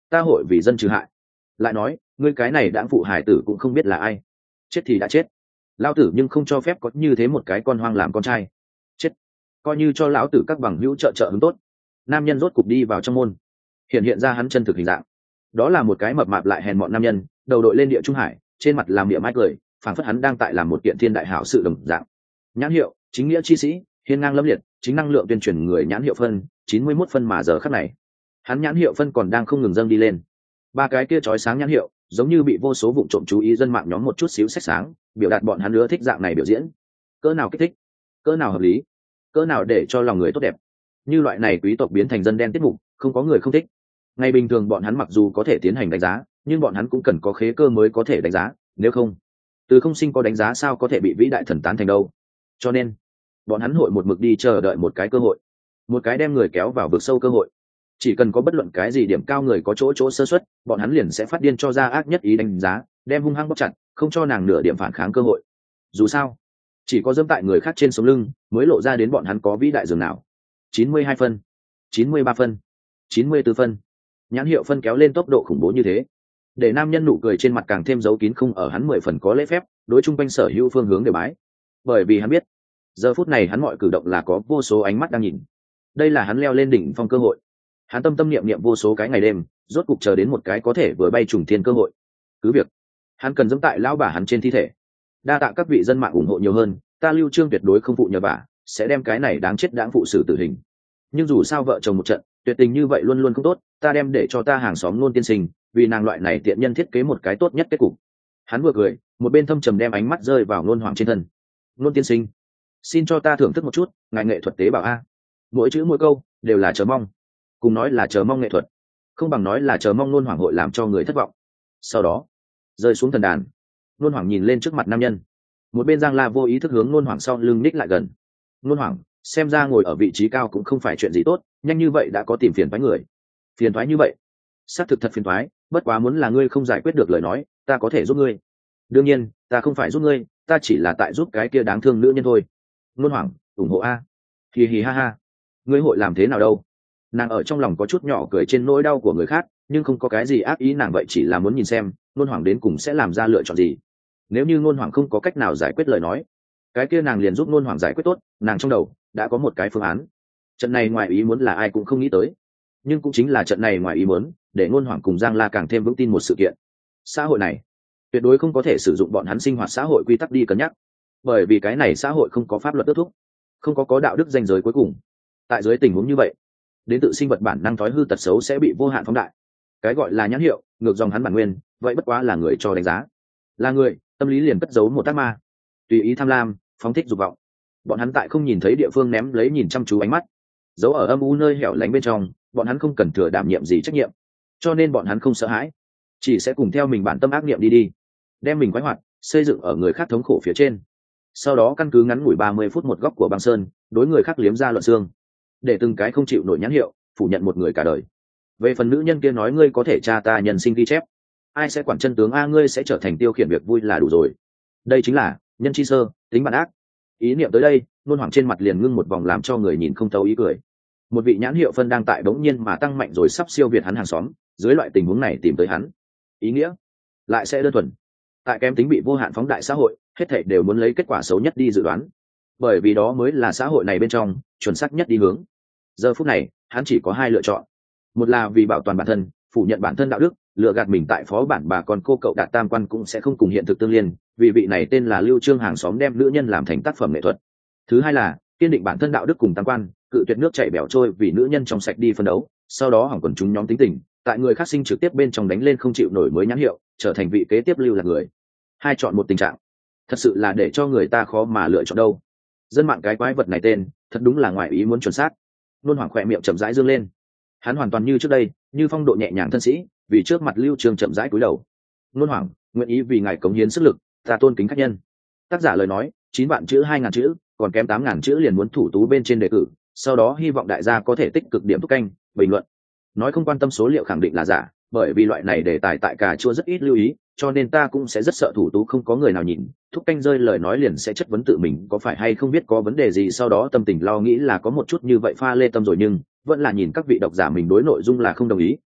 ta hội vì dân trừ hại. Lại nói ngươi cái này đãng phụ hải tử cũng không biết là ai, chết thì đã chết, lão tử nhưng không cho phép có như thế một cái con hoang làm con trai. Chết, coi như cho lão tử các bằng hữu trợ trợ hứng tốt. Nam nhân rốt cục đi vào trong môn, hiện hiện ra hắn chân thực hình dạng. Đó là một cái mập mạp lại hèn mọn nam nhân, đầu đội lên địa trung hải, trên mặt làm địa mái cười, phảng phất hắn đang tại làm một kiện thiên đại hảo sự đồng dạng. Nhãn hiệu chính nghĩa chi sĩ, hiên ngang lâm liệt, chính năng lượng tuyên truyền người, nhãn hiệu phân chín mươi mốt phân, mà giờ khắc này hắn nhãn hiệu phân còn đang không ngừng dâng đi lên. Ba cái kia chói sáng nhãn hiệu giống như bị vô số vụ trộm chú ý dân mạng nhóm một chút xíu sách sáng, biểu đạt bọn hắn ưa thích dạng này biểu diễn. Cỡ nào kích thích, cỡ nào hợp lý, cỡ nào để cho lòng người tốt đẹp. Như loại này quý tộc biến thành dân đen tiết mục, không có người không thích. Ngày bình thường bọn hắn mặc dù có thể tiến hành đánh giá, nhưng bọn hắn cũng cần có khế cơ mới có thể đánh giá, nếu không từ không sinh có đánh giá sao có thể bị vĩ đại thần tán thành đâu. Cho nên bọn hắn hội một mực đi chờ đợi một cái cơ hội, một cái đem người kéo vào vực sâu cơ hội. Chỉ cần có bất luận cái gì điểm cao người có chỗ chỗ sơ suất, bọn hắn liền sẽ phát điên cho ra ác nhất ý đánh giá, đem hung hăng bóc chặt, không cho nàng nửa điểm phản kháng cơ hội. Dù sao chỉ có dẫm tại người khác trên sống lưng mới lộ ra đến bọn hắn có vĩ đại dường nào. chín mươi hai phân, chín mươi ba phân, chín mươi tư phân, nhãn hiệu phân kéo lên tốc độ khủng bố như thế, để nam nhân nụ cười trên mặt càng thêm giấu kín không ở, hắn mười phần có lễ phép đối chung quanh sở hữu phương hướng đều bái, bởi vì hắn biết giờ phút này hắn mọi cử động là có vô số ánh mắt đang nhìn. Đây là hắn leo lên đỉnh phong cơ hội. Hắn tâm tâm niệm niệm vô số cái ngày đêm, rốt cục chờ đến một cái có thể vừa bay trùng thiên cơ hội. Cứ việc hắn cần dẫm tại lão bà hắn trên thi thể. Đa tạ các vị dân mạng ủng hộ nhiều hơn, ta Lưu Trương tuyệt đối không phụ nhờ bà, sẽ đem cái này đáng chết đáng phụ xử tử hình. Nhưng dù sao vợ chồng một trận, tuyệt tình như vậy luôn luôn không tốt, ta đem để cho ta hàng xóm Nôn tiên sinh, vì nàng loại này tiện nhân thiết kế một cái tốt nhất kết cục. Hắn vừa cười, một bên thâm trầm đem ánh mắt rơi vào Nôn Hoàng trên thân. Nôn tiên sinh, xin cho ta thưởng thức một chút ngài nghệ thuật tế bào a. Mỗi chữ mỗi câu đều là chờ mong, cùng nói là chờ mong nghệ thuật, không bằng nói là chờ mong Nôn Hoàng hội làm cho người thất vọng. Sau đó rơi xuống thần đàn, Nôn Hoàng nhìn lên trước mặt nam nhân, một bên Giang La vô ý thức hướng Nôn Hoàng sau lưng ních lại gần. Nôn Hoàng xem ra ngồi ở vị trí cao cũng không phải chuyện gì tốt, nhanh như vậy đã có tìm phiền thoái người. Phiền thoái như vậy xác thực thật phiền thoái, bất quá muốn là ngươi không giải quyết được lời nói, ta có thể giúp ngươi. Đương nhiên ta không phải giúp ngươi, ta chỉ là tại giúp cái kia đáng thương nữ nhân thôi. Nôn Hoàng ủng hộ a. Hì hì ha ha, ngươi hội làm thế nào đâu. Nàng ở trong lòng có chút nhỏ cười trên nỗi đau của người khác, nhưng không có cái gì ác ý, nàng vậy chỉ là muốn nhìn xem Nôn Hoàng đến cùng sẽ làm ra lựa chọn gì. Nếu như Nôn Hoàng không có cách nào giải quyết lời nói, cái kia nàng liền giúp Nôn Hoàng giải quyết tốt. Nàng trong đầu đã có một cái phương án. Trận này ngoài ý muốn là ai cũng không nghĩ tới, nhưng cũng chính là trận này ngoài ý muốn để Nôn Hoàng cùng Giang La càng thêm vững tin một sự kiện: xã hội này tuyệt đối không có thể sử dụng bọn hắn sinh hoạt xã hội quy tắc đi cân nhắc, bởi vì cái này xã hội không có pháp luật ước thúc, không có có đạo đức ranh giới cuối cùng. Tại dưới tình huống như vậy, đến tự sinh vật bản năng thói hư tật xấu sẽ bị vô hạn phóng đại. Cái gọi là nhãn hiệu ngược dòng hắn bản nguyên, vậy bất quá là người cho đánh giá. Là người tâm lý liền cất giấu một ác ma, tùy ý tham lam, phóng thích dục vọng. Bọn hắn tại không nhìn thấy địa phương ném lấy nhìn chăm chú ánh mắt, giấu ở âm u nơi hẻo lánh bên trong. Bọn hắn không cần thừa đảm nhiệm gì trách nhiệm, cho nên bọn hắn không sợ hãi, chỉ sẽ cùng theo mình bản tâm ác niệm đi đi, đem mình quái hoạt xây dựng ở người khác thống khổ phía trên. Sau đó căn cứ ngắn ngủi ba mươi phút một góc của băng sơn, đối người khác liếm ra luận xương, để từng cái không chịu nổi nhãn hiệu phủ nhận một người cả đời. Về phần nữ nhân kia nói ngươi có thể tra ta nhân sinh ghi chép, ai sẽ quản chân tướng a, ngươi sẽ trở thành tiêu khiển việc vui là đủ rồi. Đây chính là nhân chi sơ, tính bản ác. Ý niệm tới đây, Nôn Hoàng trên mặt liền ngưng một vòng làm cho người nhìn không thấu ý cười. Một vị nhãn hiệu phân đang tại đống nhiên mà tăng mạnh rồi sắp siêu việt hắn hàng xóm, dưới loại tình huống này tìm tới hắn, ý nghĩa lại sẽ đơn thuần. Tại kém tính bị vô hạn phóng đại xã hội, hết thảy đều muốn lấy kết quả xấu nhất đi dự đoán, bởi vì đó mới là xã hội này bên trong chuẩn xác nhất đi hướng. Giờ phút này hắn chỉ có hai lựa chọn: một là vì bảo toàn bản thân, phủ nhận bản thân đạo đức, lừa gạt mình tại phó bản bà con cô cậu đạt tam quan cũng sẽ không cùng hiện thực tương liên, vì vị này tên là Lưu Trương hàng xóm đem nữ nhân làm thành tác phẩm nghệ thuật. Thứ hai là kiên định bản thân đạo đức cùng tam quan, cự tuyệt nước chảy bẻo trôi vì nữ nhân trong sạch đi phân đấu, sau đó hỏng quần chúng nhóm tính tình, tại người khác sinh trực tiếp bên trong đánh lên không chịu nổi mới nhãn hiệu, trở thành vị kế tiếp lưu là người. Hai chọn một tình trạng, thật sự là để cho người ta khó mà lựa chọn đâu. Dân mạng cái quái vật này tên thật đúng là ngoài ý muốn chuẩn xác. Nôn Hoàng khỏe miệng chậm rãi dương lên, hắn hoàn toàn như trước đây, như phong độ nhẹ nhàng thân sĩ, vì trước mặt Lưu Trương chậm rãi cúi đầu. Nôn Hoàng nguyện ý vì ngài cống hiến sức lực, ta tôn kính khách nhân. Tác giả lời nói chín vạn chữ hai ngàn chữ, còn kém tám ngàn chữ liền muốn thủ tú bên trên đề cử, sau đó hy vọng đại gia có thể tích cực điểm thúc canh bình luận. Nói không quan tâm số liệu khẳng định là giả, bởi vì loại này đề tài tại cà chua rất ít lưu ý, cho nên ta cũng sẽ rất sợ thủ tú không có người nào nhìn, thúc canh rơi lời nói liền sẽ chất vấn tự mình có phải hay không biết có vấn đề gì, sau đó tâm tình lo nghĩ là có một chút như vậy pha lê tâm rồi, nhưng vẫn là nhìn các vị độc giả mình đối nội dung là không đồng ý,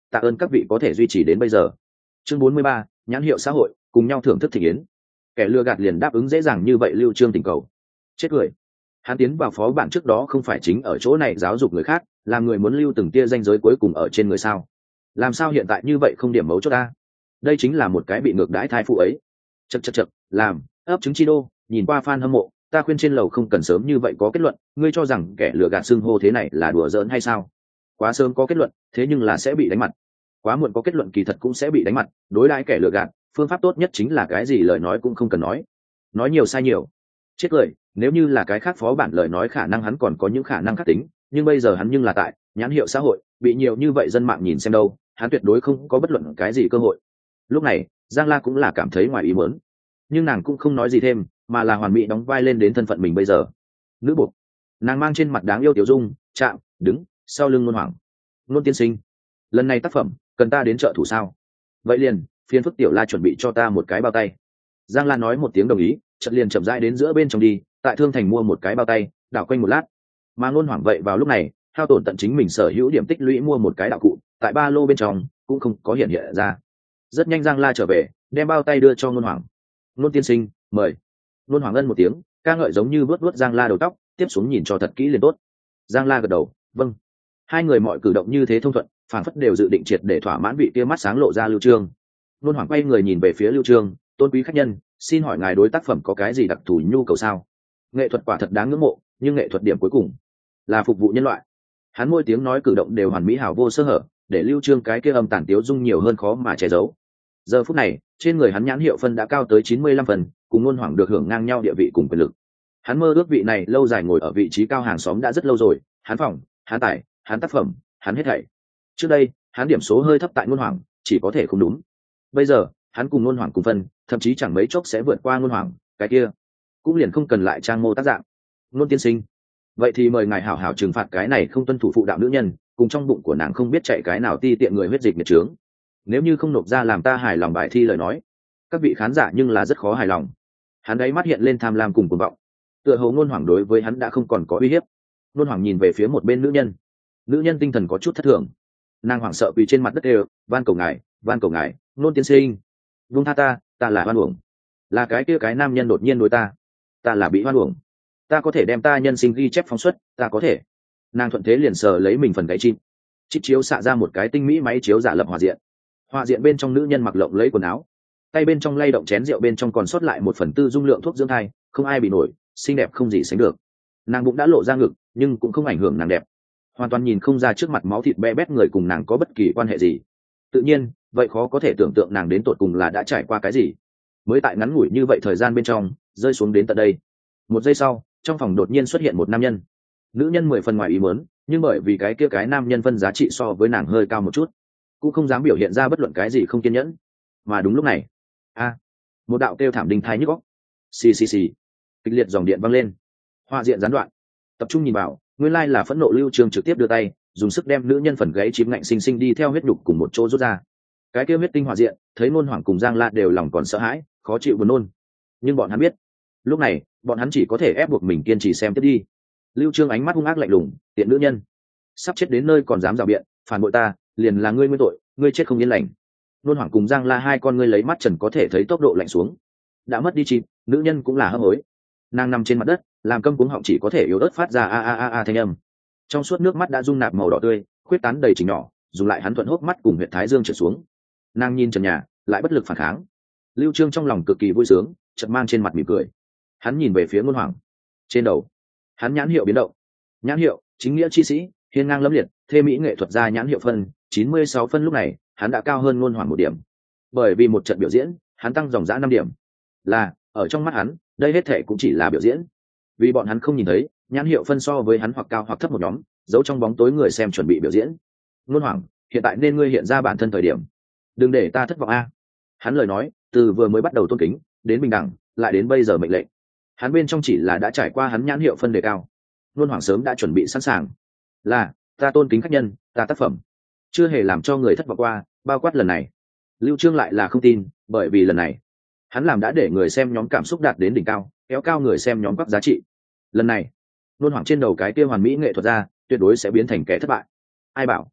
tạ ơn các vị có thể duy trì đến bây giờ. Chương bốn mươi ba, nhãn hiệu xã hội, cùng nhau thưởng thức thị yến. Kẻ lừa gạt liền đáp ứng dễ dàng như vậy Lưu Trương tình cầu. Chết cười. Hắn tiến vào phó bản trước đó không phải chính ở chỗ này giáo dục người khác, làm người muốn lưu từng tia danh giới cuối cùng ở trên người sao? Làm sao hiện tại như vậy không điểm mấu chốt ta? Đây chính là một cái bị ngược đãi thai phụ ấy. Chậc chậc chậc, làm, ấp trứng chi đô, nhìn qua fan hâm mộ, ta khuyên trên lầu không cần sớm như vậy có kết luận, ngươi cho rằng kẻ lừa gạt xưng hô thế này là đùa giỡn hay sao? Quá sớm có kết luận, thế nhưng là sẽ bị đánh mặt. Quá muộn có kết luận kỳ thật cũng sẽ bị đánh mặt, đối đãi kẻ lừa gạt, phương pháp tốt nhất chính là cái gì lời nói cũng không cần nói. Nói nhiều sai nhiều. Chết cười, nếu như là cái khác phó bản lời nói khả năng hắn còn có những khả năng khác tính, nhưng bây giờ hắn nhưng là tại nhãn hiệu xã hội, bị nhiều như vậy dân mạng nhìn xem đâu, hắn tuyệt đối không có bất luận cái gì cơ hội. Lúc này, Giang La cũng là cảm thấy ngoài ý muốn, nhưng nàng cũng không nói gì thêm, mà là hoàn mỹ đóng vai lên đến thân phận mình bây giờ. Nữ buộc, nàng mang trên mặt đáng yêu tiểu dung, chạm, đứng sau lưng Luân Hoàng. Luân tiên sinh, lần này tác phẩm cần ta đến trợ thủ sao? Vậy liền, phiền phức tiểu La chuẩn bị cho ta một cái bao tay. Giang La nói một tiếng đồng ý, chợt liền chậm rãi đến giữa bên trong đi, tại thương thành mua một cái bao tay, đảo quanh một lát. Mà Luân Hoàng vậy vào lúc này, hao tổn tận chính mình sở hữu điểm tích lũy mua một cái đạo cụ, tại ba lô bên trong cũng không có hiện hiện ra. Rất nhanh Giang La trở về, đem bao tay đưa cho Luân Hoàng. Luân tiên sinh, mời. Luân Hoàng ân một tiếng, ca ngợi giống như vuốt vuốt Giang La đầu tóc, tiếp xuống nhìn cho thật kỹ liền tốt. Giang La gật đầu, vâng. Hai người mọi cử động như thế thông thuận, phản phất đều dự định triệt để thỏa mãn vị kia mắt sáng lộ ra Lưu Trương. Luân Hoàng quay người nhìn về phía Lưu Trương, tôn quý khách nhân, xin hỏi ngài đối tác phẩm có cái gì đặc thù nhu cầu sao? Nghệ thuật quả thật đáng ngưỡng mộ, nhưng nghệ thuật điểm cuối cùng là phục vụ nhân loại. Hắn môi tiếng nói cử động đều hoàn mỹ hảo vô sơ hở, để Lưu Trương cái kia âm tàn tiếu dung nhiều hơn khó mà che giấu. Giờ phút này, trên người hắn nhãn hiệu phân đã cao tới chín mươi lăm phần, cùng Luân Hoàng được hưởng ngang nhau địa vị cùng quyền lực. Hắn mơ ước vị này lâu dài ngồi ở vị trí cao hàng xóm đã rất lâu rồi, hắn phòng, hắn tài, hắn tác phẩm, hắn hết thảy. Trước đây, hắn điểm số hơi thấp tại Luân Hoàng, chỉ có thể không đúng. Bây giờ, hắn cùng Luân Hoàng cùng phân, thậm chí chẳng mấy chốc sẽ vượt qua Luân Hoàng, cái kia cũng liền không cần lại trang mô tác dạng. Luân tiên sinh, vậy thì mời ngài hảo hảo trừng phạt cái này không tuân thủ phụ đạo nữ nhân, cùng trong bụng của nàng không biết chạy cái nào ti tiện người huyết dịch nhiệt trướng. Nếu như không nộp ra làm ta hài lòng bài thi lời nói, các vị khán giả nhưng là rất khó hài lòng. Hắn đấy mắt hiện lên tham lam cùng cuồng vọng, tựa hồ Luân Hoàng đối với hắn đã không còn có uy hiếp. Luân Hoàng nhìn về phía một bên nữ nhân, nữ nhân tinh thần có chút thất thường, nàng hoảng sợ quỳ trên mặt đất đều, van cầu ngài, van cầu ngài, Luân tiên sinh, vung tha ta, ta là hoan uổng, là cái kia cái nam nhân đột nhiên đối ta, ta là bị hoan uổng, ta có thể đem ta nhân sinh ghi chép phóng xuất, ta có thể. Nàng thuận thế liền sờ lấy mình phần gáy chim, chip chiếu xạ ra một cái tinh mỹ máy chiếu giả lập hòa diện. Hòa diện bên trong nữ nhân mặc lộng lấy quần áo, tay bên trong lay động chén rượu bên trong còn sót lại một phần tư dung lượng thuốc dưỡng thai, không ai bị nổi, xinh đẹp không gì sánh được. Nàng bụng đã lộ ra ngực, nhưng cũng không ảnh hưởng nàng đẹp, hoàn toàn nhìn không ra trước mặt máu thịt be bét người cùng nàng có bất kỳ quan hệ gì. Tự nhiên, vậy khó có thể tưởng tượng nàng đến tột cùng là đã trải qua cái gì, mới tại ngắn ngủi như vậy thời gian bên trong rơi xuống đến tận đây. Một giây sau, trong phòng đột nhiên xuất hiện một nam nhân. Nữ nhân mười phần ngoài ý muốn, nhưng bởi vì cái kia cái nam nhân phân giá trị so với nàng hơi cao một chút, cũng không dám biểu hiện ra bất luận cái gì không kiên nhẫn. Mà đúng lúc này, a, một đạo kêu thảm đinh thai nhức óc, xì xì xì, kịch liệt dòng điện văng lên, họa diện gián đoạn. Tập trung nhìn vào, nguyên lai là phẫn nộ Lưu Trương trực tiếp đưa tay, dùng sức đem nữ nhân phần gáy chím ngạnh sinh sinh đi theo huyết đục cùng một chỗ rút ra. Cái kia huyết tinh họa diện, thấy Luân Hoàng cùng Giang La đều lòng còn sợ hãi, khó chịu buồn nôn. Nhưng bọn hắn biết, lúc này, bọn hắn chỉ có thể ép buộc mình kiên trì xem tiếp đi. Lưu Trương ánh mắt hung ác lạnh lùng, tiện nữ nhân, sắp chết đến nơi còn dám rào biện, phản bội ta, liền là ngươi nguyên tội, ngươi chết không yên lành. Luân Hoàng cùng Giang La hai con ngươi lấy mắt trần có thể thấy tốc độ lạnh xuống. Đã mất đi chìm, nữ nhân cũng là hấp hối. Nàng nằm trên mặt đất, làm câm cuống họng chỉ có thể yếu ớt phát ra a a a a thanh âm. Trong suốt nước mắt đã dung nạp màu đỏ tươi, khuyết tán đầy chỉnh nhỏ, dùng lại hắn thuận hốc mắt cùng huyệt thái dương trở xuống. Nàng nhìn trần nhà, lại bất lực phản kháng. Lưu Trương trong lòng cực kỳ vui sướng, chợt mang trên mặt mỉm cười. Hắn nhìn về phía Luân Hoàng. Trên đầu, hắn nhãn hiệu biến động. Nhãn hiệu, chính nghĩa chi sĩ, hiên ngang lẫm liệt, thê mỹ nghệ thuật gia nhãn hiệu phân, chín mươi sáu phân lúc này, hắn đã cao hơn Luân Hoàng một điểm. Bởi vì một trận biểu diễn, hắn tăng dòng dã năm điểm. Là, ở trong mắt hắn, đây hết thảy cũng chỉ là biểu diễn. Vì bọn hắn không nhìn thấy, nhãn hiệu phân so với hắn hoặc cao hoặc thấp một nhóm, giấu trong bóng tối người xem chuẩn bị biểu diễn. Luân Hoàng, hiện tại nên ngươi hiện ra bản thân thời điểm. Đừng để ta thất vọng a. Hắn lời nói, từ vừa mới bắt đầu tôn kính, đến bình đẳng, lại đến bây giờ mệnh lệnh. Hắn bên trong chỉ là đã trải qua hắn nhãn hiệu phân đề cao. Luân Hoàng sớm đã chuẩn bị sẵn sàng. Là, ta tôn kính khách nhân, ta tác phẩm chưa hề làm cho người thất vọng qua, bao quát lần này. Lưu Trương lại là không tin, bởi vì lần này, hắn làm đã để người xem nhóm cảm xúc đạt đến đỉnh cao, kéo cao người xem nhóm các giá trị. Lần này, Luân Hoàng trên đầu cái kia hoàn mỹ nghệ thuật ra, tuyệt đối sẽ biến thành kẻ thất bại. Ai bảo?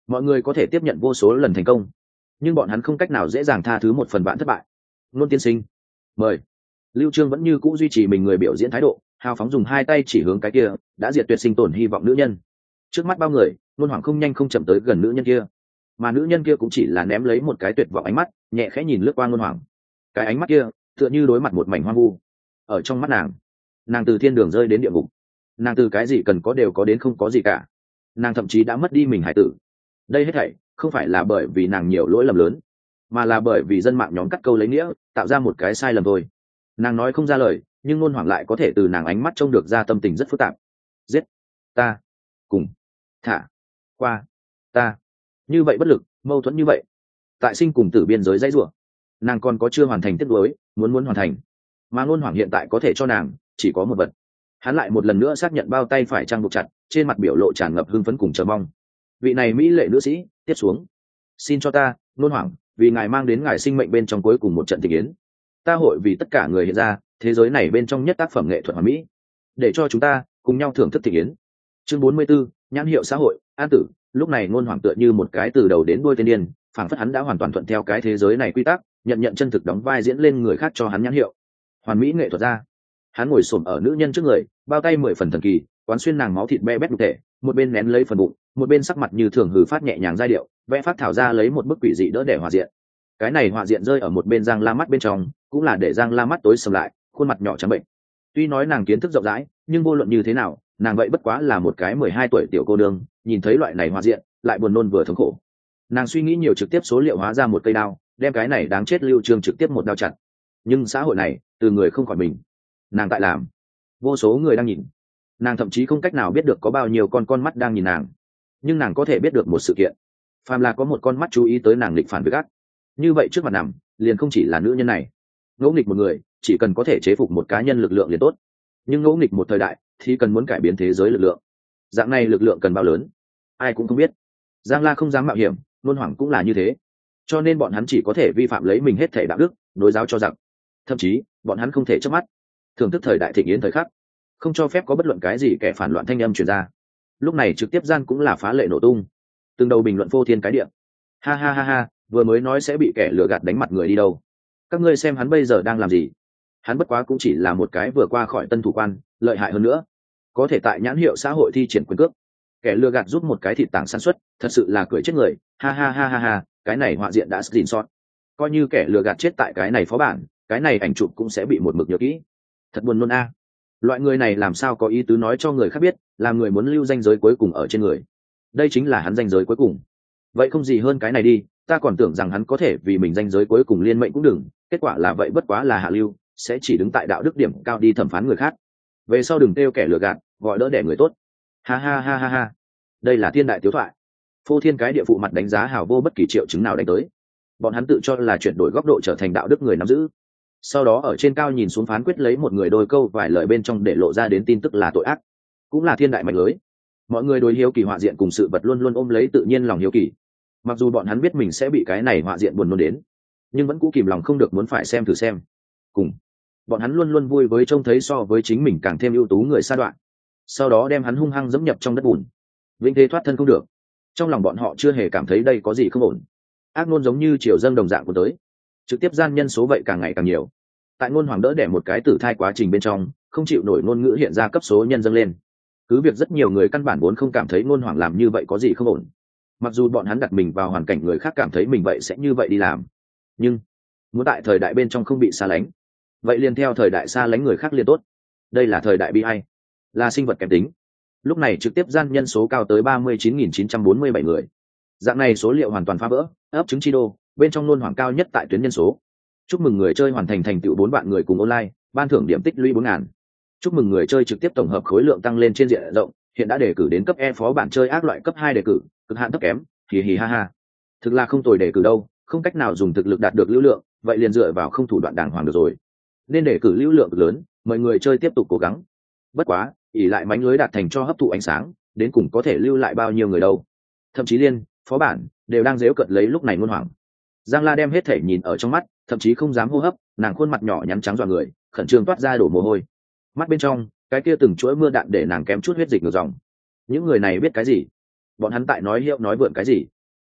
mọi người có thể tiếp nhận vô số lần thành công, nhưng bọn hắn không cách nào dễ dàng tha thứ một phần bạn thất bại. Nôn tiên sinh, mời. Lưu Trương vẫn như cũ duy trì mình người biểu diễn thái độ, hào phóng dùng hai tay chỉ hướng cái kia đã diệt tuyệt sinh tồn hy vọng nữ nhân. Trước mắt bao người, Nôn Hoàng không nhanh không chậm tới gần nữ nhân kia, mà nữ nhân kia cũng chỉ là ném lấy một cái tuyệt vọng ánh mắt, nhẹ khẽ nhìn lướt qua Nôn Hoàng. Cái ánh mắt kia tựa như đối mặt một mảnh hoang vu. Ở trong mắt nàng, nàng từ thiên đường rơi đến địa ngục, nàng từ cái gì cần có đều có đến không có gì cả, nàng thậm chí đã mất đi mình hải tử. Đây hết thảy không phải là bởi vì nàng nhiều lỗi lầm lớn, mà là bởi vì dân mạng nhóm cắt câu lấy nghĩa, tạo ra một cái sai lầm thôi. Nàng nói không ra lời, nhưng Nôn Hoàng lại có thể từ nàng ánh mắt trông được ra tâm tình rất phức tạp. Giết ta, cùng thả qua ta, như vậy bất lực, mâu thuẫn như vậy, tại sinh cùng tử biên giới dãy rủa, nàng còn có chưa hoàn thành tiếp nối, muốn muốn hoàn thành, mà Nôn Hoàng hiện tại có thể cho nàng chỉ có một vật. Hắn lại một lần nữa xác nhận bao tay phải trang buộc chặt, trên mặt biểu lộ tràn ngập hưng phấn cùng chờ mong. Vị này mỹ lệ nữ sĩ, tiếp xuống, xin cho ta, Nôn Hoàng, vì ngài mang đến ngài sinh mệnh bên trong cuối cùng một trận tình yến, ta hội vì tất cả người hiện ra thế giới này bên trong nhất tác phẩm nghệ thuật hoàn mỹ, để cho chúng ta cùng nhau thưởng thức tình yến. Chương bốn mươi 44, nhãn hiệu xã hội, an tử. Lúc này Nôn Hoàng tựa như một cái từ đầu đến đuôi tên điên, phảng phất hắn đã hoàn toàn thuận theo cái thế giới này quy tắc, nhận nhận chân thực đóng vai diễn lên người khác cho hắn nhãn hiệu hoàn mỹ nghệ thuật ra. Hắn ngồi xổm ở nữ nhân trước người, bao tay mười phần thần kỳ, quán xuyên nàng máu thịt be bét nhục thể, một bên nén lấy phần bụng, một bên sắc mặt như thường hừ phát nhẹ nhàng giai điệu, vẽ phát thảo ra lấy một bức quỷ dị đỡ để hòa diện. Cái này hòa diện rơi ở một bên Giang La mắt bên trong, cũng là để Giang La mắt tối sầm lại, khuôn mặt nhỏ trắng bệnh. Tuy nói nàng kiến thức rộng rãi, nhưng vô luận như thế nào, nàng vậy bất quá là một cái mười hai tuổi tiểu cô nương, nhìn thấy loại này hòa diện, lại buồn nôn vừa thống khổ. Nàng suy nghĩ nhiều, trực tiếp số liệu hóa ra một cây đao, đem cái này đáng chết Lưu Trương trực tiếp một đao chặt. Nhưng xã hội này, từ người không khỏi mình, nàng tại làm, vô số người đang nhìn, nàng thậm chí không cách nào biết được có bao nhiêu con con mắt đang nhìn nàng, nhưng nàng có thể biết được một sự kiện, phàm là có một con mắt chú ý tới nàng nghịch phản với gắt, như vậy trước mặt nàng liền không chỉ là nữ nhân này. Ngẫu nghịch một người chỉ cần có thể chế phục một cá nhân lực lượng liền tốt, nhưng ngẫu nghịch một thời đại thì cần muốn cải biến thế giới lực lượng. Dạng này lực lượng cần bao lớn, ai cũng không biết. Giang La không dám mạo hiểm, Nôn Hoàng cũng là như thế, cho nên bọn hắn chỉ có thể vi phạm lấy mình hết thể đạo đức, đối giáo cho rằng, thậm chí bọn hắn không thể chớp mắt thưởng thức thời đại thịnh yến thời khắc, không cho phép có bất luận cái gì kẻ phản loạn thanh âm truyền ra. Lúc này trực tiếp gian cũng là phá lệ nổ tung, từng đầu bình luận phô thiên cái địa. Ha ha ha ha, vừa mới nói sẽ bị kẻ lừa gạt đánh mặt người đi đâu, các ngươi xem hắn bây giờ đang làm gì. Hắn bất quá cũng chỉ là một cái vừa qua khỏi tân thủ quan, lợi hại hơn nữa có thể tại nhãn hiệu xã hội thi triển quyền cước. Kẻ lừa gạt giúp một cái thịt tảng sản xuất, thật sự là cười chết người. Ha ha ha ha ha, cái này họa diện đã xin sót, coi như kẻ lừa gạt chết tại cái này phó bản, cái này ảnh chụp cũng sẽ bị một mực nhớ kỹ. Thật buồn nôn a. Loại người này làm sao có ý tứ nói cho người khác biết, làm người muốn lưu danh giới cuối cùng ở trên người, đây chính là hắn danh giới cuối cùng. Vậy không gì hơn cái này đi, ta còn tưởng rằng hắn có thể vì mình danh giới cuối cùng liên mệnh cũng đừng, kết quả là vậy bất quá là hạ lưu, sẽ chỉ đứng tại đạo đức điểm cao đi thẩm phán người khác. Về sau đừng kêu kẻ lừa gạt, gọi đỡ đẻ người tốt. Ha ha ha ha ha, đây là thiên đại tiếu thoại. Phô thiên cái địa phụ mặt đánh giá hào vô bất kỳ triệu chứng nào đánh tới. Bọn hắn tự cho là chuyển đổi góc độ trở thành đạo đức người nắm giữ, sau đó ở trên cao nhìn xuống phán quyết lấy một người đôi câu vài lời bên trong để lộ ra đến tin tức là tội ác, cũng là thiên đại mạnh lưới. Mọi người đối hiếu kỳ họa diện cùng sự vật luôn luôn ôm lấy tự nhiên lòng hiếu kỳ, mặc dù bọn hắn biết mình sẽ bị cái này họa diện buồn nôn đến, nhưng vẫn cũ kìm lòng không được muốn phải xem thử xem. Cùng bọn hắn luôn luôn vui với trông thấy so với chính mình càng thêm ưu tú người sa đoạn, sau đó đem hắn hung hăng dẫm nhập trong đất bùn, vĩnh thế thoát thân không được. Trong lòng bọn họ chưa hề cảm thấy đây có gì không ổn. Ác ngôn giống như triều dâng đồng dạng của tới, trực tiếp gian nhân số vậy càng ngày càng nhiều. Tại Ngôn Hoàng đỡ đẻ một cái tử thai quá trình bên trong, không chịu nổi ngôn ngữ hiện ra cấp số nhân dâng lên. Cứ việc rất nhiều người căn bản vốn không cảm thấy Ngôn Hoàng làm như vậy có gì không ổn, mặc dù bọn hắn đặt mình vào hoàn cảnh người khác cảm thấy mình vậy sẽ như vậy đi làm, nhưng muốn tại thời đại bên trong không bị xa lánh, vậy liền theo thời đại xa lánh người khác liền tốt. Đây là thời đại bi ai, là sinh vật kém tính. Lúc này trực tiếp gian nhân số cao tới ba mươi chín nghìn chín trăm bốn mươi bảy người. Dạng này số liệu hoàn toàn phá vỡ ấp trứng chi đô bên trong Ngôn Hoàng cao nhất tại tuyến nhân số. Chúc mừng người chơi hoàn thành thành tựu bốn vạn người cùng online, ban thưởng điểm tích lũy bốn ngàn. Chúc mừng người chơi trực tiếp tổng hợp khối lượng tăng lên trên diện rộng, hiện đã đề cử đến cấp E phó bản chơi ác loại cấp hai đề cử, cực hạn thấp kém, hì hì ha ha. Thực là không tồi đề cử đâu, không cách nào dùng thực lực đạt được lưu lượng, vậy liền dựa vào không thủ đoạn đàng hoàng được rồi. Nên đề cử lưu lượng cực lớn, mời người chơi tiếp tục cố gắng. Bất quá, ỷ lại mánh lưới đạt thành cho hấp thụ ánh sáng, đến cùng có thể lưu lại bao nhiêu người đâu. Thậm chí liên, phó bản đều đang giễu cợt lấy lúc này Ngôn Hoàng. Giang La đem hết thể nhìn ở trong mắt, thậm chí không dám hô hấp, nàng khuôn mặt nhỏ nhắn trắng dọa người, khẩn trương toát ra đổ mồ hôi. Mắt bên trong, cái kia từng chuỗi mưa đạn để nàng kém chút huyết dịch ngược dòng. Những người này biết cái gì? Bọn hắn tại nói hiệu nói vượn cái gì?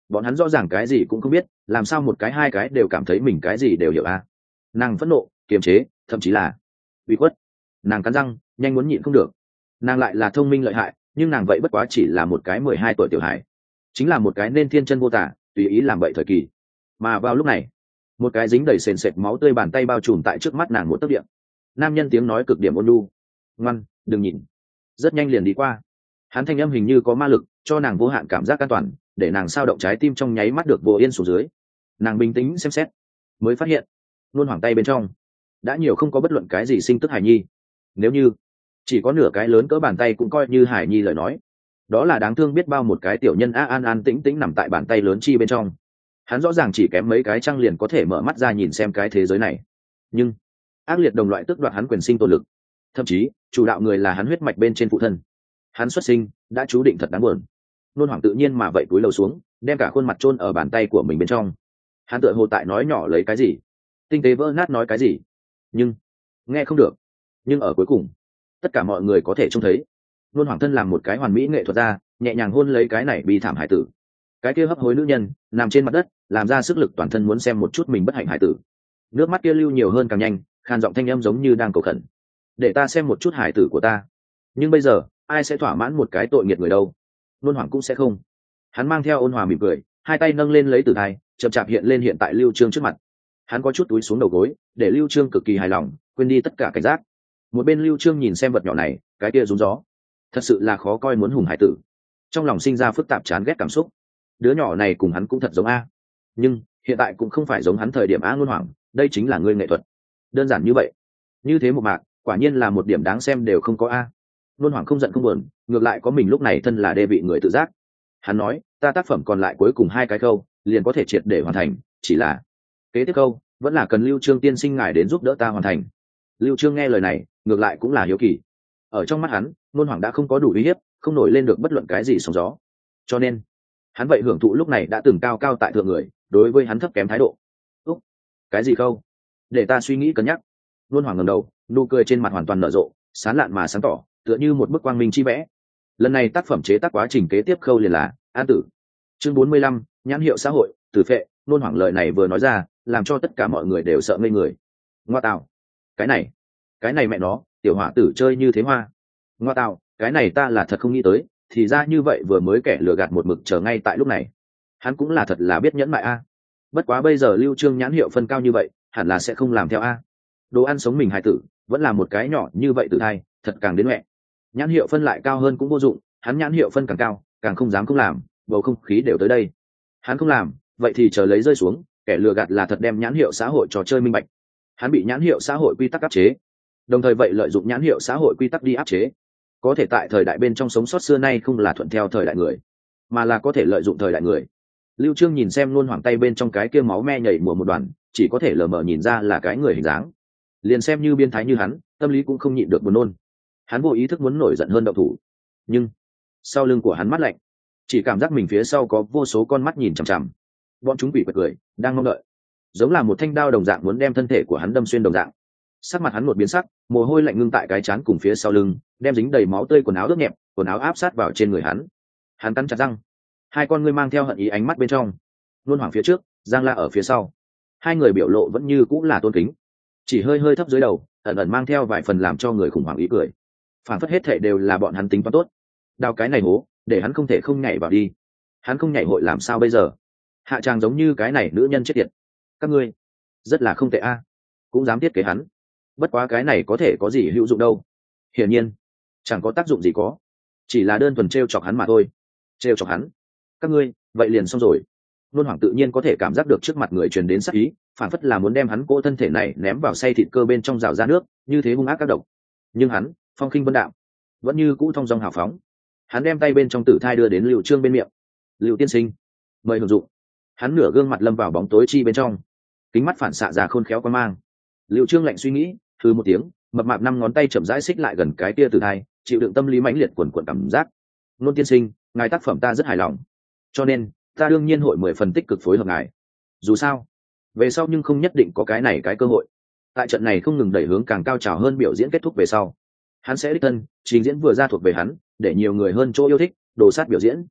bọn hắn rõ ràng cái gì cũng không biết, làm sao một cái hai cái đều cảm thấy mình cái gì đều hiểu a? Nàng phẫn nộ, kiềm chế, thậm chí là ủy khuất. Nàng cắn răng, nhanh muốn nhịn không được. Nàng lại là thông minh lợi hại, nhưng nàng vậy bất quá chỉ là một cái mười hai tuổi tiểu hải, chính là một cái nên thiên chân vô tả, tùy ý làm vậy thời kỳ. Mà vào lúc này, một cái dính đầy sền sệt máu tươi bàn tay bao trùm tại trước mắt nàng một tấc điện. Nam nhân tiếng nói cực điểm ôn nhu, ngoan, đừng nhìn. Rất nhanh liền đi qua. Hắn thanh âm hình như có ma lực, cho nàng vô hạn cảm giác an toàn, để nàng sao động trái tim trong nháy mắt được vô yên xuống dưới. Nàng bình tĩnh xem xét, mới phát hiện luôn hoảng tay bên trong đã nhiều không có bất luận cái gì sinh tức hải nhi. Nếu như chỉ có nửa cái lớn cỡ bàn tay cũng coi như hải nhi lời nói, đó là đáng thương biết bao một cái tiểu nhân a an an tĩnh tĩnh nằm tại bàn tay lớn chi bên trong. Hắn rõ ràng chỉ kém mấy cái trăng liền có thể mở mắt ra nhìn xem cái thế giới này, nhưng ác liệt đồng loại tước đoạt hắn quyền sinh tồn lực, thậm chí chủ đạo người là hắn huyết mạch bên trên phụ thân. Hắn xuất sinh đã chú định thật đáng buồn. Nôn hoảng tự nhiên mà vậy cúi đầu xuống, đem cả khuôn mặt chôn ở bàn tay của mình bên trong. Hắn tựa hồ tại nói nhỏ lấy cái gì, tinh tế vỡ nát nói cái gì, nhưng nghe không được. Nhưng ở cuối cùng, tất cả mọi người có thể trông thấy nôn hoảng thân làm một cái hoàn mỹ nghệ thuật ra, nhẹ nhàng hôn lấy cái này bi thảm hải tử. Cái kia hấp hối nữ nhân nằm trên mặt đất, làm ra sức lực toàn thân muốn xem một chút mình bất hạnh hải tử. Nước mắt kia lưu nhiều hơn càng nhanh, khan giọng thanh âm giống như đang cầu khẩn, để ta xem một chút hải tử của ta. Nhưng bây giờ ai sẽ thỏa mãn một cái tội nghiệt người đâu? Nôn hoảng cũng sẽ không. Hắn mang theo ôn hòa mỉm cười, hai tay nâng lên lấy tử thai, chậm chạp hiện lên hiện tại Lưu Trương trước mặt. Hắn có chút túi xuống đầu gối, để Lưu Trương cực kỳ hài lòng, quên đi tất cả cảnh giác. Một bên Lưu Trương nhìn xem vật nhỏ này, cái kia rúng gió, thật sự là khó coi muốn hùng hải tử. Trong lòng sinh ra phức tạp chán ghét cảm xúc. Đứa nhỏ này cùng hắn cũng thật giống a, nhưng hiện tại cũng không phải giống hắn thời điểm a. Nôn hoảng, đây chính là ngươi nghệ thuật. Đơn giản như vậy, như thế một mạc, quả nhiên là một điểm đáng xem đều không có a. Nôn hoảng không giận không buồn, ngược lại có mình lúc này thân là đê vị người tự giác. Hắn nói, ta tác phẩm còn lại cuối cùng hai cái câu liền có thể triệt để hoàn thành, chỉ là kế tiếp câu vẫn là cần Lưu Trương tiên sinh ngài đến giúp đỡ ta hoàn thành. Lưu Trương nghe lời này, ngược lại cũng là hiếu kỳ. Ở trong mắt hắn, Nôn hoảng đã không có đủ uy hiếp, không nổi lên được bất luận cái gì sóng gió, cho nên hắn vậy hưởng thụ lúc này đã từng cao cao tại thượng người đối với hắn thấp kém thái độ. Úc, cái gì câu? Để ta suy nghĩ cân nhắc. Nôn hoảng ngẩng đầu, nụ cười trên mặt hoàn toàn nở rộ, sán lạn mà sáng tỏ, tựa như một bức quang minh chi vẽ. Lần này tác phẩm chế tác quá trình kế tiếp khâu liền là an tử. Chương bốn mươi lăm, nhãn hiệu xã hội, tử phệ. Nôn hoảng lời này vừa nói ra, làm cho tất cả mọi người đều sợ ngây người. Ngoa tạo, cái này cái này mẹ nó, tiểu hỏa tử chơi như thế hoa. Ngoa tạo, cái này ta là thật không nghĩ tới, thì ra như vậy vừa mới kẻ lừa gạt một mực chờ ngay tại lúc này. Hắn cũng là thật là biết nhẫn mại a. Bất quá bây giờ Lưu Trương nhãn hiệu phân cao như vậy, hẳn là sẽ không làm theo a. Đồ ăn sống mình hài tử, vẫn là một cái nhỏ như vậy tự thai, thật càng đến mẹ. Nhãn hiệu phân lại cao hơn cũng vô dụng, hắn nhãn hiệu phân càng cao, càng không dám không làm, bầu không khí đều tới đây. Hắn không làm, vậy thì chờ lấy rơi xuống, kẻ lừa gạt là thật đem nhãn hiệu xã hội trò chơi minh bạch. Hắn bị nhãn hiệu xã hội quy tắc áp chế, đồng thời vậy lợi dụng nhãn hiệu xã hội quy tắc đi áp chế. Có thể tại thời đại bên trong sống sót xưa nay không là thuận theo thời đại người, mà là có thể lợi dụng thời đại người. Lưu Trương nhìn xem luôn hoảng tay bên trong cái kia máu me nhảy mùa một đoàn, chỉ có thể lờ mờ nhìn ra là cái người hình dáng. Liền xem như biên thái như hắn, tâm lý cũng không nhịn được buồn nôn. Hắn vô ý thức muốn nổi giận hơn động thủ, nhưng sau lưng của hắn mắt lạnh, chỉ cảm giác mình phía sau có vô số con mắt nhìn chằm chằm. Bọn chúng quỷ quật cười, đang mong đợi, giống là một thanh đao đồng dạng muốn đem thân thể của hắn đâm xuyên đồng dạng. Sắc mặt hắn một biến sắc, mồ hôi lạnh ngưng tại cái trán cùng phía sau lưng, đem dính đầy máu tươi quần áo ướt nhẹp, quần áo áp sát vào trên người hắn. Hắn cắn chặt răng, hai con ngươi mang theo hận ý ánh mắt bên trong. Luôn hoảng phía trước, Giang La ở phía sau, hai người biểu lộ vẫn như cũng là tôn kính, chỉ hơi hơi thấp dưới đầu, ẩn ẩn mang theo vài phần làm cho người khủng hoảng ý cười. Phản phất hết thệ đều là bọn hắn tính toán tốt, đào cái này hố để hắn không thể không nhảy vào đi. Hắn không nhảy hội làm sao bây giờ? Hạ tràng giống như cái này nữ nhân chết tiệt. Các ngươi rất là không tệ a, cũng dám thiết kế hắn. Bất quá cái này có thể có gì hữu dụng đâu, hiển nhiên chẳng có tác dụng gì, có chỉ là đơn thuần t r e o chọc hắn mà thôi. T r e o chọc hắn, các ngươi vậy liền xong rồi. Nôn hoảng tự nhiên có thể cảm giác được trước mặt người truyền đến sắc ý, phản phất là muốn đem hắn cỗ thân thể này ném vào xay thịt cơ bên trong rào ra nước, như thế hung ác các độc. Nhưng hắn phong khinh vân đạm, vẫn như cũ thong dong hào phóng. Hắn đem tay bên trong tử thai đưa đến Lưu Trương bên miệng. Lưu tiên sinh, mời hưởng dụng. Hắn nửa gương mặt lâm vào bóng tối chi bên trong, kính mắt phản xạ ra khôn khéo quan mang. Lưu Trương lạnh suy nghĩ, thư một tiếng, mập mạp năm ngón tay chậm rãi xích lại gần cái kia tử thai, chịu đựng tâm lý mãnh liệt quần quần cảm giác. Nôn tiên sinh, ngài tác phẩm ta rất hài lòng, cho nên ta đương nhiên hội mười phần tích cực phối hợp ngài. Dù sao về sau nhưng không nhất định có cái này cái cơ hội. Tại trận này không ngừng đẩy hướng càng cao trào hơn biểu diễn kết thúc về sau, hắn sẽ đích thân trình diễn vừa ra thuộc về hắn, để nhiều người hơn chỗ yêu thích đồ sát biểu diễn.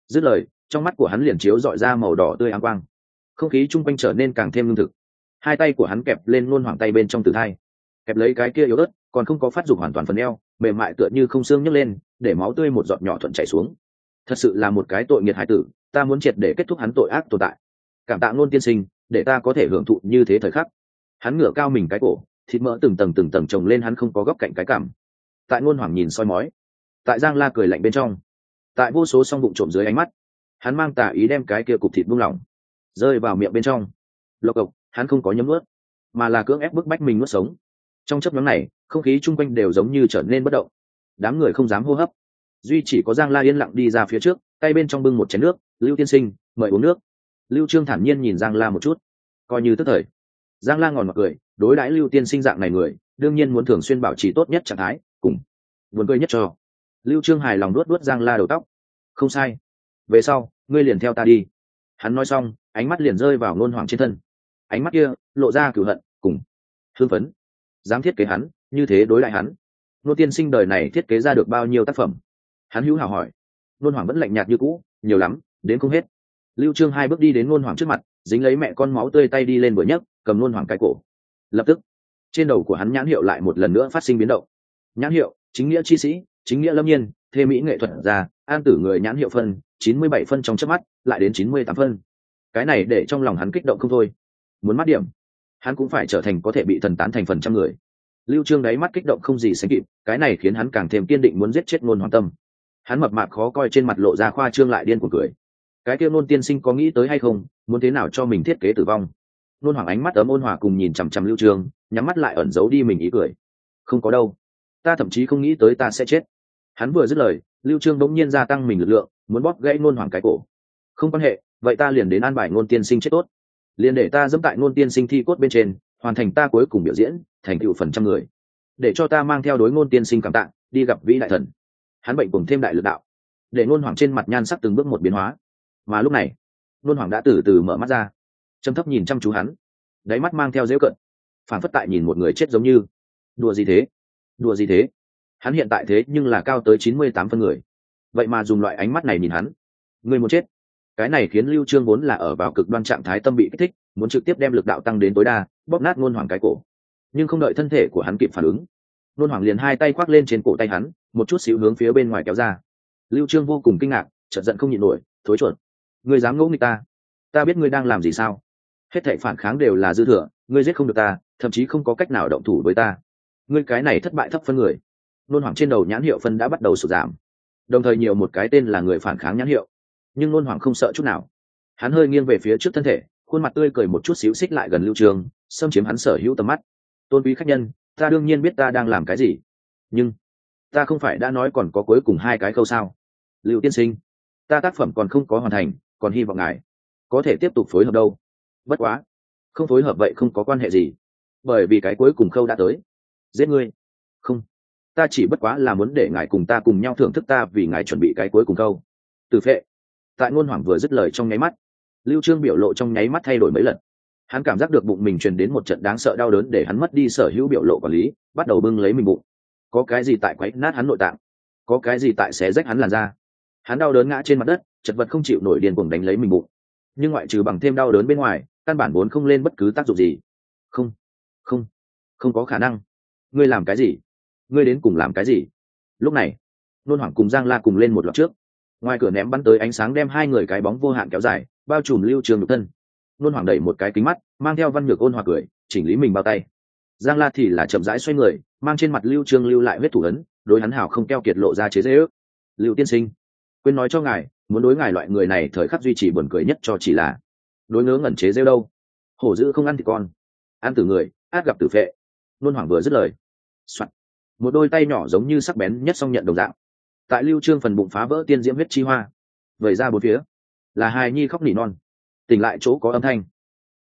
dứt lời trong mắt của hắn liền chiếu dọi ra màu đỏ tươi áng quang, không khí chung quanh trở nên càng thêm lương thực. Hai tay của hắn kẹp lên ngôn hoàng tay bên trong tử thai, kẹp lấy cái kia yếu ớt còn không có phát dục hoàn toàn phần eo, mềm mại tựa như không xương nhấc lên, để máu tươi một giọt nhỏ thuận chảy xuống. Thật sự là một cái tội nghiệt hải tử, ta muốn triệt để kết thúc hắn tội ác tồn tại. Cảm tạ ngôn tiên sinh, để ta có thể hưởng thụ như thế thời khắc. Hắn ngửa cao mình cái cổ, thịt mỡ từng tầng từng tầng chồng lên hắn không có góc cạnh cái cằm. Tại ngôn hoàng nhìn soi mói, tại Giang La cười lạnh bên trong, tại vô số song bụng trộm dưới ánh mắt, hắn mang tà ý đem cái kia cục thịt buông lỏng rơi vào miệng bên trong. Lộc cộc, hắn không có nhấm nuốt, mà là cưỡng ép bức bách mình nuốt sống. Trong chớp nhoáng này, không khí chung quanh đều giống như trở nên bất động, đám người không dám hô hấp, duy chỉ có Giang La yên lặng đi ra phía trước, tay bên trong bưng một chén nước. Lưu tiên sinh, mời uống nước. Lưu Trương thản nhiên nhìn Giang La một chút, coi như tức thời. Giang La ngòn mặt cười, đối đãi Lưu tiên sinh dạng này người, đương nhiên muốn thường xuyên bảo trì tốt nhất trạng thái, cùng buồn cười nhất cho. Lưu Trương hài lòng nuốt nuốt Giang La đầu tóc. Không sai, về sau ngươi liền theo ta đi. Hắn nói xong, ánh mắt liền rơi vào Nôn Hoàng trên thân. Ánh mắt kia lộ ra cửu hận cùng hưng phấn. Dám thiết kế hắn, như thế đối lại hắn. Nô tiên sinh đời này thiết kế ra được bao nhiêu tác phẩm? Hắn hữu hảo hỏi. Nôn Hoàng vẫn lạnh nhạt như cũ, nhiều lắm, đến không hết. Lưu Trương hai bước đi đến Nôn Hoàng trước mặt, dính lấy mẹ con máu tươi tay đi lên vừa nhấc, cầm Nôn Hoàng cái cổ. Lập tức, trên đầu của hắn nhãn hiệu lại một lần nữa phát sinh biến động. Nhãn hiệu: chính nghĩa chi sĩ, chính nghĩa lâm nhiên, thê mỹ nghệ thuật gia, an tử người. Nhãn hiệu phân chín mươi bảy phân, trong chớp mắt lại đến chín mươi tám phân. Cái này để trong lòng hắn kích động không thôi. Muốn mắt điểm, hắn cũng phải trở thành có thể bị thần tán thành phần trăm người. Lưu Trương đáy mắt kích động không gì sánh kịp, cái này khiến hắn càng thêm kiên định muốn giết chết Nôn Hoàng tâm. Hắn mập mạp khó coi trên mặt lộ ra khoa trương lại điên cuồng cười. Cái kia Nôn tiên sinh có nghĩ tới hay không, muốn thế nào cho mình thiết kế tử vong? Nôn Hoàng ánh mắt ấm ôn hòa cùng nhìn chằm chằm Lưu Trương, nhắm mắt lại ẩn giấu đi mình ý cười. Không có đâu, ta thậm chí không nghĩ tới ta sẽ chết. Hắn vừa dứt lời, Lưu Trương bỗng nhiên gia tăng mình lực lượng, muốn bóp gãy Nôn Hoàng cái cổ. Không quan hệ, vậy ta liền đến an bài Nôn tiên sinh chết tốt, liền để ta dẫm tại Nôn tiên sinh thi cốt bên trên, hoàn thành ta cuối cùng biểu diễn, thành tựu phần trăm người. Để cho ta mang theo đối Nôn tiên sinh cảm tạ, đi gặp vĩ đại thần. Hắn bệnh cùng thêm đại lực đạo, để Nôn Hoàng trên mặt nhan sắc từng bước một biến hóa. Mà lúc này, Nôn Hoàng đã từ từ mở mắt ra, trầm thấp nhìn chăm chú hắn, đáy mắt mang theo giễu cận, phản phất tại nhìn một người chết giống như. Đùa gì thế? Đùa gì thế? Hắn hiện tại thế nhưng là cao tới chín mươi tám phân người, vậy mà dùng loại ánh mắt này nhìn hắn. Người muốn chết. Cái này khiến Lưu Trương vốn là ở vào cực đoan trạng thái tâm bị kích thích, muốn trực tiếp đem lực đạo tăng đến tối đa, bóp nát Nôn Hoàng cái cổ. Nhưng không đợi thân thể của hắn kịp phản ứng, Nôn Hoàng liền hai tay khoác lên trên cổ tay hắn, một chút xíu hướng phía bên ngoài kéo ra. Lưu Trương vô cùng kinh ngạc, chợt giận không nhịn nổi, thối chuột, ngươi dám ngỗ nghịch ta? Ta biết ngươi đang làm gì sao? Hết thảy phản kháng đều là dư thừa, ngươi giết không được ta, thậm chí không có cách nào động thủ với ta. Ngươi cái này thất bại thấp phân người. Nôn Hoàng trên đầu nhãn hiệu phân đã bắt đầu sụt giảm, đồng thời nhiều một cái tên là người phản kháng nhãn hiệu. Nhưng Nôn Hoàng không sợ chút nào, hắn hơi nghiêng về phía trước thân thể, khuôn mặt tươi cười một chút xíu xích lại gần Lưu Trương, xâm chiếm hắn sở hữu tầm mắt. Tôn quý khách nhân, ta đương nhiên biết ta đang làm cái gì, nhưng ta không phải đã nói còn có cuối cùng hai cái câu sao? Lưu tiên sinh, ta tác phẩm còn không có hoàn thành, còn hy vọng ngài có thể tiếp tục phối hợp đâu. Bất quá, không phối hợp vậy không có quan hệ gì, bởi vì cái cuối cùng khâu đã tới. Giết ngươi? Không, ta chỉ bất quá là muốn để ngài cùng ta cùng nhau thưởng thức ta vì ngài chuẩn bị cái cuối cùng khâu. Từ phệ. Tại Nôn Hoàng vừa dứt lời trong nháy mắt, Lưu Trương biểu lộ trong nháy mắt thay đổi mấy lần. Hắn cảm giác được bụng mình truyền đến một trận đáng sợ đau đớn, để hắn mất đi sở hữu biểu lộ quản lý, bắt đầu bưng lấy mình bụng. Có cái gì tại quấy nát hắn nội tạng, có cái gì tại xé rách hắn làn da. Hắn đau đớn ngã trên mặt đất, chật vật không chịu nổi, điên cuồng đánh lấy mình bụng. Nhưng ngoại trừ bằng thêm đau đớn bên ngoài, căn bản vốn không lên bất cứ tác dụng gì. Không, không, không có khả năng. Ngươi làm cái gì? Ngươi đến cùng làm cái gì? Lúc này, Nôn Hoàng cùng Giang La cùng lên một loạt trước. Ngoài cửa ném bắn tới ánh sáng đem hai người cái bóng vô hạn kéo dài, bao trùm Lưu Trương nhục thân. Nôn Hoàng đẩy một cái kính mắt, mang theo văn nhược ôn hòa cười, chỉnh lý mình bao tay. Giang La thì là chậm rãi xoay người, mang trên mặt Lưu Trương lưu lại huyết thủ ấn, đối hắn hảo không keo kiệt lộ ra chế giễu. Lưu tiên sinh, quên nói cho ngài, muốn đối ngài loại người này thời khắc duy trì buồn cười nhất cho chỉ là đối ngớ ngẩn chế giễu đâu. Hổ dữ không ăn thì con, ăn tử người, át gặp tử phệ. Nôn Hoàng vừa dứt lời, soạn, một đôi tay nhỏ giống như sắc bén nhất song nhận đồng dạng, tại Lưu Trương phần bụng phá vỡ tiên diễm huyết chi hoa, vẩy ra bốn phía, là hài nhi khóc nỉ non, tỉnh lại chỗ có âm thanh.